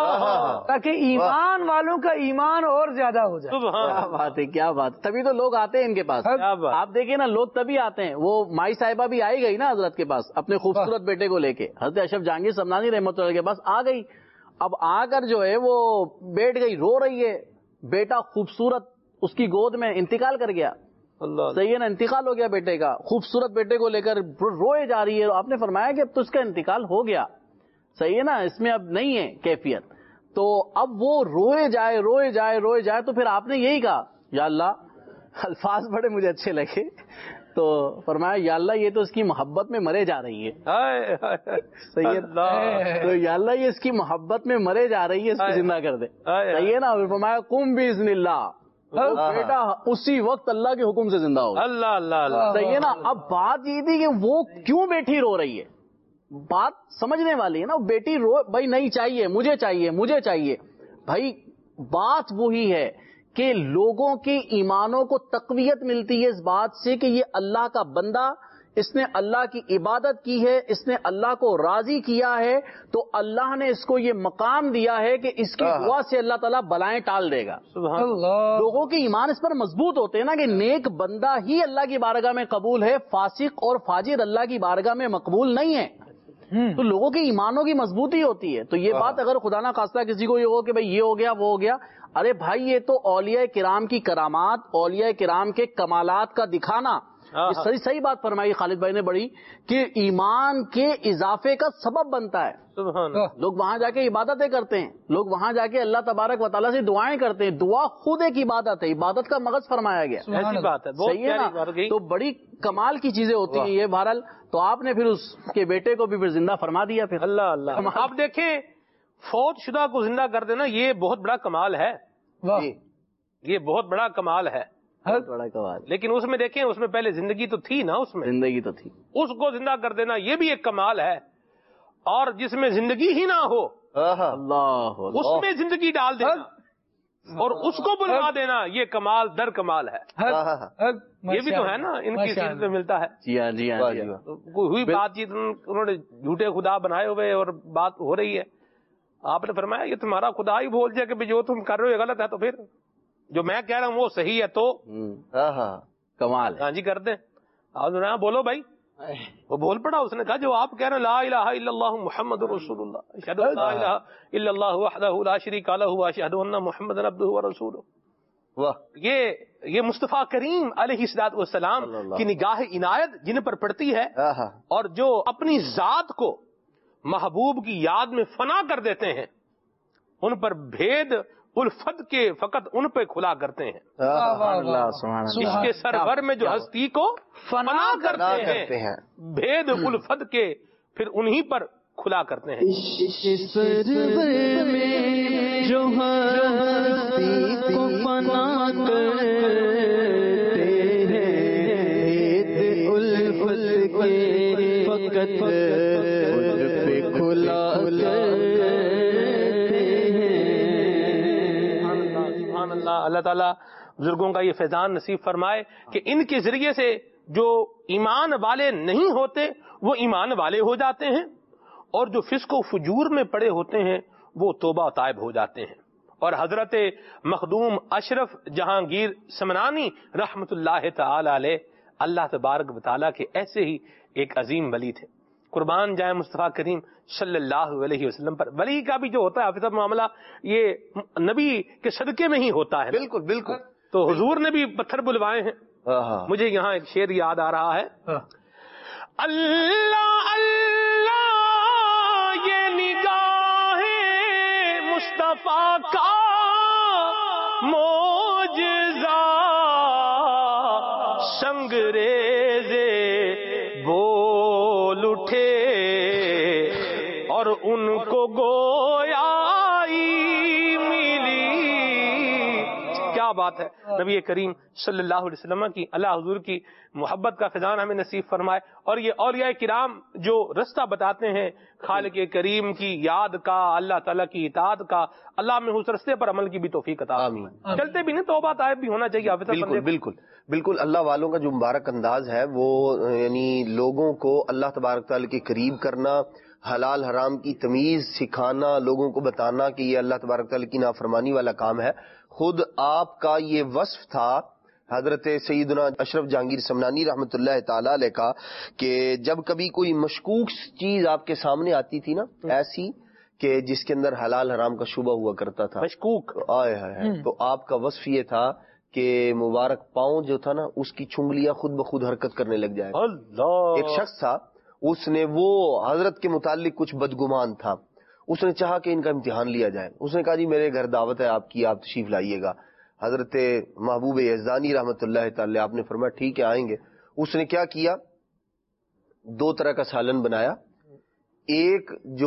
تاکہ ایمان والوں کا ایمان اور زیادہ ہو جائے. کیا بات ہے، کیا بات. تبھی تو لوگ آتے ہیں ان کے پاس. آپ دیکھیں نا، لوگ تبھی آتے ہیں. وہ مائی صاحبہ بھی آئی گئی نا حضرت کے پاس اپنے خوبصورت بیٹے کو لے کے، حضرت اشرف جہانگیر سمنانی رحمۃ اللہ کے پاس آ گئی. اب آ کر جو ہے وہ بیٹھ گئی، رو رہی ہے. بیٹا خوبصورت اس کی گود میں انتقال کر گیا. صحیح ہے نا، انتقال ہو گیا بیٹے کا. خوبصورت بیٹے کو لے کر روئے جا رہی ہے. آپ نے فرمایا کہ اب تو اس کا انتقال ہو گیا، صحیح ہے نا، اس میں اب نہیں ہے کیفیت. تو اب وہ روئے جائے روئے جائے روئے جائے تو پھر آپ نے یہی کہا، یا اللہ، الفاظ بڑے مجھے اچھے لگے. تو فرمایا یا اللہ یہ تو اس کی محبت میں مرے جا رہی ہے. صحیح ہے، تو یا اللہ یہ اس کی محبت میں مرے جا رہی ہے، اس کو زندہ کر دے. صحیح ہے نا. فرمایا قم باذن اللہ، بیٹا اسی وقت اللہ کے حکم سے زندہ ہو. اللہ اللہ، صحیح ہے نا. اب بات یہ تھی کہ وہ کیوں بیٹی رو رہی ہے، بات سمجھنے والی ہے نا. بیٹی رو، بھائی نہیں چاہیے، مجھے چاہیے مجھے چاہیے. بھائی بات وہی ہے کہ لوگوں کے ایمانوں کو تقویت ملتی ہے اس بات سے کہ یہ اللہ کا بندہ، اس نے اللہ کی عبادت کی ہے، اس نے اللہ کو راضی کیا ہے، تو اللہ نے اس کو یہ مقام دیا ہے کہ اس کی دعا سے اللہ تعالیٰ بلائیں ٹال دے گا. سبحان اللہ. لوگوں کے ایمان اس پر مضبوط ہوتے ہیں نا کہ نیک بندہ ہی اللہ کی بارگاہ میں قبول ہے، فاسق اور فاجر اللہ کی بارگاہ میں مقبول نہیں ہے. تو لوگوں کے ایمانوں کی مضبوطی ہوتی ہے. تو یہ بات اگر خدا نہ خواستہ کسی کو یہ ہو کہ بھائی یہ ہو گیا وہ ہو گیا، ارے بھائی یہ تو اولیاء کرام کی کرامات، اولیاء کرام کے کمالات کا دکھانا. یہ صحیح صحیح بات فرمائی خالد بھائی نے بڑی، کہ ایمان کے اضافے کا سبب بنتا ہے. لوگ وہاں جا کے عبادتیں کرتے ہیں، لوگ وہاں جا کے اللہ تبارک و تعالیٰ سے دعائیں کرتے ہیں. دعا خود ایک عبادت ہے، عبادت کا مغز فرمایا گیا. ایسی بات ہے، صحیح ہے نا. تو بڑی کمال کی چیزیں ہوتی ہیں یہ. بہرحال تو آپ نے پھر اس کے بیٹے کو بھی پھر زندہ فرما دیا. پھر اللہ اللہ. آپ دیکھیں فوت شدہ کو زندہ کر دینا یہ بہت بڑا کمال ہے، یہ بہت بڑا کمال ہے، بہت بڑا کمال. لیکن اس میں دیکھیں اس میں پہلے زندگی تو تھی نا، اس میں زندگی تو تھی، اس کو زندہ کر دینا یہ بھی ایک کمال ہے. اور جس میں زندگی ہی نہ ہو اللہ اس میں زندگی ڈال دینا اور اس کو بلوا دینا، یہ کمال در کمال ہے. یہ بھی تو ہے نا، ان کی سیرت میں ملتا ہے. جی ہاں جی ہاں. ہوئی بات چیت، انہوں نے جھوٹے خدا بنائے ہوئے اور بات ہو رہی ہے. آپ نے فرمایا یہ تمہارا خدا ہی بول دیا کہ جو تم کر رہے ہو یہ غلط ہے، تو پھر جو میں کہہ رہا ہوں وہ صحیح ہے. تو کمال. ہاں جی کر دیں. آپ نے بولو بھائی، وہ بول پڑا. اس نے کہا جو آپ کہہ رہے ہیں لا الہ الا اللہ محمد رسول اللہ، اشہد ان لا الہ الا اللہ وحدہ لا شریک لہ واشہد ان محمدا عبدہ ورسولہ. یہ یہ مصطفیٰ کریم علیہ الصلوۃ والسلام کی نگاہ عنایت جن پر پڑتی ہے، اور جو اپنی ذات کو محبوب کی یاد میں فنا کر دیتے ہیں، ان پر بھید الفت کے فقط ان پہ کھلا کرتے ہیں. اس کے سرور میں جو ہستی کو فنا کرتے ہیں، بھید الفت کے پھر انہی پر کھلا کرتے ہیں. سرور میں جو ہستی کو فنا کرتے ہیں، بھید الفت کے فقط ان پہ کھلا اللہ تعالیٰ بزرگوں کا یہ فیضان نصیب فرمائے کہ ان کے ذریعے سے جو ایمان والے نہیں ہوتے وہ ایمان والے ہو جاتے ہیں، اور جو فسق و فجور میں پڑے ہوتے ہیں وہ توبہ طائب ہو جاتے ہیں. اور حضرت مخدوم اشرف جہانگیر سمنانی رحمت اللہ تعالی علیہ اللہ تبارک و تعالیٰ کے ایسے ہی ایک عظیم ولی تھے. قربان جائے مصطفیٰ کریم صلی اللہ علیہ وسلم پر. ولی کا بھی جو ہوتا ہے حافظ معاملہ یہ نبی کے صدقے میں ہی ہوتا ہے. بالکل بالکل. تو حضور نے بھی پتھر بلوائے ہیں. مجھے یہاں ایک شعر یاد آ رہا ہے. اللہ اللہ یہ نگاہ مصطفیٰ کا معجزہ سنگریزے بول اٹھے اور ان کو گویائی ملی. کیا بات ہے. نبی کریم صلی اللہ علیہ وسلم کی اللہ حضور کی محبت کا خزانہ ہمیں نصیب فرمائے. اور یہ اولیاء کرام جو رستہ بتاتے ہیں خالق کریم کی یاد کا, اللہ تعالیٰ کی اطاعت کا, اللہ میں اس رستے پر عمل کی بھی توفیق عطا. آمین. چلتے بھی نہیں توبہ طائب بھی ہونا چاہیے. بالکل بالکل بالکل. اللہ والوں کا جو مبارک انداز ہے وہ یعنی لوگوں کو اللہ تبارک تعالیٰ کے قریب کرنا, حلال حرام کی تمیز سکھانا, لوگوں کو بتانا کہ یہ اللہ تبارک تعالیٰ کی نافرمانی والا کام ہے. خود آپ کا یہ وصف تھا حضرت سیدنا اشرف جہانگیر سمنانی رحمۃ اللہ تعالی علیہ کا کہ جب کبھی کوئی مشکوک چیز آپ کے سامنے آتی تھی نا, ایسی کہ جس کے اندر حلال حرام کا شبہ ہوا کرتا تھا, مشکوک آئے ہے, تو آپ کا وصف یہ تھا کہ مبارک پاؤں جو تھا نا اس کی چنگلیاں خود بخود حرکت کرنے لگ جائے. اللہ. ایک شخص تھا, اس نے وہ حضرت کے متعلق کچھ بدگمان تھا, اس نے چاہا کہ ان کا امتحان لیا جائے. اس نے کہا جی میرے گھر دعوت ہے آپ کی, آپ تشریف لائیے گا. حضرت محبوب یزدانی رحمت اللہ تعالی آپ نے فرمایا ٹھیک ہے آئیں گے. اس نے کیا کیا, دو طرح کا سالن بنایا. ایک جو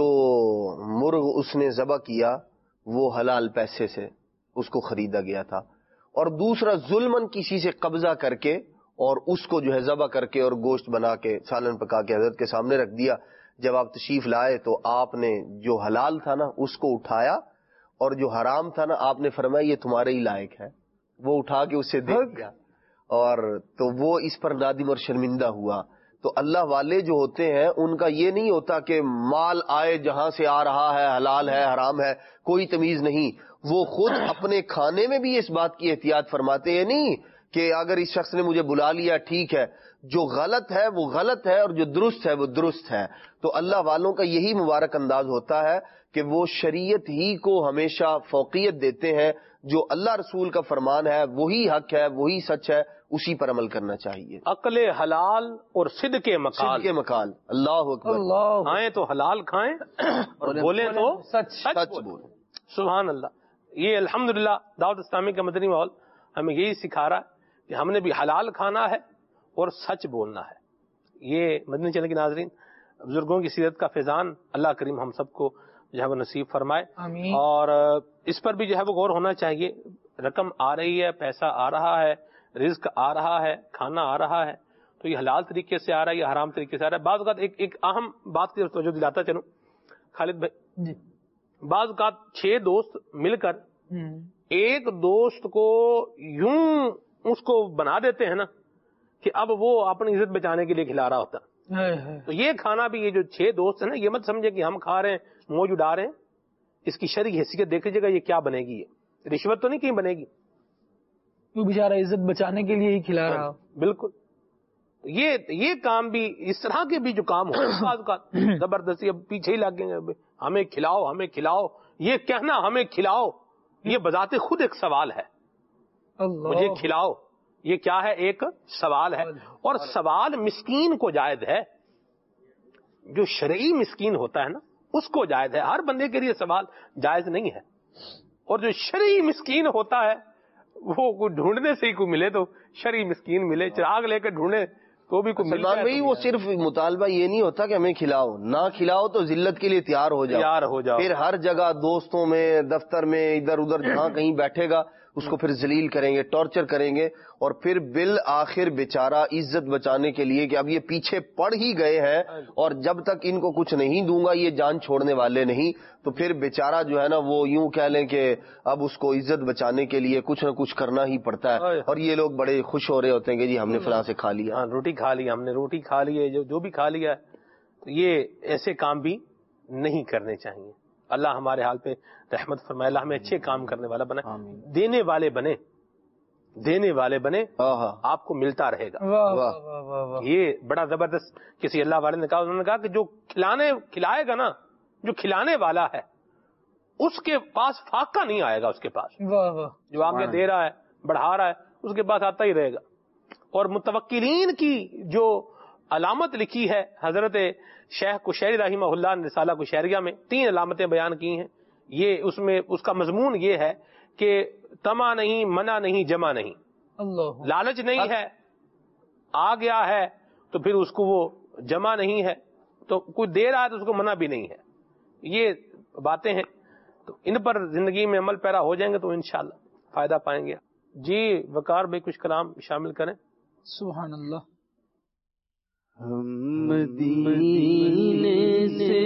مرغ اس نے ذبح کیا وہ حلال پیسے سے اس کو خریدا گیا تھا, اور دوسرا ظلمن کسی سے قبضہ کر کے اور اس کو جو ہے ذبح کر کے اور گوشت بنا کے سالن پکا کے حضرت کے سامنے رکھ دیا. جب آپ تشریف لائے تو آپ نے جو حلال تھا نا اس کو اٹھایا, اور جو حرام تھا نا آپ نے فرمایا یہ تمہارے ہی لائق ہے, وہ اٹھا کے اسے دے دیا. اور تو وہ اس پر نادم اور شرمندہ ہوا. تو اللہ والے جو ہوتے ہیں ان کا یہ نہیں ہوتا کہ مال آئے جہاں سے آ رہا ہے, حلال ہے حرام ہے, کوئی تمیز نہیں. وہ خود اپنے کھانے میں بھی اس بات کی احتیاط فرماتے ہیں نہیں کہ اگر اس شخص نے مجھے بلا لیا ٹھیک ہے, جو غلط ہے وہ غلط ہے اور جو درست ہے وہ درست ہے. تو اللہ والوں کا یہی مبارک انداز ہوتا ہے کہ وہ شریعت ہی کو ہمیشہ فوقیت دیتے ہیں. جو اللہ رسول کا فرمان ہے وہی حق ہے, وہی سچ ہے, اسی پر عمل کرنا چاہیے. عقل حلال اور صدق مقال. صدق مقال. اللہ اکبر. اللہ. کھائیں تو حلال کھائیں اور بولیں تو سچ سچ بولیں. سبحان اللہ. یہ الحمدللہ دعوت اسلامی کا مدنی ماحول ہمیں یہی سکھا رہا ہے کہ ہم نے بھی حلال کھانا ہے اور سچ بولنا ہے. یہ مدنی چینل کے ناظرین, بزرگوں کی سیرت کا فیضان اللہ کریم ہم سب کو جو ہے وہ نصیب فرمائے. آمین. اور اس پر بھی جو ہے وہ غور ہونا چاہیے. رقم آ رہی ہے, پیسہ آ رہا ہے, رزق آ رہا ہے, کھانا آ رہا ہے, تو یہ حلال طریقے سے آ رہا ہے یا حرام طریقے سے آ رہا ہے. بعض اوقات ایک ایک اہم بات کی توجہ دلاتا چلوں خالد بھائی جی. بعض اوقات چھ دوست مل کر ایک دوست کو یوں اس کو بنا دیتے ہیں نا کہ اب وہ اپنی عزت بچانے کے لیے کھلا رہا ہوتا. تو یہ کھانا بھی, یہ جو چھ دوست ہیں نا, یہ مت سمجھے کہ ہم کھا رہے ہیں موج اڑا رہے ہیں. اس کی شرعی حیثیت دیکھ لیجیے گا یہ کیا بنے گی. یہ رشوت تو نہیں کہیں بنے گی, وہ بیچارہ عزت بچانے کے لیے ہی کھلا رہا. بالکل. یہ یہ کام بھی, اس طرح کے بھی جو کام ہو زبردستی اب پیچھے ہی لگ گئے, ہمیں کھلاؤ ہمیں کھلاؤ. یہ کہنا ہمیں کھلاؤ یہ بذات خود ایک سوال ہے. مجھے کھلاؤ یہ کیا ہے, ایک سوال ہے. اور سوال مسکین کو جائز ہے, جو شرعی مسکین ہوتا ہے نا اس کو جائز ہے. ہر بندے کے لیے سوال جائز نہیں ہے. اور جو شرعی مسکین ہوتا ہے وہ کوئی ڈھونڈنے سے ہی کوئی ملے تو شرعی مسکین ملے, چراغ لے کے ڈھونڈے تو بھی کوئی سلمان بھائی وہ صرف مطالبہ یہ نہیں ہوتا کہ ہمیں کھلاؤ, نہ کھلاؤ تو ذلت کے لیے تیار ہو جاؤ. تیار ہو جاؤ. پھر ہر جگہ دوستوں میں, دفتر میں, ادھر ادھر جہاں کہیں بیٹھے گا اس کو پھر ذلیل کریں گے, ٹارچر کریں گے, اور پھر بالآخر بیچارہ عزت بچانے کے لیے کہ اب یہ پیچھے پڑ ہی گئے ہیں اور جب تک ان کو کچھ نہیں دوں گا یہ جان چھوڑنے والے نہیں, تو پھر بیچارہ جو ہے نا وہ یوں کہہ لیں کہ اب اس کو عزت بچانے کے لیے کچھ نہ کچھ کرنا ہی پڑتا ہے. اور یہ لوگ بڑے خوش ہو رہے ہوتے ہیں کہ جی ہم نے فلاں سے کھا لیا, روٹی کھا لی, ہم نے روٹی کھا لی ہے, جو جو بھی کھا لیا ہے. تو یہ ایسے کام بھی نہیں کرنے چاہیے. اللہ ہمارے حال پہ رحمت فرمائے, اللہ ہمیں اچھے کام کرنے والا بنا, دینے والے بنے, دینے والے بنے, آپ کو ملتا رہے گا. یہ بڑا زبردست کسی اللہ والے نے کہا, انہوں نے کہا کہ جو کھلانے کھلائے گا نا, جو کھلانے والا ہے اس کے پاس فاقہ نہیں آئے گا, اس کے پاس جو آگے دے رہا ہے بڑھا رہا ہے اس کے پاس آتا ہی رہے گا. اور متوکلین کی جو علامت لکھی ہے حضرت شیخ کشیری رحمہ اللہ نے رسالہ کشیریہ میں, تین علامتیں بیان کی ہیں. یہ اس میں اس کا مضمون یہ ہے کہ طمع نہیں, منع نہیں, جمع نہیں. اللہ لالچ نہیں ہے, آ گیا ہے تو پھر اس کو وہ جمع نہیں ہے, تو کوئی دے رہا ہے تو اس کو منع بھی نہیں ہے. یہ باتیں ہیں, تو ان پر زندگی میں عمل پیرا ہو جائیں گے تو انشاءاللہ فائدہ پائیں گے. جی وقار بھائی کچھ کلام شامل کریں. سبحان اللہ. ہم مدینے سے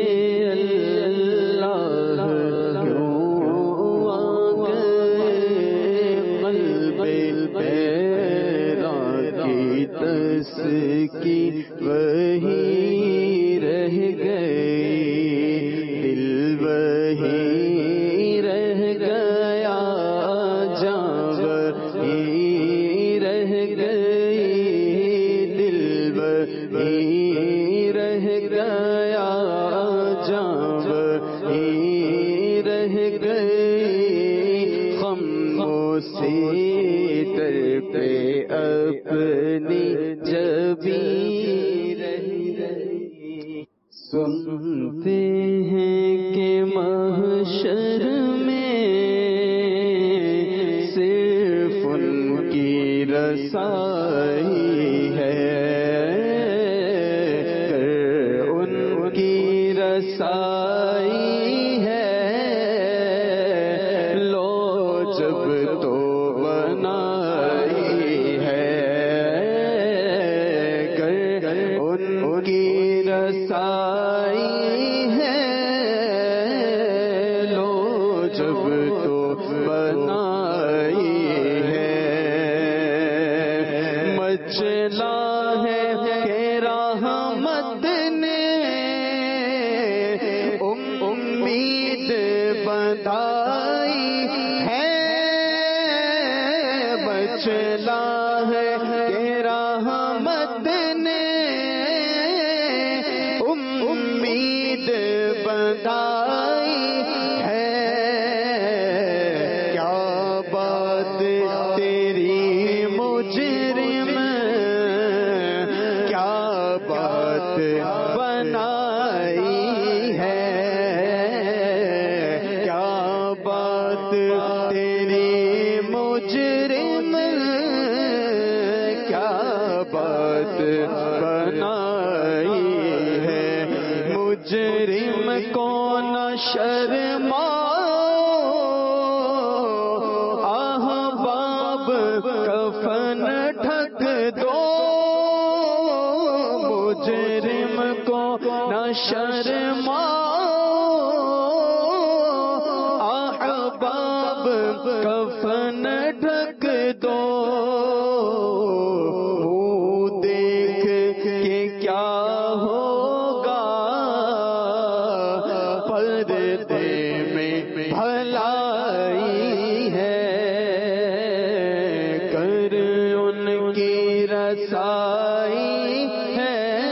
اللہ کیوں آ گئے, قلب پیرا کی تسکین وہی رہ گئی, دل وہی رہ گیا, جاں وہی رہ گئی, دل وہی رہ گیا, جاں وہی رہ گئی, خاموشی در پہ اپنی جبیں رہ گئی. سنتے ہیں کہ محشر میں صرف ان کی رسائی ہے, ان کی رسائی ہے, لو جب تو بنائی ہے, ان کی رسائی ہے, لو جب تو بنائی ہے. مچلا ہے کہ رحمت نے امید بندائی ہے, مچلا ہے کہ رحمت نے امید بندائی ہے. کیا بات تیری مجرم, کیا بات بنائی ہے, کیا بات تیری مجرم, کیا بات بنائی ہے. مجرم کو نہ شرماؤ, احباب کفن ڈھک دو, مجرم کو نہ شرماؤ, احباب کفن ڈھک دو. وہ دیکھ کے کیا ہوگا, پردے میں بھلائی ہے, کر ان کی رسائی ہے,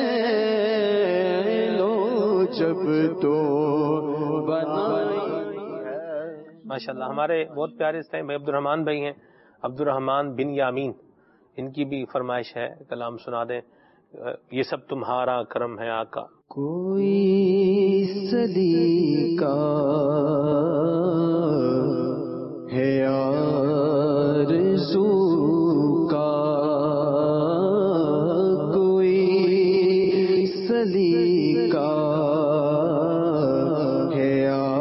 لو جب تو بنائی. ماشاء اللہ. ہمارے بہت پیارے اس ٹائم بھائی عبد الرحمان بھائی ہیں, عبد الرحمان بن یامین, ان کی بھی فرمائش ہے, کلام سنا دیں. یہ سب تمہارا کرم ہے آقا. کوئی سلیقہ ہے آرزو کا, کوئی سلیقہ ہے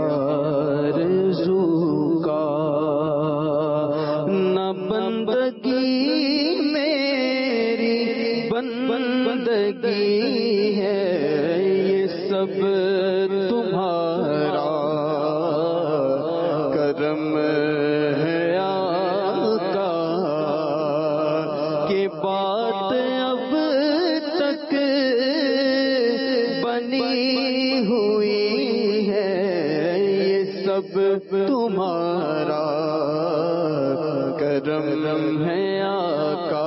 آرزو کا, نہ بندگی میری بندگی ہے, یہ سب تمہارا کرم ہے آقا, کہ بات اب تک بنی ہوئی کرم ہے آقا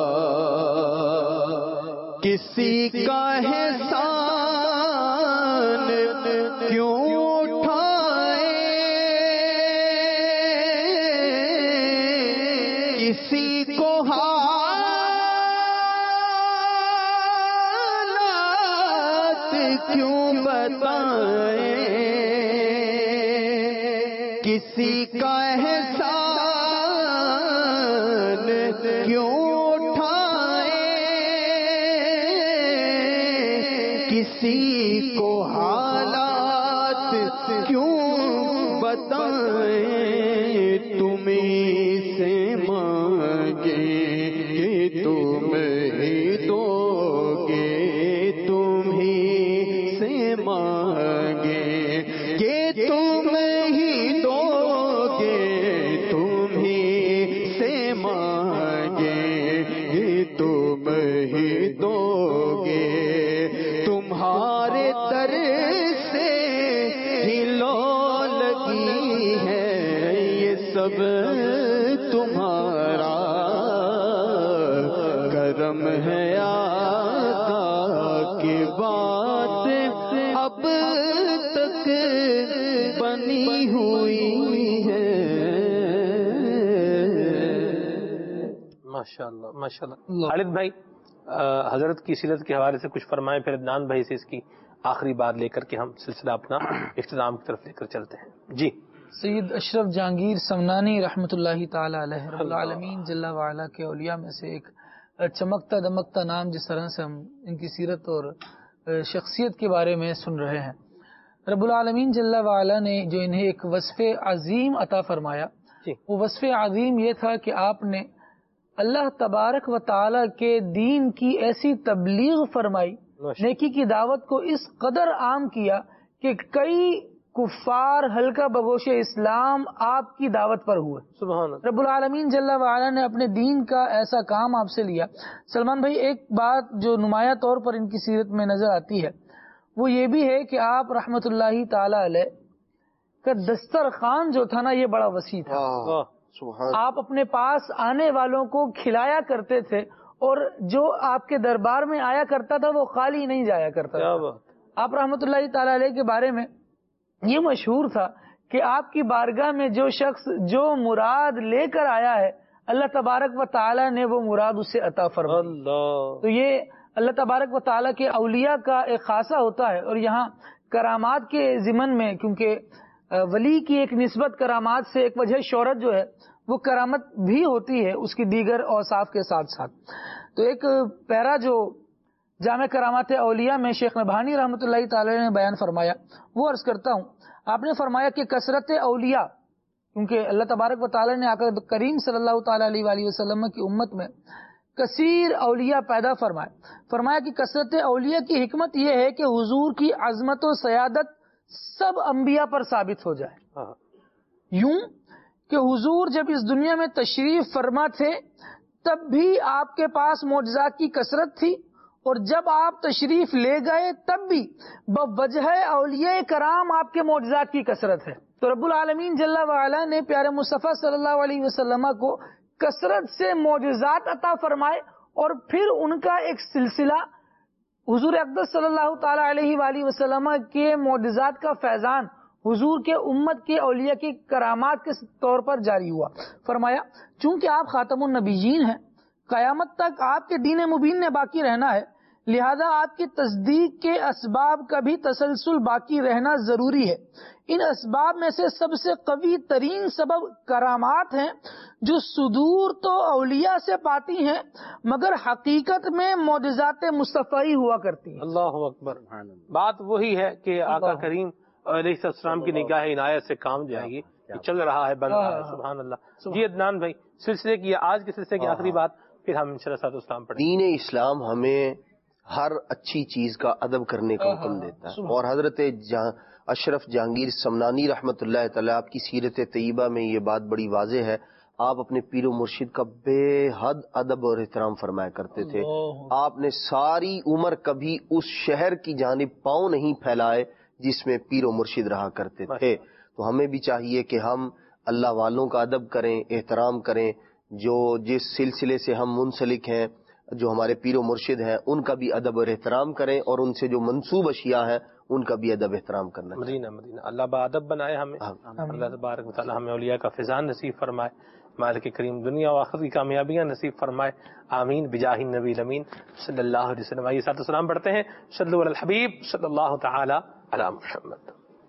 کسی کا احسان کیوں اٹھائے کسی کو حالات کیوں بتائیں کسی کا احسان کیوں کسی کو حالات کیوں بتائیں تمہیں سے مانگیں کہ تم ہی دو گے تمہیں سے مانگیں کہ تم ہی دو گے تمہیں سے مانگیں کہ تم ہی دو گے تمہارے در سے ہی لو لگی ہے یہ سب تمہارا کرم ہے آقا کی بات اب تک بنی ہوئی ہے. ماشاءاللہ ماشاءاللہ. خالد بھائی حضرت کی سیرت کے حوالے سے کچھ فرمائیں، پھر عدنان بھائی سے اس کی آخری بات لے کر کے ہم سلسلہ اپنا اختتام کی طرف لے کر چلتے ہیں. جی. سید اشرف جہانگیر سمنانی رحمۃ اللہ تعالی علیہ رب العالمین جل وعلا کے اولیاء میں سے ایک چمکتا دمکتا نام جس طرح سے ہم ان کی سیرت اور شخصیت کے بارے میں سن رہے ہیں. رب العالمین جل وعلا نے جو انہیں ایک وصف عظیم عطا فرمایا وہ وصف عظیم یہ تھا کہ آپ نے اللہ تبارک و تعالی کے دین کی ایسی تبلیغ فرمائی، نیکی کی دعوت کو اس قدر عام کیا کہ کئی کفار حلقہ بگوش اسلام آپ کی دعوت پر ہوئے. سبحان اللہ. رب العالمین جل وعلا نے اپنے دین کا ایسا کام آپ سے لیا. سلمان بھائی ایک بات جو نمایاں طور پر ان کی سیرت میں نظر آتی ہے وہ یہ بھی ہے کہ آپ رحمت اللہ تعالی علیہ کا دسترخوان جو تھا نا یہ بڑا وسیع تھا. آپ اپنے پاس آنے والوں کو کھلایا کرتے تھے اور جو آپ کے دربار میں آیا کرتا تھا وہ خالی نہیں جایا کرتا تھا. آپ رحمت اللہ تعالی علیہ کے بارے میں یہ مشہور تھا کہ آپ کی بارگاہ میں جو شخص جو مراد لے کر آیا ہے اللہ تبارک و تعالی نے وہ مراد اسے عطا فرمائی. تو یہ اللہ تبارک و تعالی کے اولیاء کا ایک خاصہ ہوتا ہے. اور یہاں کرامات کے ضمن میں کیونکہ ولی کی ایک نسبت کرامات سے ایک وجہ شہرت جو ہے وہ کرامت بھی ہوتی ہے اس کی دیگر اوصاف کے ساتھ ساتھ. تو ایک پیرا جو جامع کرامات اولیاء میں شیخ نبھانی رحمۃ اللہ تعالی نے بیان فرمایا وہ عرض کرتا ہوں. آپ نے فرمایا کہ کثرت اولیاء کیونکہ اللہ تبارک و تعالی نے آقا کریم صلی اللہ تعالی علیہ وآلہ وسلم کی امت میں کثیر اولیاء پیدا فرمائے. فرمایا کہ کثرت اولیاء کی حکمت یہ ہے کہ حضور کی عظمت و سیادت سب انبیاء پر ثابت ہو جائے. یوں کہ حضور جب اس دنیا میں تشریف فرما تھے تب بھی آپ کے پاس معجزات کی کثرت تھی اور جب آپ تشریف لے گئے تب بھی بوجہ اولیاء کرام آپ کے معجزات کی کثرت ہے. تو رب العالمین جل وعلا نے پیارے مصطفیٰ صلی اللہ علیہ وسلم کو کثرت سے معجزات عطا فرمائے اور پھر ان کا ایک سلسلہ حضور اقدس صلی اللہ تعالی علیہ وآلہ وسلم کے معجزات کا فیضان حضور کے امت کے اولیاء کی کرامات کے طور پر جاری ہوا. فرمایا چونکہ آپ خاتم النبیین ہیں قیامت تک آپ کے دین مبین نے باقی رہنا ہے لہذا آپ کی تصدیق کے اسباب کا بھی تسلسل باقی رہنا ضروری ہے. ان اسباب میں سے سب سے قوی ترین سبب کرامات ہیں جو صدور تو اولیاء سے پاتی ہیں مگر حقیقت میں معجزات مصطفی ہوا کرتی ہیں. اللہ اکبر. بات وہی ہے کہ آقا کریم علیہ السلام کی نگاہ عنایت سے کام جو ہے یہ چل رہا ہے بن رہا ہے. سبحان اللہ. جی عدنان بھائی سلسلے کی آج کے سلسلے کی آخری بات پھر ہم انشاءاللہ ساتھ اسلام پڑھیں. دین اسلام ہمیں ہر اچھی چیز کا ادب کرنے کا حکم دیتا ہے اور حضرت اشرف جہانگیر سمنانی رحمت اللہ تعالی آپ کی سیرت طیبہ میں یہ بات بڑی واضح ہے. آپ اپنے پیر و مرشد کا بے حد ادب اور احترام فرمایا کرتے تھے. آپ نے ساری عمر کبھی اس شہر کی جانب پاؤں نہیں پھیلائے جس میں پیر و مرشد رہا کرتے تھے. تو ہمیں بھی چاہیے کہ ہم اللہ والوں کا ادب کریں، احترام کریں. جو جس سلسلے سے ہم منسلک ہیں، جو ہمارے پیر و مرشد ہیں، ان کا بھی ادب اور احترام کریں، اور ان سے جو منسوب اشیاء ہیں ان کا بھی ادب احترام کرنا چاہیے۔ مدینہ مدینہ اللہ با ادب بنائے ہمیں، اللہ تبارک و تعالی ہمیں اولیاء کا فیضان نصیب فرمائے، مالک کریم دنیا و آخرت کی کامیابیاں نصیب فرمائے، آمین بجاہ النبی الامین صلی اللہ علیہ وسلم۔ آئیے ساتھ سلام پڑھتے ہیں، صلو علی الحبیب صلی اللہ تعالی علی محمد۔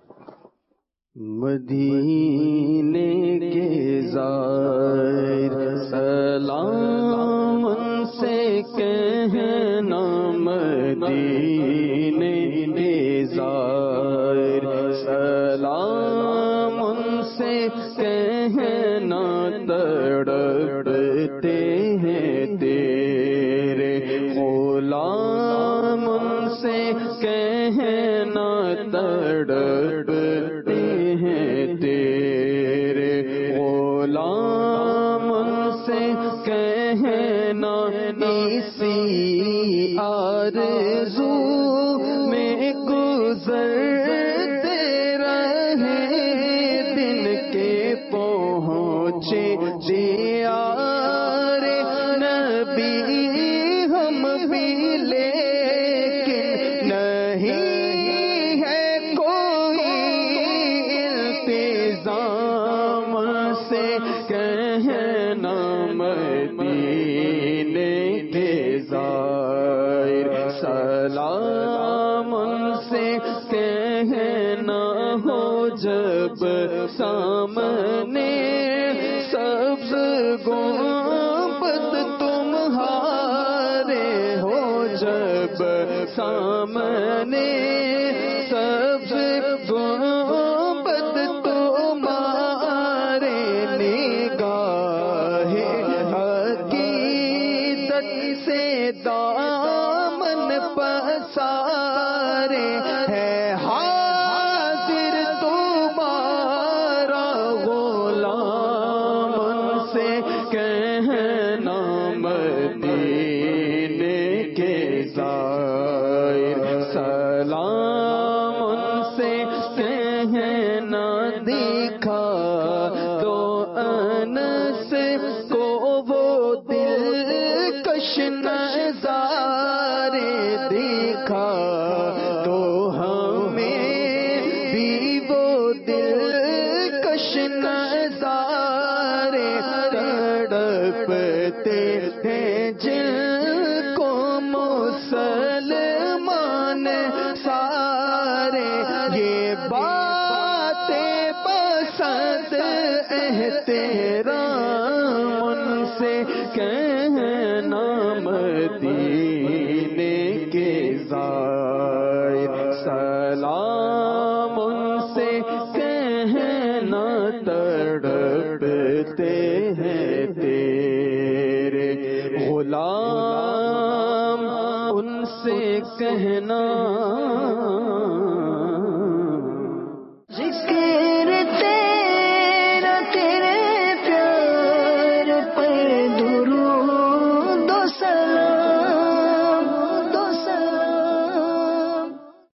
مدینے کے زائر سلام ان سے کہنا، مدینے کے زائر سلام ان سے کہنا، تڑپتے ہیں تیرے غلام ان سے کہنا، تڑپتے ہیں تیرے غلام ان سے کہنا، اسی آرزو میں گزرتے رہے دن کے پہنچے دیار نبی ہم بھی، لیکن نہیں ہے کوئی التزام سے کہنا، مدینے کے زائر سلام سے کہنا، ہو جب سامنے سبز گنبد تمہارے، ہو جب سامنے سبز گنبد تمہارے، نگاہ عقیدت سے دامن پسارے، ہے حاضر تمہارا غلام ان سے کہنا، مدینے کے زائر سلام ان سے کہنا، دکھا تو انس کو وہ دلکش نظارے، دکھا تو ہمیں بھی وہ دلکش نظارے، تڑپتے ہیں جن کو مسلمان سارے، یہ باتیں پسند احترام ان سے کہنا، مدینے کے زائر سلام ان سے کہنا، تڑپتے ہیں تیرے غلام ان سے کہنا،